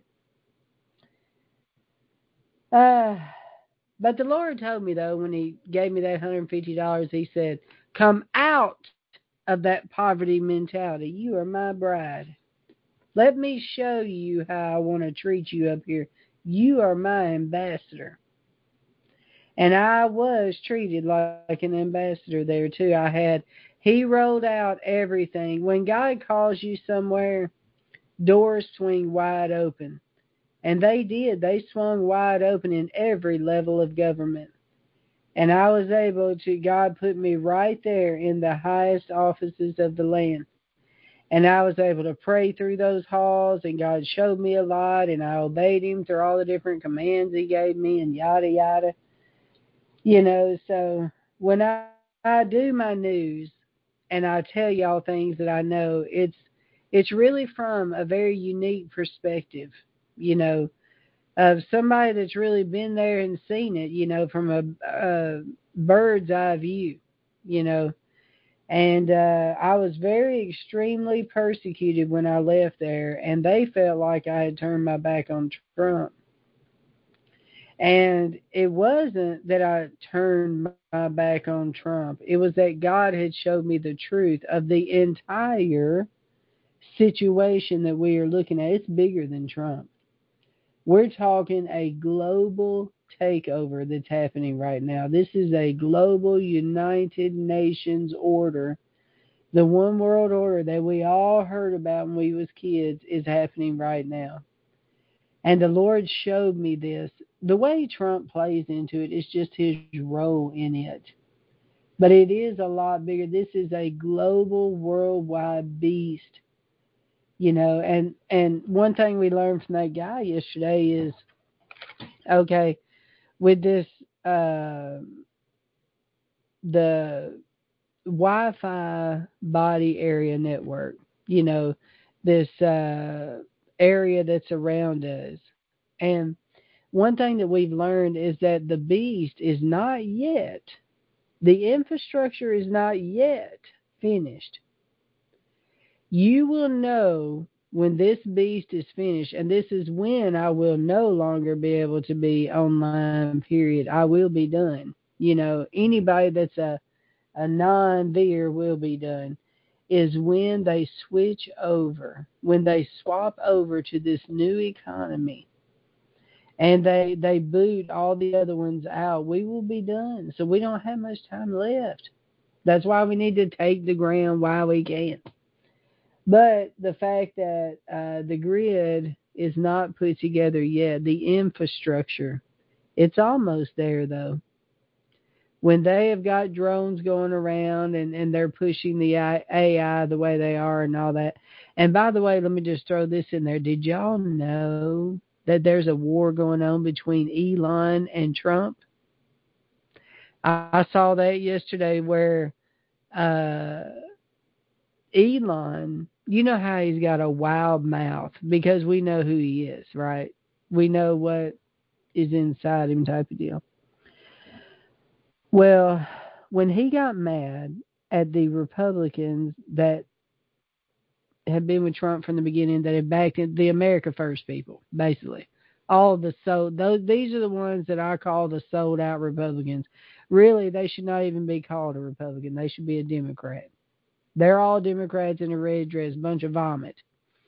Uh, but the Lord told me, though, when he gave me that one hundred fifty dollars, he said, come out of that poverty mentality. You are my bride. Let me show you how I want to treat you up here. You are my ambassador. And I was treated like an ambassador there, too. I had, he rolled out everything. When God calls you somewhere, doors swing wide open. And they did. They swung wide open in every level of government. And I was able to, God put me right there in the highest offices of the land. And I was able to pray through those halls, and God showed me a lot, and I obeyed him through all the different commands he gave me, and yada, yada. You know, so when I, I do my news and I tell y'all things that I know, it's it's really from a very unique perspective, you know, of somebody that's really been there and seen it, you know, from a, a bird's eye view, you know. And uh, I was very extremely persecuted when I left there, and they felt like I had turned my back on Trump. And it wasn't that I turned my back on Trump. It was that God had showed me the truth of the entire situation that we are looking at. It's bigger than Trump. We're talking a global takeover that's happening right now. This is a global United Nations order. The one world order that we all heard about when we was kids is happening right now. And the Lord showed me this. The way Trump plays into it is just his role in it. But it is a lot bigger. This is a global, worldwide beast. You know, and, and one thing we learned from that guy yesterday is, okay, with this, uh, the Wi-Fi body area network, you know, this uh, area that's around us. And one thing that we've learned is that the beast is not yet, the infrastructure is not yet finished. You will know when this beast is finished, and this is when I will no longer be able to be online, period. I will be done. You know, anybody that's a a non-veer will be done. is when they switch over, when they swap over to this new economy and they, they boot all the other ones out, we will be done. So we don't have much time left. That's why we need to take the ground while we can. But the fact that uh, the grid is not put together yet, the infrastructure, it's almost there though. When they have got drones going around and, and they're pushing the A I the way they are and all that. And by the way, let me just throw this in there. Did y'all know that there's a war going on between Elon and Trump? I, I saw that yesterday where uh, Elon, you know how he's got a wild mouth because we know who he is, right? We know what is inside him type of deal. Well, when he got mad at the Republicans that had been with Trump from the beginning, that had backed the America First people, basically. All the so those these are the ones that I call the sold out Republicans. Really, they should not even be called a Republican. They should be a Democrat. They're all Democrats in a red dress, bunch of vomit.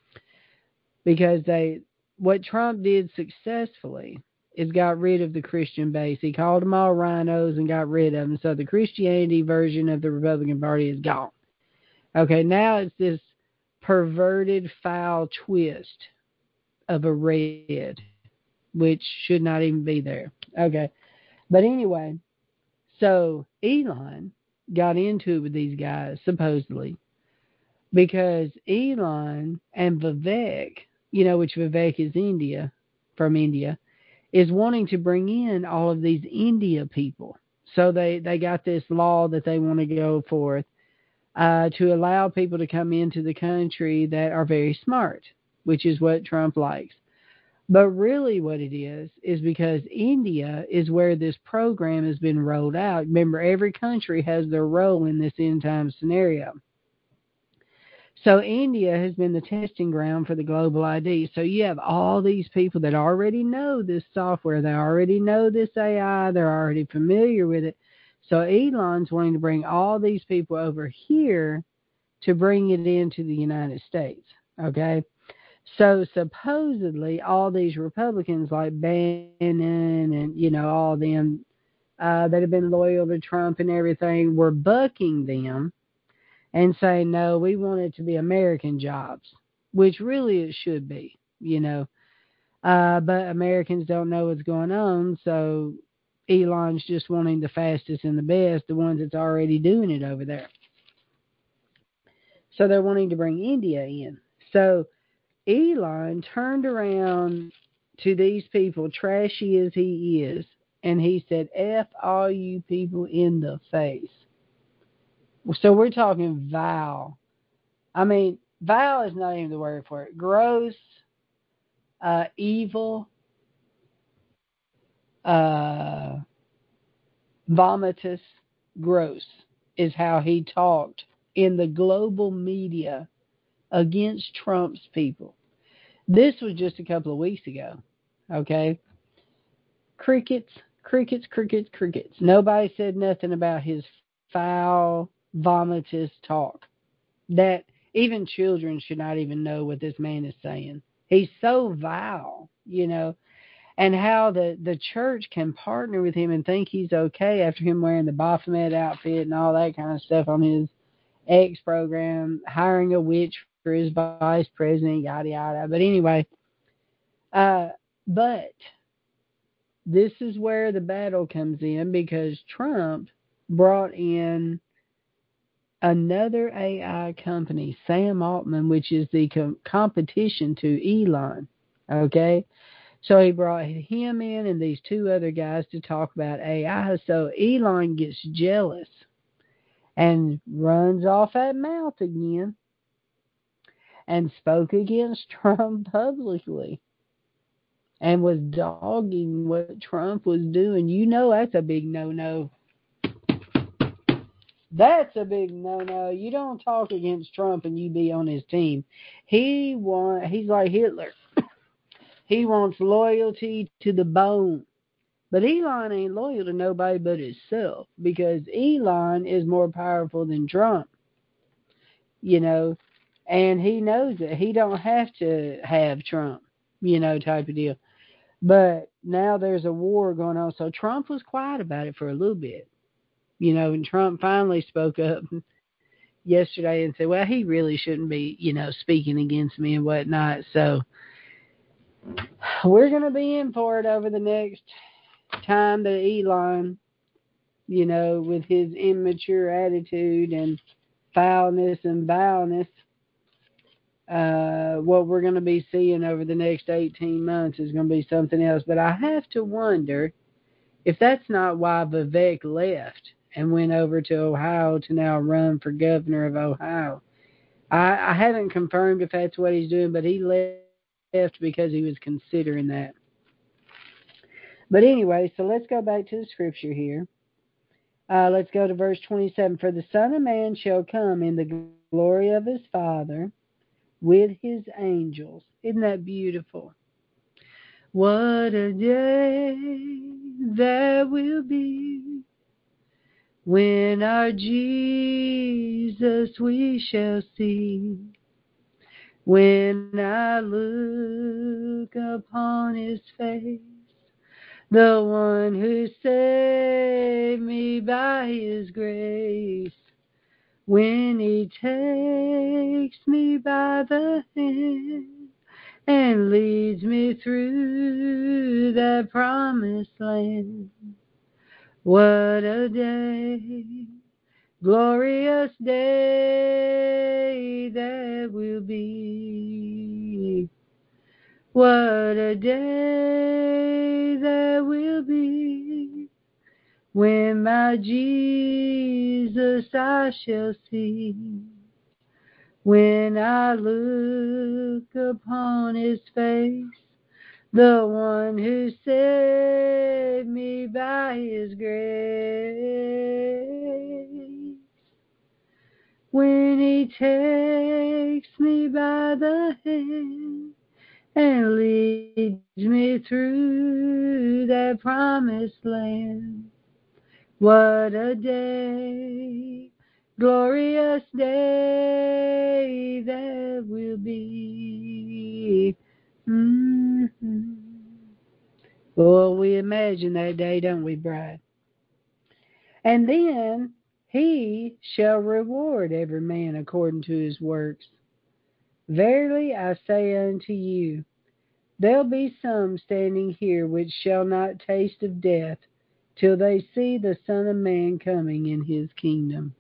Because they what Trump did successfully is got rid of the Christian base. He called them all rhinos and got rid of them. So the Christianity version of the Republican Party is gone. Okay, now it's this perverted, foul twist of a red, which should not even be there. Okay, but anyway, so Elon got into it with these guys, supposedly, because Elon and Vivek, you know, which Vivek is India, from India, is wanting to bring in all of these India people. So they, they got this law that they want to go forth uh, to allow people to come into the country that are very smart, which is what Trump likes. But really what it is, is because India is where this program has been rolled out. Remember, every country has their role in this end time scenario. So India has been the testing ground for the global I D. So you have all these people that already know this software. They already know this A I. They're already familiar with it. So Elon's wanting to bring all these people over here to bring it into the United States. Okay? So supposedly all these Republicans like Bannon and, you know, all them uh, that have been loyal to Trump and everything were bucking them and saying, no, we want it to be American jobs, which really it should be, you know. Uh, but Americans don't know what's going on, so Elon's just wanting the fastest and the best, the ones that's already doing it over there. So they're wanting to bring India in. So Elon turned around to these people, trashy as he is, and he said, F all you people in the face. So we're talking vile. I mean, vile is not even the word for it. Gross, uh, evil, uh, vomitous, gross is how he talked in the global media against Trump's people. This was just a couple of weeks ago, okay? Crickets, crickets, crickets, crickets. Nobody said nothing about his foul, vomitous talk. That even children should not even know what this man is saying. He's so vile, you know, and how the, the church can partner with him and think he's okay after him wearing the Baphomet outfit and all that kind of stuff on his X program, hiring a witch for his vice president, yada, yada. But anyway, uh, but this is where the battle comes in because Trump brought in another A I company, Sam Altman, which is the com- competition to Elon. Okay? So he brought him in and these two other guys to talk about A I. So Elon gets jealous and runs off at mouth again and spoke against Trump publicly and was dogging what Trump was doing. You know that's a big no-no. That's a big no-no. You don't talk against Trump and you be on his team. He want, he's like Hitler. He wants loyalty to the bone. But Elon ain't loyal to nobody but himself because Elon is more powerful than Trump. you know, and he knows it. He don't have to have Trump, you know, type of deal. But now there's a war going on. So Trump was quiet about it for a little bit, you know, and Trump finally spoke up yesterday and said, well, he really shouldn't be, you know, speaking against me and whatnot. So we're going to be in for it over the next time that Elon, you know, with his immature attitude and foulness and vileness, uh, what we're going to be seeing over the next eighteen months is going to be something else. But I have to wonder if that's not why Vivek left and went over to Ohio to now run for governor of Ohio. I, I haven't confirmed if that's what he's doing, but he left because he was considering that. But anyway, so let's go back to the scripture here. Uh, let's go to verse twenty-seven. For the Son of Man shall come in the glory of his Father with his angels. Isn't that beautiful? What a day that will be when our Jesus we shall see. When I look upon his face, the one who saved me by his grace, when he takes me by the hand and leads me through that promised land. What a day, glorious day that will be. What a day that will be when my Jesus I shall see. When I look upon his face, the one who saved me by his grace. When he takes me by the hand and leads me through that promised land. What a day, glorious day that will be. Mm-hmm. Well, we imagine that day, don't we, bride? And then he shall reward every man according to his works. Verily I say unto you, there'll be some standing here which shall not taste of death till they see the Son of Man coming in his kingdom.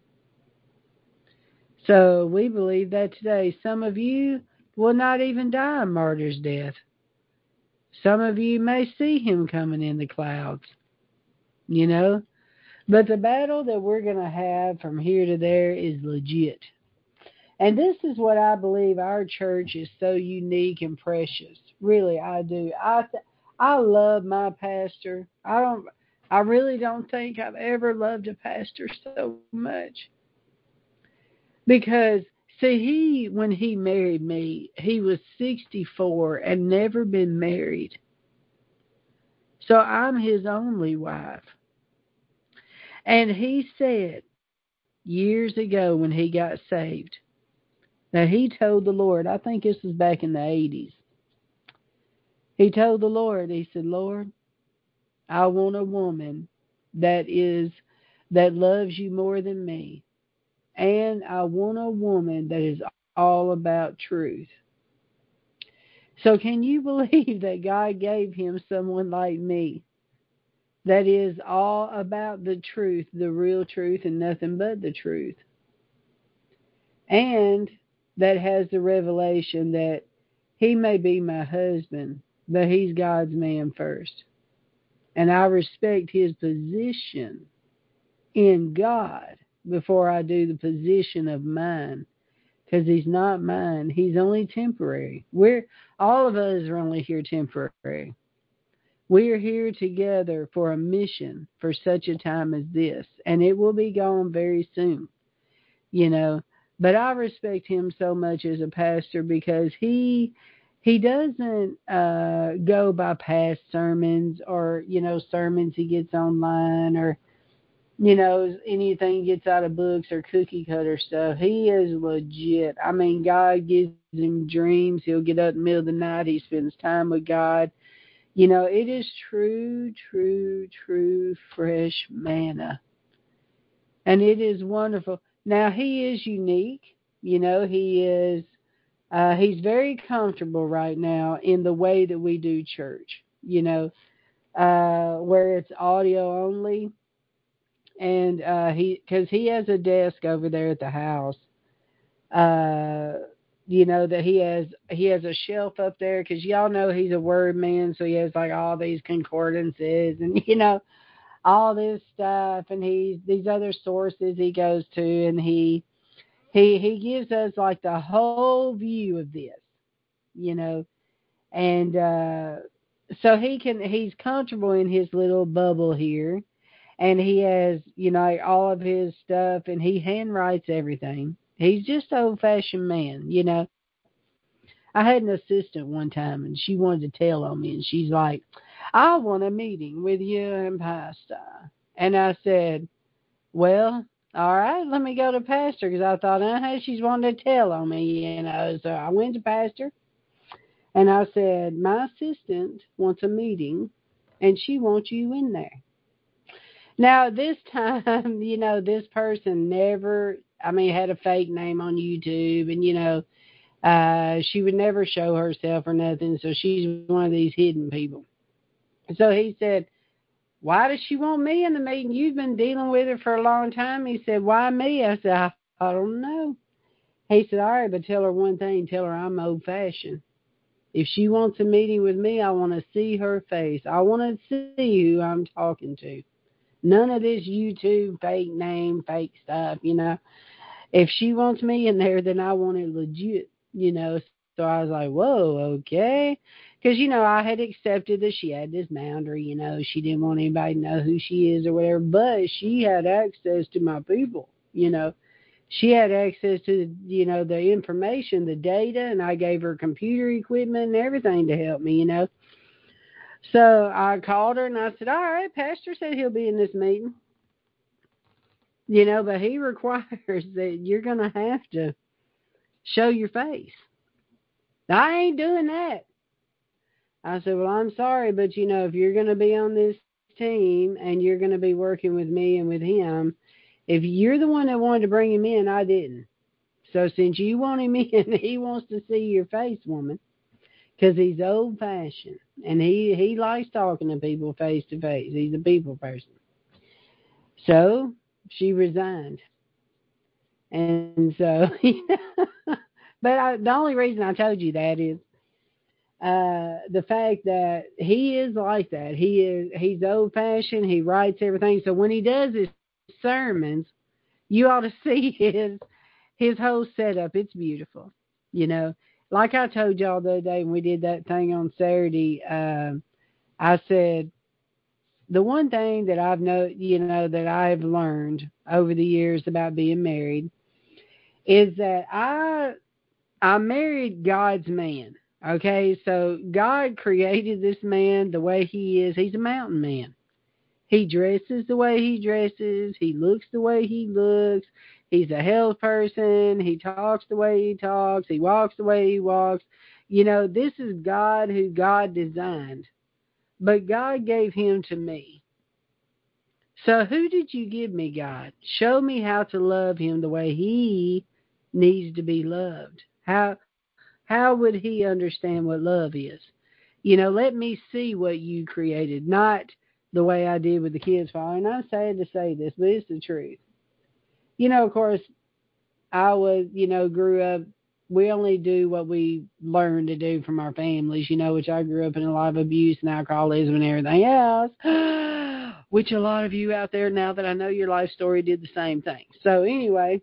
So we believe that today. Some of you will not even die a martyr's death. Some of you may see him coming in the clouds, you know. But the battle that we're going to have from here to there is legit. And this is what I believe our church is so unique and precious. Really, I do. I th- I love my pastor. I don't. I really don't think I've ever loved a pastor so much. Because, see, he, when he married me, he was sixty-four and never been married. So I'm his only wife. And he said years ago when he got saved, now, he told the Lord, I think this was back in the eighties. He told the Lord, he said, Lord, I want a woman that is, that loves you more than me. And I want a woman that is all about truth. So can you believe that God gave him someone like me that is all about the truth, the real truth, and nothing but the truth? And that has the revelation that he may be my husband, but he's God's man first. And I respect his position in God before I do the position of mine, because he's not mine. He's only temporary. We're all of us are only here temporary. We are here together for a mission for such a time as this, and it will be gone very soon, you know. But I respect him so much as a pastor because he he doesn't uh, go by past sermons or, you know, sermons he gets online, or you know, anything gets out of books or cookie cutter stuff. He is legit. I mean, God gives him dreams. He'll get up in the middle of the night. He spends time with God. You know, it is true, true, true fresh manna. And it is wonderful. Now, he is unique. You know, he is, uh, he's very comfortable right now in the way that we do church, you know, uh, where it's audio only. And uh, he, because he has a desk over there at the house, uh, you know, that he has, he has a shelf up there because y'all know he's a word man. So he has like all these concordances and, you know, all this stuff, and he's these other sources he goes to, and he he he gives us like the whole view of this, you know, and uh, so he can he's comfortable in his little bubble here, and he has, you know, all of his stuff, and he handwrites everything. He's just an old fashioned man, you know. I had an assistant one time, and she wanted to tell on me, and she's like, "I want a meeting with you and Pastor." And I said, "Well, all right, let me go to Pastor," because I thought, uh-huh, she's wanting to tell on me, you know. So I went to Pastor, and I said, "My assistant wants a meeting, and she wants you in there." Now, this time, you know, this person never, I mean, had a fake name on YouTube, and, you know, uh, she would never show herself or nothing, so she's one of these hidden people. So he said, "Why does she want me in the meeting? You've been dealing with her for a long time." He said, "Why me?" I said, I, I don't know. He said, "All right, but tell her one thing. Tell her I'm old-fashioned. If she wants a meeting with me, I want to see her face. I want to see who I'm talking to. None of this YouTube fake name, fake stuff, you know. If she wants me in there, then I want it legit, you know." So I was like, whoa, okay. Because, you know, I had accepted that she had this boundary, you know. She didn't want anybody to know who she is or whatever, but she had access to my people, you know. She had access to, you know, the information, the data, and I gave her computer equipment and everything to help me, you know. So I called her and I said, "All right, Pastor said he'll be in this meeting, you know, but he requires that you're going to have to show your face." "I ain't doing that." I said, "Well, I'm sorry, but you know, if you're going to be on this team and you're going to be working with me and with him, if you're the one that wanted to bring him in, I didn't. So since you want him in, he wants to see your face, woman, because he's old fashioned and he, he likes talking to people face to face. He's a people person." So she resigned. And so, but I, the only reason I told you that is uh, the fact that he is like that. He is he's old fashioned. He writes everything. So when he does his sermons, you ought to see his his whole setup. It's beautiful. You know, like I told y'all the other day when we did that thing on Saturday. Um, I said the one thing that I've know you know that I have learned over the years about being married is that I I married God's man. Okay, so God created this man the way he is. He's a mountain man. He dresses the way he dresses. He looks the way he looks. He's a health person. He talks the way he talks. He walks the way he walks. You know, this is God who God designed. But God gave him to me. So who did you give me, God? Show me how to love him the way he needs to be loved. How how would he understand what love is? You know, let me see what you created, not the way I did with the kids falling. I'm sad to say this, but it's the truth. You know, of course, I was, you know, grew up, we only do what we learn to do from our families, you know, which I grew up in a lot of abuse and alcoholism and everything else, which a lot of you out there, now that I know your life story, did the same thing. So anyway,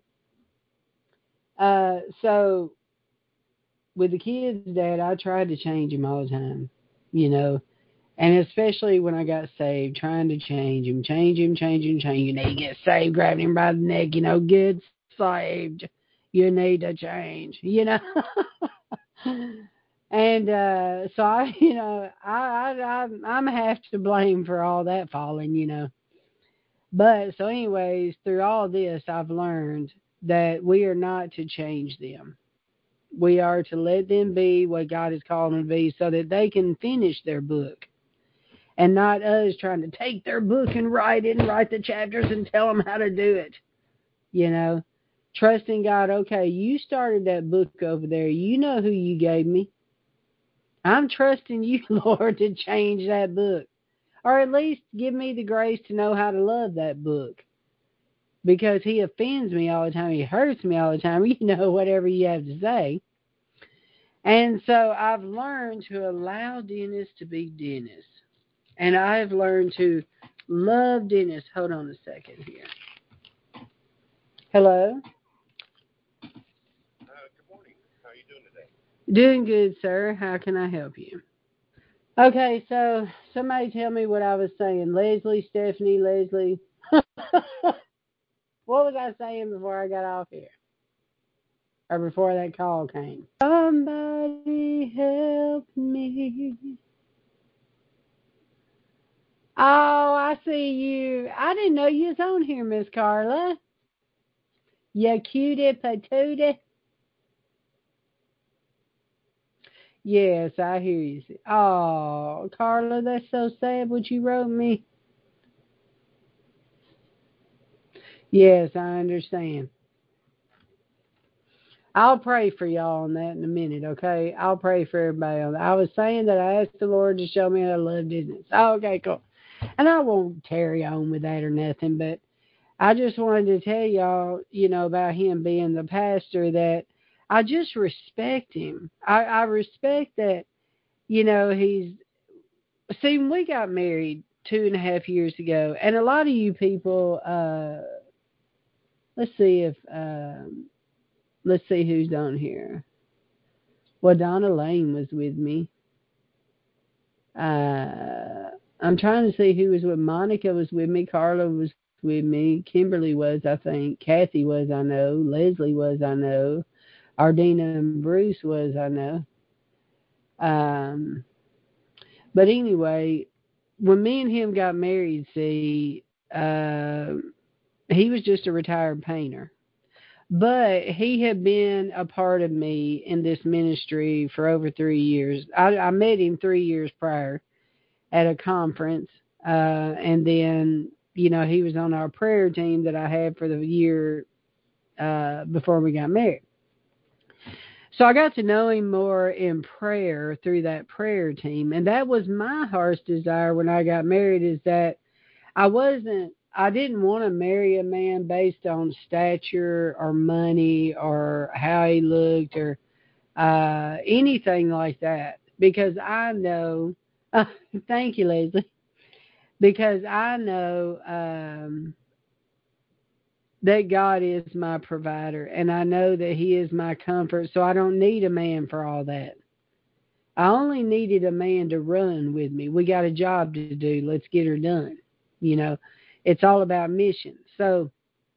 uh, so with the kids, Dad, I tried to change him all the time, you know, and especially when I got saved, trying to change him, change him, change him, change him. You need to get saved, grabbing him by the neck, you know, get saved. You need to change, you know. And uh, so I, you know, I, I, I, I'm half to blame for all that falling, you know. But so anyways, through all this, I've learned that we are not to change them. We are to let them be what God has called them to be so that they can finish their book and not us trying to take their book and write it and write the chapters and tell them how to do it. You know, trusting God, okay, you started that book over there. You know who you gave me. I'm trusting you, Lord, to change that book. Or at least give me the grace to know how to love that book. Because he offends me all the time. He hurts me all the time. You know, whatever you have to say. And so I've learned to allow Dennis to be Dennis. And I have learned to love Dennis. Hold on a second here. Hello? Uh, good morning. How are you doing today? Doing good, sir. How can I help you? Okay, so somebody tell me what I was saying. Leslie, Stephanie, Leslie. What was I saying before I got off here? Or before that call came? Somebody help me. Oh, I see you. I didn't know you was on here, Miss Carla. You cutie patootie. Yes, I hear you. Oh, Carla, that's so sad what you wrote me. Yes, I understand. I'll pray for y'all on that in a minute, okay? I'll pray for everybody on that. I was saying that I asked the Lord to show me how to love Disney. Oh, okay, cool. And I won't carry on with that or nothing, but I just wanted to tell y'all, you know, about him being the pastor, that I just respect him. I, I respect that, you know, he's, see, when we got married two and a half years ago, and a lot of you people, uh, let's see if, um, let's see who's on here. Well, Donna Lane was with me. Uh, I'm trying to see who was with. Monica was with me. Carla was with me. Kimberly was, I think. Kathy was, I know. Leslie was, I know. Ardina and Bruce was, I know. Um, but anyway, when me and him got married, see, uh, he was just a retired painter. But he had been a part of me in this ministry for over three years. I, I met him three years prior at a conference. Uh, and then, you know, he was on our prayer team that I had for the year uh, before we got married. So I got to know him more in prayer through that prayer team. And that was my heart's desire when I got married, is that I wasn't, I didn't want to marry a man based on stature or money or how he looked or uh, anything like that. Because I know, uh, thank you, Leslie, because I know um, that God is my provider, and I know that he is my comfort, so I don't need a man for all that. I only needed a man to run with me. We got a job to do. Let's get her done. You know, it's all about mission. So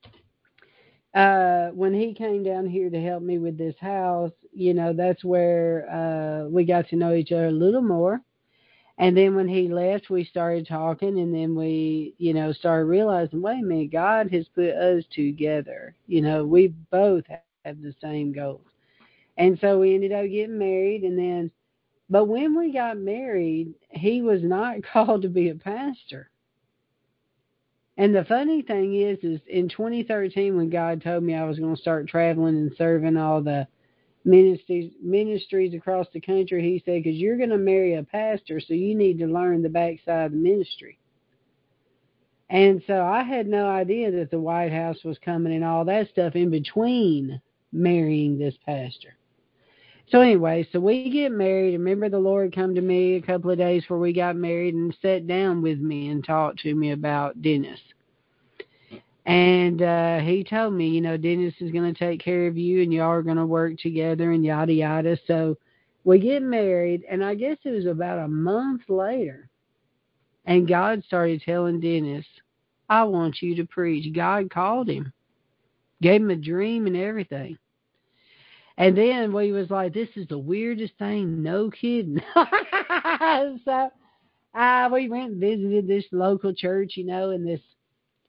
uh, when he came down here to help me with this house, you know, that's where uh, we got to know each other a little more. And then when he left, we started talking, and then we, you know, started realizing, wait a minute, God has put us together. You know, we both have the same goals. And so we ended up getting married, and then, but when we got married, he was not called to be a pastor. And the funny thing is, is in twenty thirteen, when God told me I was going to start traveling and serving all the ministries ministries across the country, he said, because you're going to marry a pastor, so you need to learn the backside of the ministry. And so I had no idea that the White House was coming and all that stuff in between marrying this pastor. So anyway, so we get married. Remember, the Lord come to me a couple of days before we got married and sat down with me and talked to me about Dennis. And uh, he told me, you know, Dennis is going to take care of you, and y'all are going to work together and yada, yada. So we get married, and I guess it was about a month later, and God started telling Dennis, I want you to preach. God called him, gave him a dream and everything. And then we was like, this is the weirdest thing. No kidding. So uh, we went and visited this local church, you know, and this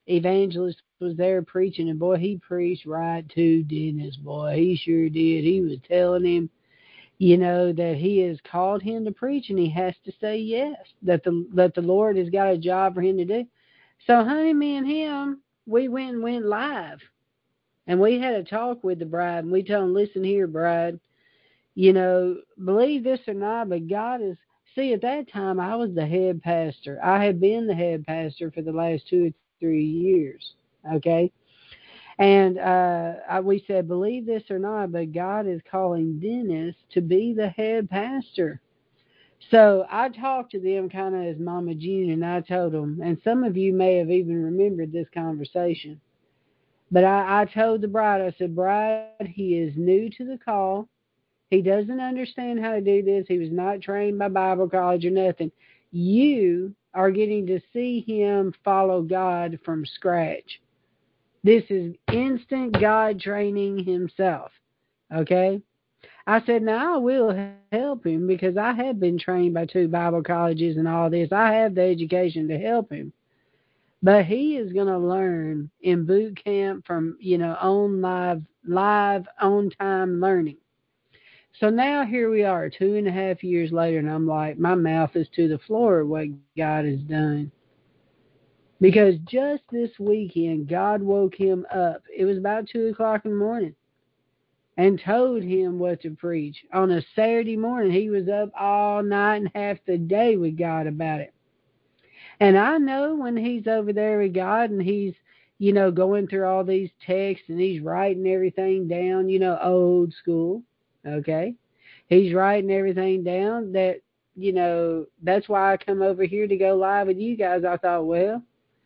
evangelist was there preaching, and boy, he preached right to Dennis, boy. He sure did. He was telling him, you know, that he has called him to preach, and he has to say yes, that the that the Lord has got a job for him to do. So, honey, me and him, we went and went live, and we had a talk with the bride, and we told him, listen here, bride, you know, believe this or not, but God is, see, at that time, I was the head pastor. I had been the head pastor for the last two or three years, okay? And uh, I, we said, believe this or not, but God is calling Dennis to be the head pastor. So I talked to them kind of as Mama June, and I told them, and some of you may have even remembered this conversation, but I, I told the bride, I said, bride, he is new to the call. He doesn't understand how to do this. He was not trained by Bible college or nothing. You are getting to see him follow God from scratch. This is instant God training himself. Okay? I said, now I will help him because I have been trained by two Bible colleges and all this. I have the education to help him. But he is going to learn in boot camp from, you know, on live, live, on time learning. So now here we are, two and a half years later, and I'm like, my mouth is to the floor at what God has done. Because just this weekend, God woke him up. It was about two o'clock in the morning. And told him what to preach. On a Saturday morning, he was up all night and half the day with God about it. And I know when he's over there with God and he's, you know, going through all these texts and he's writing everything down, you know, old school, okay? He's writing everything down that, you know, that's why I come over here to go live with you guys. I thought, well,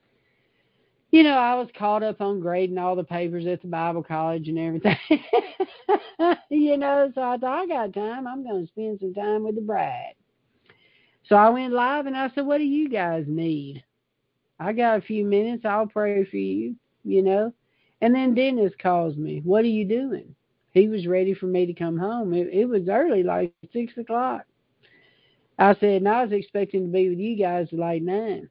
you know, I was caught up on grading all the papers at the Bible college and everything. You know, so I thought, I got time. I'm going to spend some time with the bride. So I went live and I said, what do you guys need? I got a few minutes. I'll pray for you, you know. And then Dennis calls me. What are you doing? He was ready for me to come home. It, it was early, like six o'clock. I said, and I was expecting to be with you guys at like nine.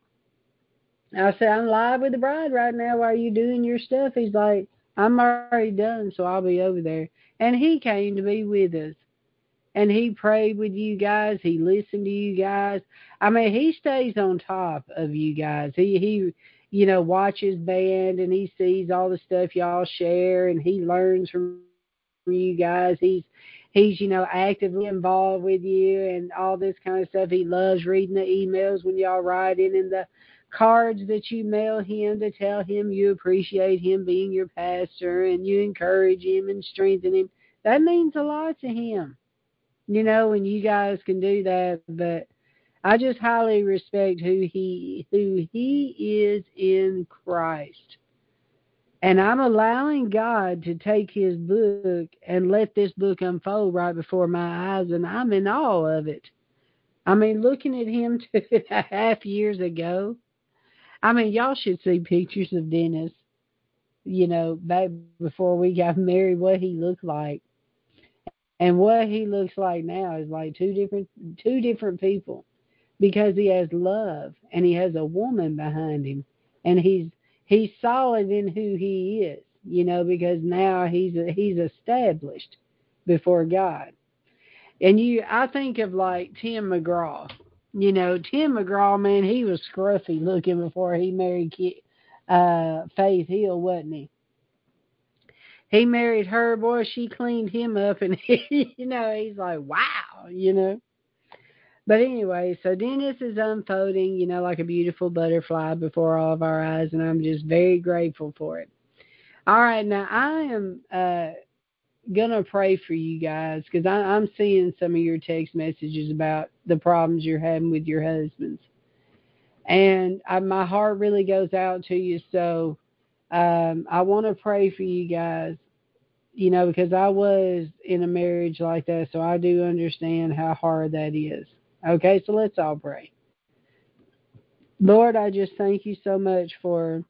I said, I'm live with the bride right now while you doing your stuff. He's like, I'm already done, so I'll be over there. And he came to be with us. And he prayed with you guys. He listened to you guys. I mean, he stays on top of you guys. He, he, you know, watches band and he sees all the stuff y'all share and he learns from you guys. He's, he's, you know, actively involved with you and all this kind of stuff. He loves reading the emails when y'all write in and the cards that you mail him to tell him you appreciate him being your pastor and you encourage him and strengthen him. That means a lot to him, you know, and you guys can do that. But I just highly respect who he who he is in Christ. And I'm allowing God to take his book and let this book unfold right before my eyes, and I'm in awe of it. I mean, looking at him two and a half years ago, I mean, y'all should see pictures of Dennis, you know, back before we got married, what he looked like. And what he looks like now is like two different two different people because he has love and he has a woman behind him. And he's he's solid in who he is, you know, because now he's a, he's established before God. And you, I think of like Tim McGraw. You know, Tim McGraw, man, he was scruffy looking before he married uh, Faith Hill, wasn't he? He married her, boy, she cleaned him up, and he, you know, he's like, wow, you know. But anyway, so Dennis is unfolding, you know, like a beautiful butterfly before all of our eyes, and I'm just very grateful for it. All right, now I am uh, going to pray for you guys because I'm seeing some of your text messages about the problems you're having with your husbands. And I, my heart really goes out to you, so um, I want to pray for you guys, you know, because I was in a marriage like that, so I do understand how hard that is. Okay, so let's all pray. Lord, I just thank you so much for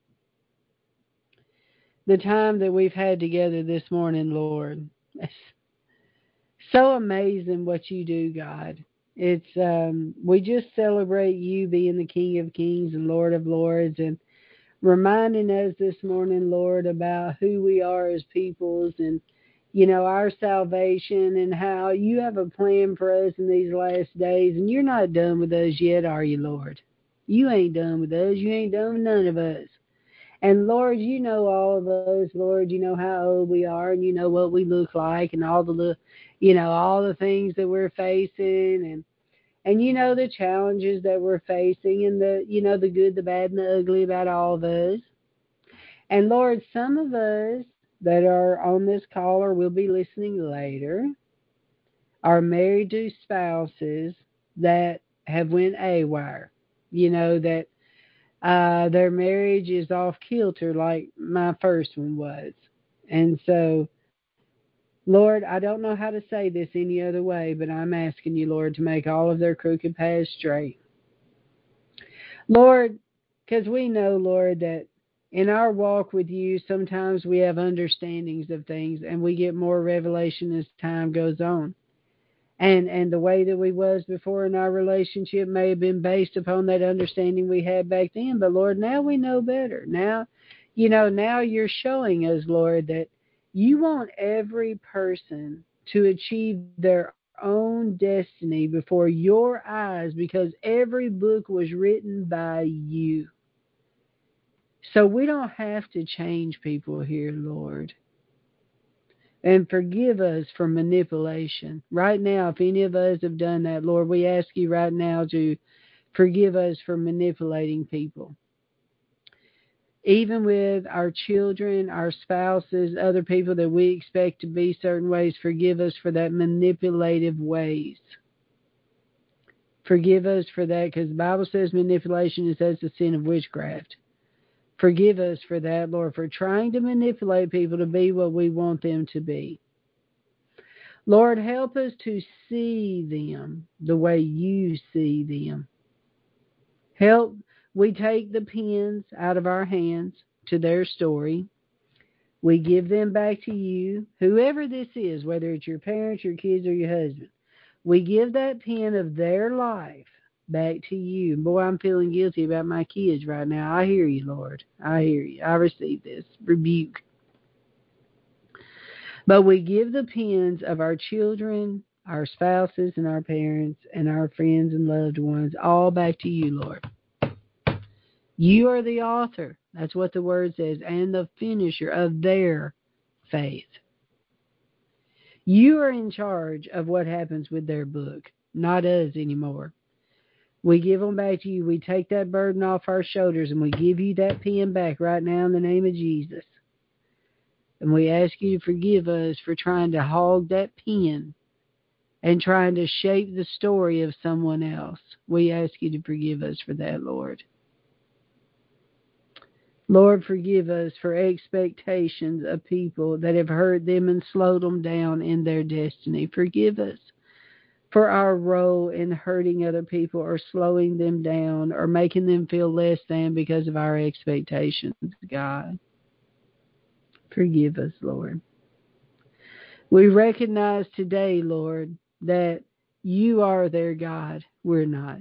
the time that we've had together this morning, Lord. It's so amazing what you do, God. It's um, we just celebrate you being the King of Kings and Lord of Lords, and reminding us this morning, Lord, about who we are as peoples and, you know, our salvation and how you have a plan for us in these last days. And you're not done with us yet, are you, Lord? You ain't done with us. You ain't done with none of us. And Lord, you know all of us, Lord. You know how old we are, and you know what we look like, and all the, li- you know, all the things that we're facing, and and you know the challenges that we're facing, and the, you know, the good, the bad, and the ugly about all of us. And Lord, some of us that are on this call or will be listening later are married to spouses that have went AWOL. You know that uh, their marriage is off kilter like my first one was. And so, Lord, I don't know how to say this any other way, but I'm asking you, Lord, to make all of their crooked paths straight. Lord, because we know, Lord, that in our walk with you, sometimes we have understandings of things and we get more revelation as time goes on. And and the way that we was before in our relationship may have been based upon that understanding we had back then. But Lord, now we know better. Now, you know, now you're showing us, Lord, that you want every person to achieve their own destiny before your eyes, because every book was written by you. So we don't have to change people here, Lord. And forgive us for manipulation. Right now, if any of us have done that, Lord, we ask you right now to forgive us for manipulating people. Even with our children, our spouses, other people that we expect to be certain ways, forgive us for that manipulative ways. Forgive us for that, because the Bible says manipulation is as the sin of witchcraft. Forgive us for that, Lord, for trying to manipulate people to be what we want them to be. Lord, help us to see them the way you see them. Help, we take the pens out of our hands to their story. We give them back to you, whoever this is, whether it's your parents, your kids, or your husband. We give that pen of their life back to you. Boy, I'm feeling guilty about my kids right now. I hear you, Lord. I hear you. I receive this rebuke. But we give the pens of our children, our spouses, and our parents, and our friends and loved ones all back to you, Lord. You are the author. That's what the word says, and the finisher of their faith. You are in charge of what happens with their book, not us anymore. We give them back to you. We take that burden off our shoulders, and we give you that pen back right now in the name of Jesus. And we ask you to forgive us for trying to hog that pen and trying to shape the story of someone else. We ask you to forgive us for that, Lord. Lord, forgive us for expectations of people that have hurt them and slowed them down in their destiny. Forgive us for our role in hurting other people or slowing them down or making them feel less than because of our expectations, God. Forgive us, Lord. We recognize today, Lord, that you are their God. We're not.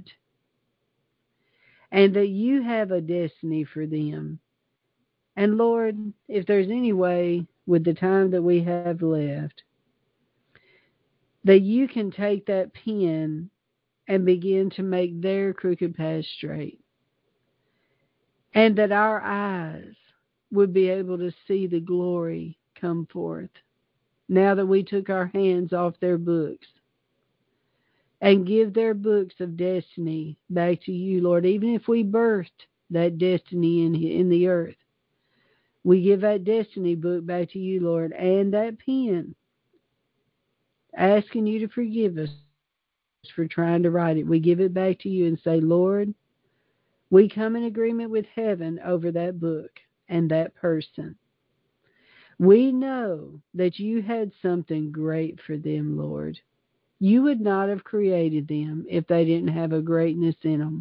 And that you have a destiny for them. And Lord, if there's any way with the time that we have left, that you can take that pen and begin to make their crooked path straight. And that our eyes would be able to see the glory come forth now that we took our hands off their books, and give their books of destiny back to you, Lord. Even if we birthed that destiny in, in the earth, we give that destiny book back to you, Lord, and that pen, asking you to forgive us for trying to write it. We give it back to you and say, Lord, we come in agreement with heaven over that book and that person. We know that you had something great for them, Lord. You would not have created them if they didn't have a greatness in them.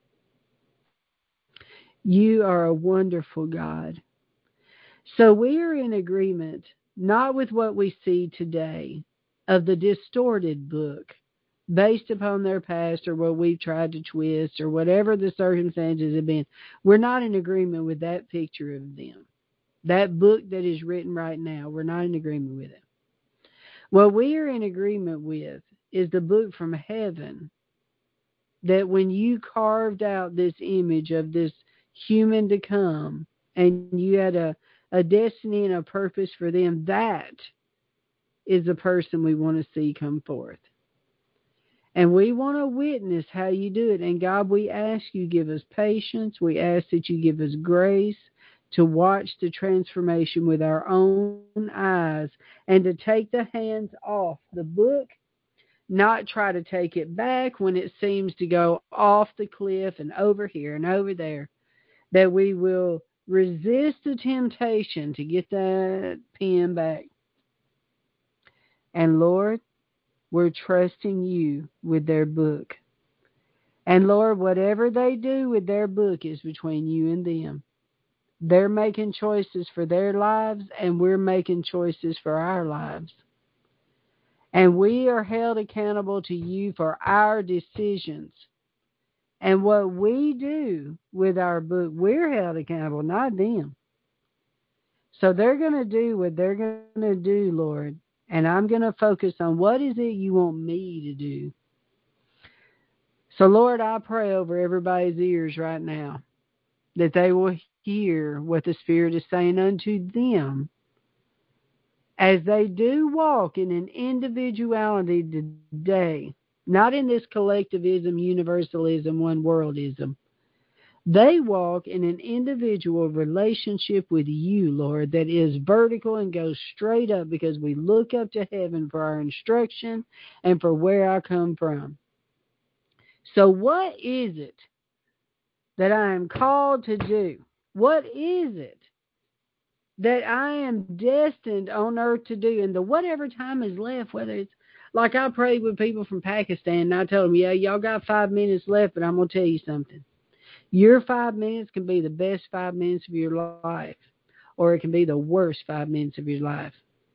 You are a wonderful God. So we are in agreement, not with what we see today of the distorted book based upon their past or what we've tried to twist or whatever the circumstances have been. We're not in agreement with that picture of them. That book that is written right now, we're not in agreement with it. What we are in agreement with is the book from heaven, that when you carved out this image of this human to come and you had a, a destiny and a purpose for them, that is the person we want to see come forth. And we want to witness how you do it. And God, we ask you give us patience. We ask that you give us grace to watch the transformation with our own eyes and to take the hands off the book, not try to take it back when it seems to go off the cliff and over here and over there, that we will resist the temptation to get that pen back. And Lord, we're trusting you with their book. And Lord, whatever they do with their book is between you and them. They're making choices for their lives, and we're making choices for our lives. And we are held accountable to you for our decisions. And what we do with our book, we're held accountable, not them. So they're going to do what they're going to do, Lord. And I'm going to focus on what is it you want me to do. So, Lord, I pray over everybody's ears right now that they will hear what the Spirit is saying unto them as they do walk in an individuality today, not in this collectivism, universalism, one-worldism. They walk in an individual relationship with you, Lord, that is vertical and goes straight up because we look up to heaven for our instruction and for where I come from. So what is it that I am called to do? What is it that I am destined on earth to do? And the whatever time is left, whether it's like I prayed with people from Pakistan, and I told them, yeah, y'all got five minutes left, but I'm going to tell you something. Your five minutes can be the best five minutes of your life, or it can be the worst five minutes of your life.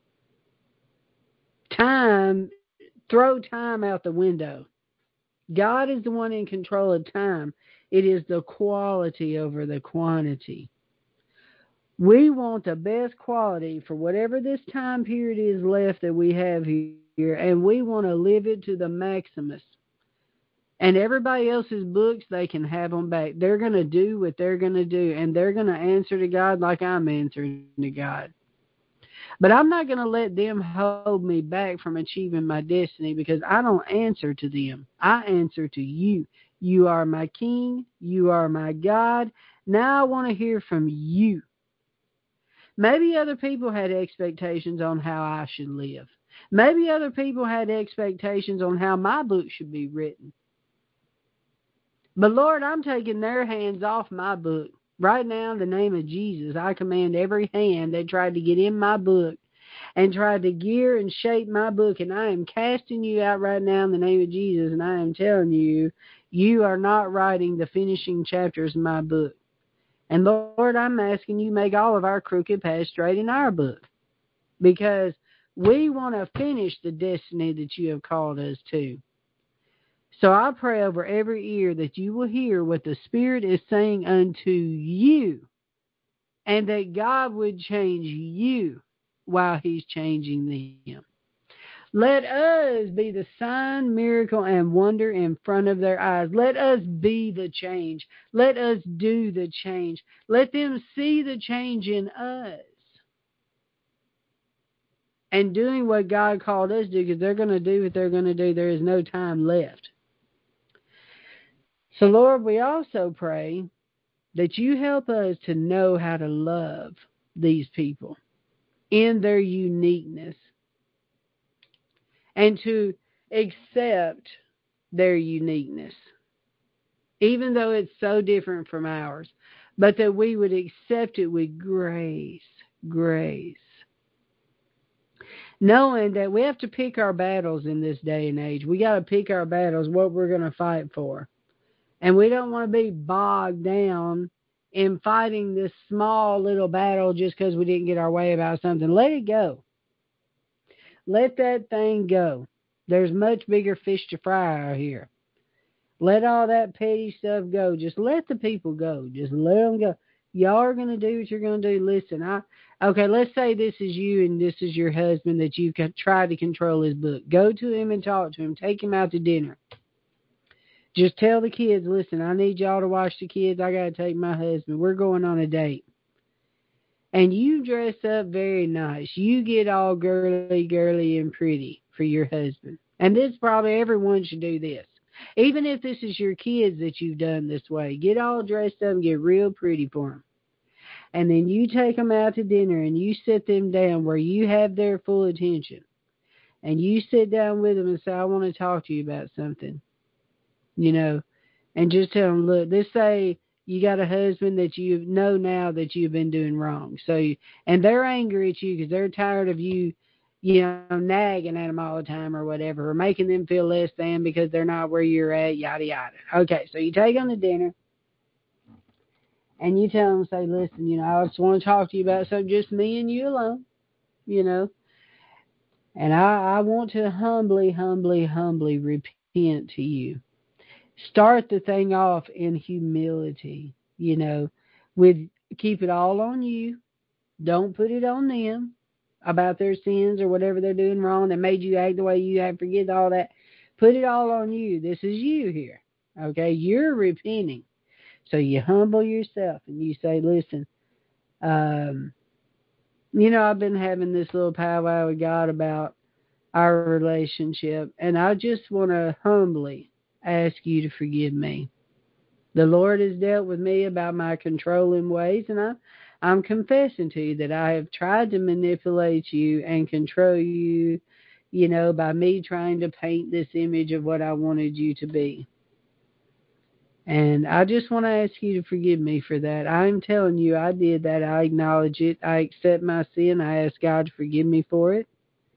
Time, throw time out the window. God is the one in control of time. It is the quality over the quantity. We want the best quality for whatever this time period is left that we have here, and we want to live it to the maximus. And everybody else's books, they can have them back. They're going to do what they're going to do, and they're going to answer to God like I'm answering to God. But I'm not going to let them hold me back from achieving my destiny because I don't answer to them. I answer to you. You are my King. You are my God. Now I want to hear from you. Maybe other people had expectations on how I should live. Maybe other people had expectations on how my book should be written. But Lord, I'm taking their hands off my book. Right now, in the name of Jesus, I command every hand that tried to get in my book and tried to gear and shape my book, and I am casting you out right now in the name of Jesus, and I am telling you, you are not writing the finishing chapters of my book. And Lord, I'm asking you make all of our crooked paths straight in our book, because we want to finish the destiny that you have called us to. So I pray over every ear that you will hear what the Spirit is saying unto you, and that God would change you while He's changing them. Let us be the sign, miracle, and wonder in front of their eyes. Let us be the change. Let us do the change. Let them see the change in us. And doing what God called us to do, because they're going to do what they're going to do. There is no time left. So, Lord, we also pray that you help us to know how to love these people in their uniqueness and to accept their uniqueness, even though it's so different from ours, but that we would accept it with grace, grace. Knowing that we have to pick our battles in this day and age. We got to pick our battles, what we're going to fight for. And we don't want to be bogged down in fighting this small little battle just because we didn't get our way about something. Let it go. Let that thing go. There's much bigger fish to fry out here. Let all that petty stuff go. Just let the people go. Just let them go. Y'all are going to do what you're going to do. Listen, I okay, let's say this is you and this is your husband that you've tried to control his book. Go to him and talk to him. Take him out to dinner. Just tell the kids, listen, I need y'all to watch the kids. I got to take my husband. We're going on a date. And you dress up very nice. You get all girly, girly, and pretty for your husband. And this probably everyone should do this. Even if this is your kids that you've done this way, get all dressed up and get real pretty for them. And then you take them out to dinner and you sit them down where you have their full attention. And you sit down with them and say, I want to talk to you about something. You know, and just tell them, look, let's say you got a husband that you know now that you've been doing wrong. So, you, and they're angry at you because they're tired of you, you know, nagging at them all the time or whatever, or making them feel less than because they're not where you're at, yada, yada. Okay, so you take them to dinner, and you tell them, say, listen, you know, I just want to talk to you about something, just me and you alone, you know. And I, I want to humbly, humbly, humbly repent to you. Start the thing off in humility, you know, with keep it all on you. Don't put it on them about their sins or whatever they're doing wrong that made you act the way you have. Forget all that. Put it all on you. This is you here. Okay? You're repenting. So you humble yourself and you say, listen, um, you know, I've been having this little powwow with God about our relationship, and I just want to humbly ask you to forgive me. The Lord has dealt with me about my controlling ways, and I, I'm confessing to you that I have tried to manipulate you and control you, you know, by me trying to paint this image of what I wanted you to be. And I just want to ask you to forgive me for that. I'm telling you, I did that. I acknowledge it. I accept my sin. I ask God to forgive me for it.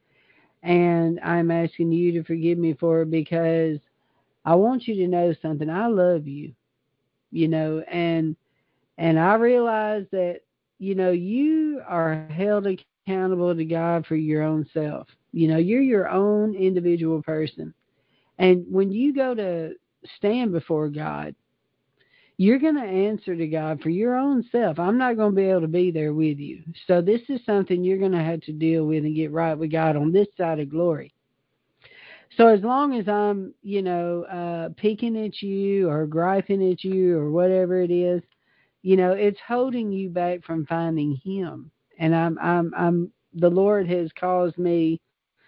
And I'm asking you to forgive me for it because I want you to know something. I love you, you know, and and I realize that, you know, you are held accountable to God for your own self. You know, you're your own individual person. And when you go to stand before God, you're going to answer to God for your own self. I'm not going to be able to be there with you. So this is something you're going to have to deal with and get right with God on this side of glory. So as long as I'm, you know, uh, picking at you or griping at you or whatever it is, you know, it's holding you back from finding Him. And I'm, I'm, I'm. The Lord has caused me,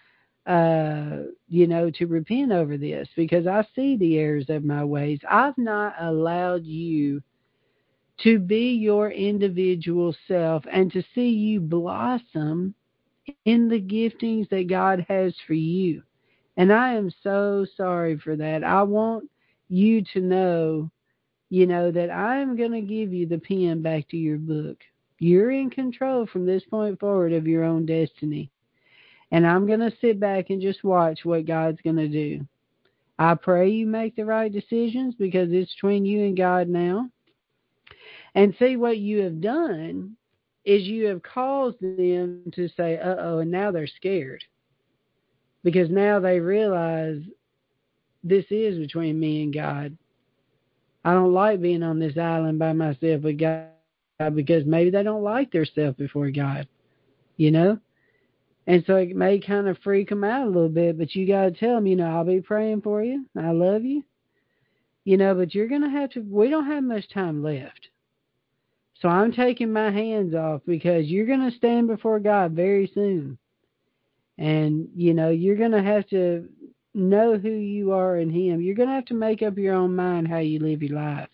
uh, you know, to repent over this because I see the errors of my ways. I've not allowed you to be your individual self and to see you blossom in the giftings that God has for you. And I am so sorry for that. I want you to know, you know, that I am going to give you the pen back to your book. You're in control from this point forward of your own destiny. And I'm going to sit back and just watch what God's going to do. I pray you make the right decisions because it's between you and God now. And see, what you have done is you have caused them to say, uh-oh, and now they're scared. Because now they realize this is between me and God. I don't like being on this island by myself with God because maybe they don't like their self before God, you know? And so it may kind of freak them out a little bit, but you got to tell them, you know, I'll be praying for you. I love you. You know, but you're going to have to, we don't have much time left. So I'm taking my hands off because you're going to stand before God very soon. And, you know, you're going to have to know who you are in Him. You're going to have to make up your own mind how you live your life.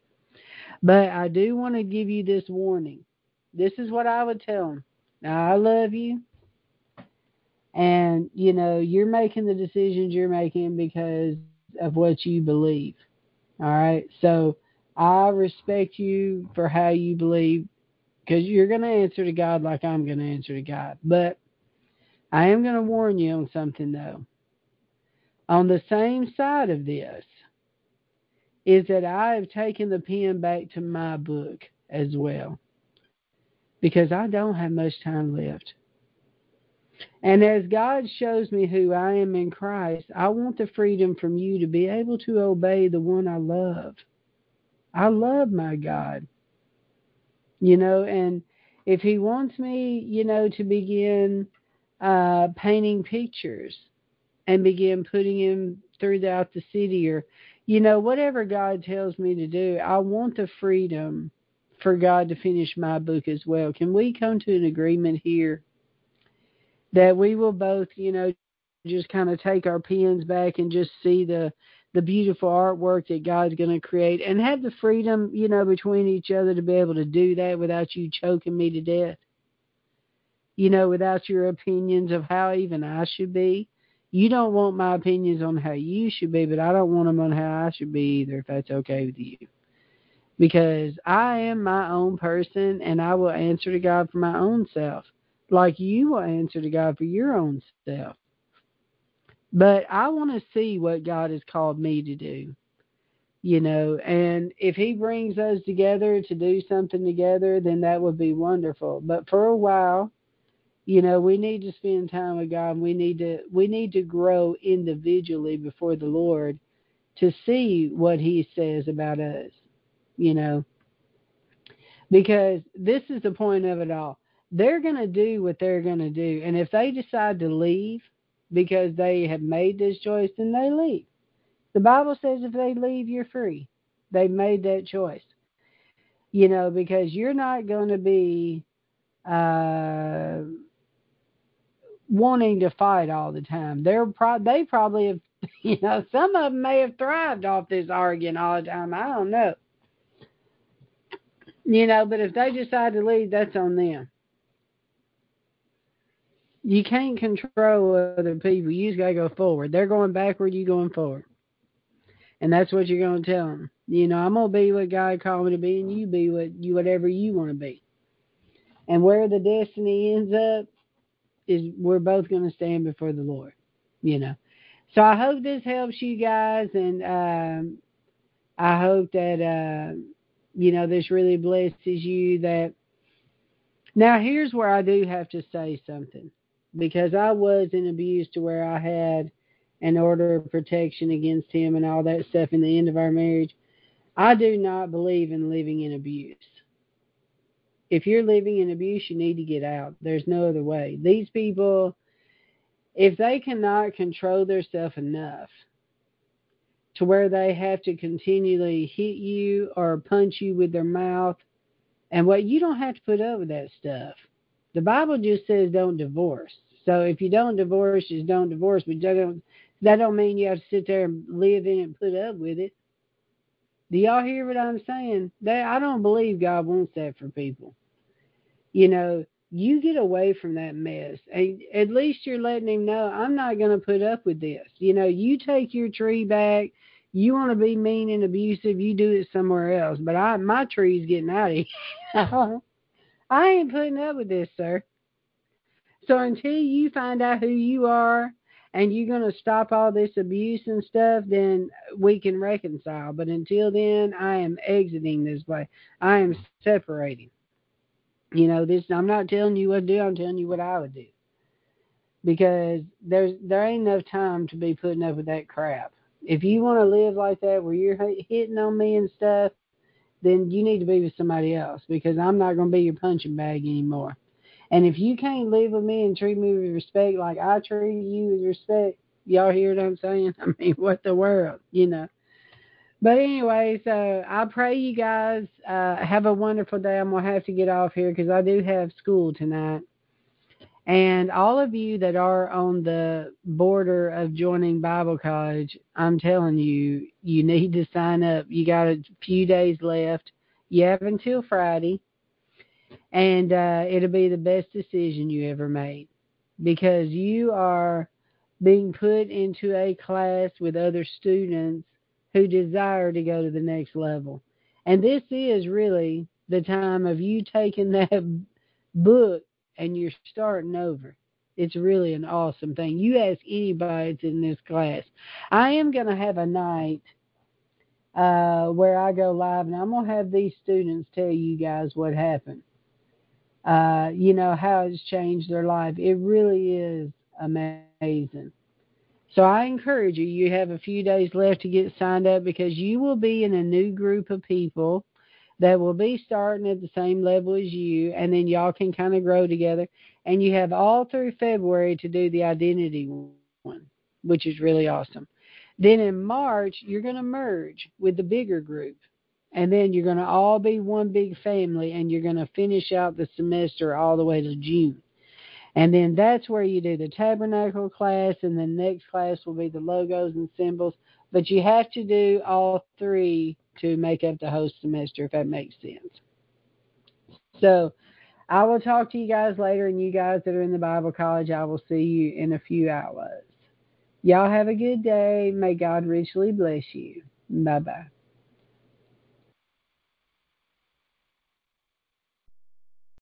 But I do want to give you this warning. This is what I would tell them. Now, I love you. And, you know, you're making the decisions you're making because of what you believe. All right? So I respect you for how you believe because you're going to answer to God like I'm going to answer to God. But I am going to warn you on something, though. On the same side of this is that I have taken the pen back to my book as well because I don't have much time left. And as God shows me who I am in Christ, I want the freedom from you to be able to obey the one I love. I love my God. You know, and if he wants me, you know, to begin uh, painting pictures and begin putting them throughout the city, or, you know, whatever God tells me to do, I want the freedom for God to finish my book as well. Can we come to an agreement here that we will both, you know, just kind of take our pens back and just see the the beautiful artwork that God's going to create, and have the freedom, you know, between each other to be able to do that without you choking me to death, you know, without your opinions of how even I should be. You don't want my opinions on how you should be, but I don't want them on how I should be either, if that's okay with you. Because I am my own person, and I will answer to God for my own self, like you will answer to God for your own self. But I want to see what God has called me to do, you know, and if he brings us together to do something together, then that would be wonderful. But for a while, you know, we need to spend time with God, and we need to we need to grow individually before the Lord to see what he says about us, you know, because this is the point of it all. They're going to do what they're going to do, and if they decide to leave because they have made this choice, then they leave. The Bible says if they leave, you're free. They've made that choice. You know, because you're not going to be uh, wanting to fight all the time. They're pro- they probably have, you know, some of them may have thrived off this arguing all the time. I don't know. You know, but if they decide to leave, that's on them. You can't control other people. You just got to go forward. They're going backward, you going forward. And that's what you're going to tell them. You know, I'm going to be what God called me to be, and you be what you whatever you want to be. And where the destiny ends up is we're both going to stand before the Lord, you know. So I hope this helps you guys, and um, I hope that, uh, you know, this really blesses you. That now here's where I do have to say something, because I was in abuse to where I had an order of protection against him and all that stuff in the end of our marriage. I do not believe in living in abuse. If you're living in abuse, you need to get out. There's no other way. These people, if they cannot control themselves enough to where they have to continually hit you or punch you with their mouth, and what, you don't have to put up with that stuff. The Bible just says don't divorce. So if you don't divorce, just don't divorce. But that don't, that don't mean you have to sit there and live in it and put up with it. Do y'all hear what I'm saying? That, I don't believe God wants that for people. You know, you get away from that mess. And at least you're letting him know, I'm not going to put up with this. You know, you take your tree back. You want to be mean and abusive, you do it somewhere else. But I, my tree's getting out of here. I ain't putting up with this, sir. So until you find out who you are and you're going to stop all this abuse and stuff, then we can reconcile. But until then, I am exiting this place. I am separating. You know, this, I'm not telling you what to do, I'm telling you what I would do. Because there's there ain't enough time to be putting up with that crap. If you want to live like that where you're hitting on me and stuff, then you need to be with somebody else, because I'm not going to be your punching bag anymore. And if you can't live with me and treat me with respect like I treat you with respect, y'all hear what I'm saying? I mean, what the world, you know. But anyway, so I pray you guys uh, have a wonderful day. I'm going to have to get off here because I do have school tonight. And all of you that are on the border of joining Bible college, I'm telling you, you need to sign up. You got a few days left. You have until Friday. And uh, it'll be the best decision you ever made, because you are being put into a class with other students who desire to go to the next level. And this is really the time of you taking that book and you're starting over. It's really an awesome thing. You ask anybody that's in this class. I am going to have a night uh, where I go live, and I'm going to have these students tell you guys what happened. uh, you know, how it's changed their life. It really is amazing. So I encourage you, you have a few days left to get signed up because you will be in a new group of people that will be starting at the same level as you, and then y'all can kind of grow together. And you have all through February to do the identity one, which is really awesome. Then in March, you're going to merge with the bigger group. And then you're going to all be one big family, and you're going to finish out the semester all the way to June. And then that's where you do the tabernacle class, and the next class will be the logos and symbols. But you have to do all three to make up the whole semester, if that makes sense. So I will talk to you guys later, and you guys that are in the Bible college, I will see you in a few hours. Y'all have a good day. May God richly bless you. Bye-bye.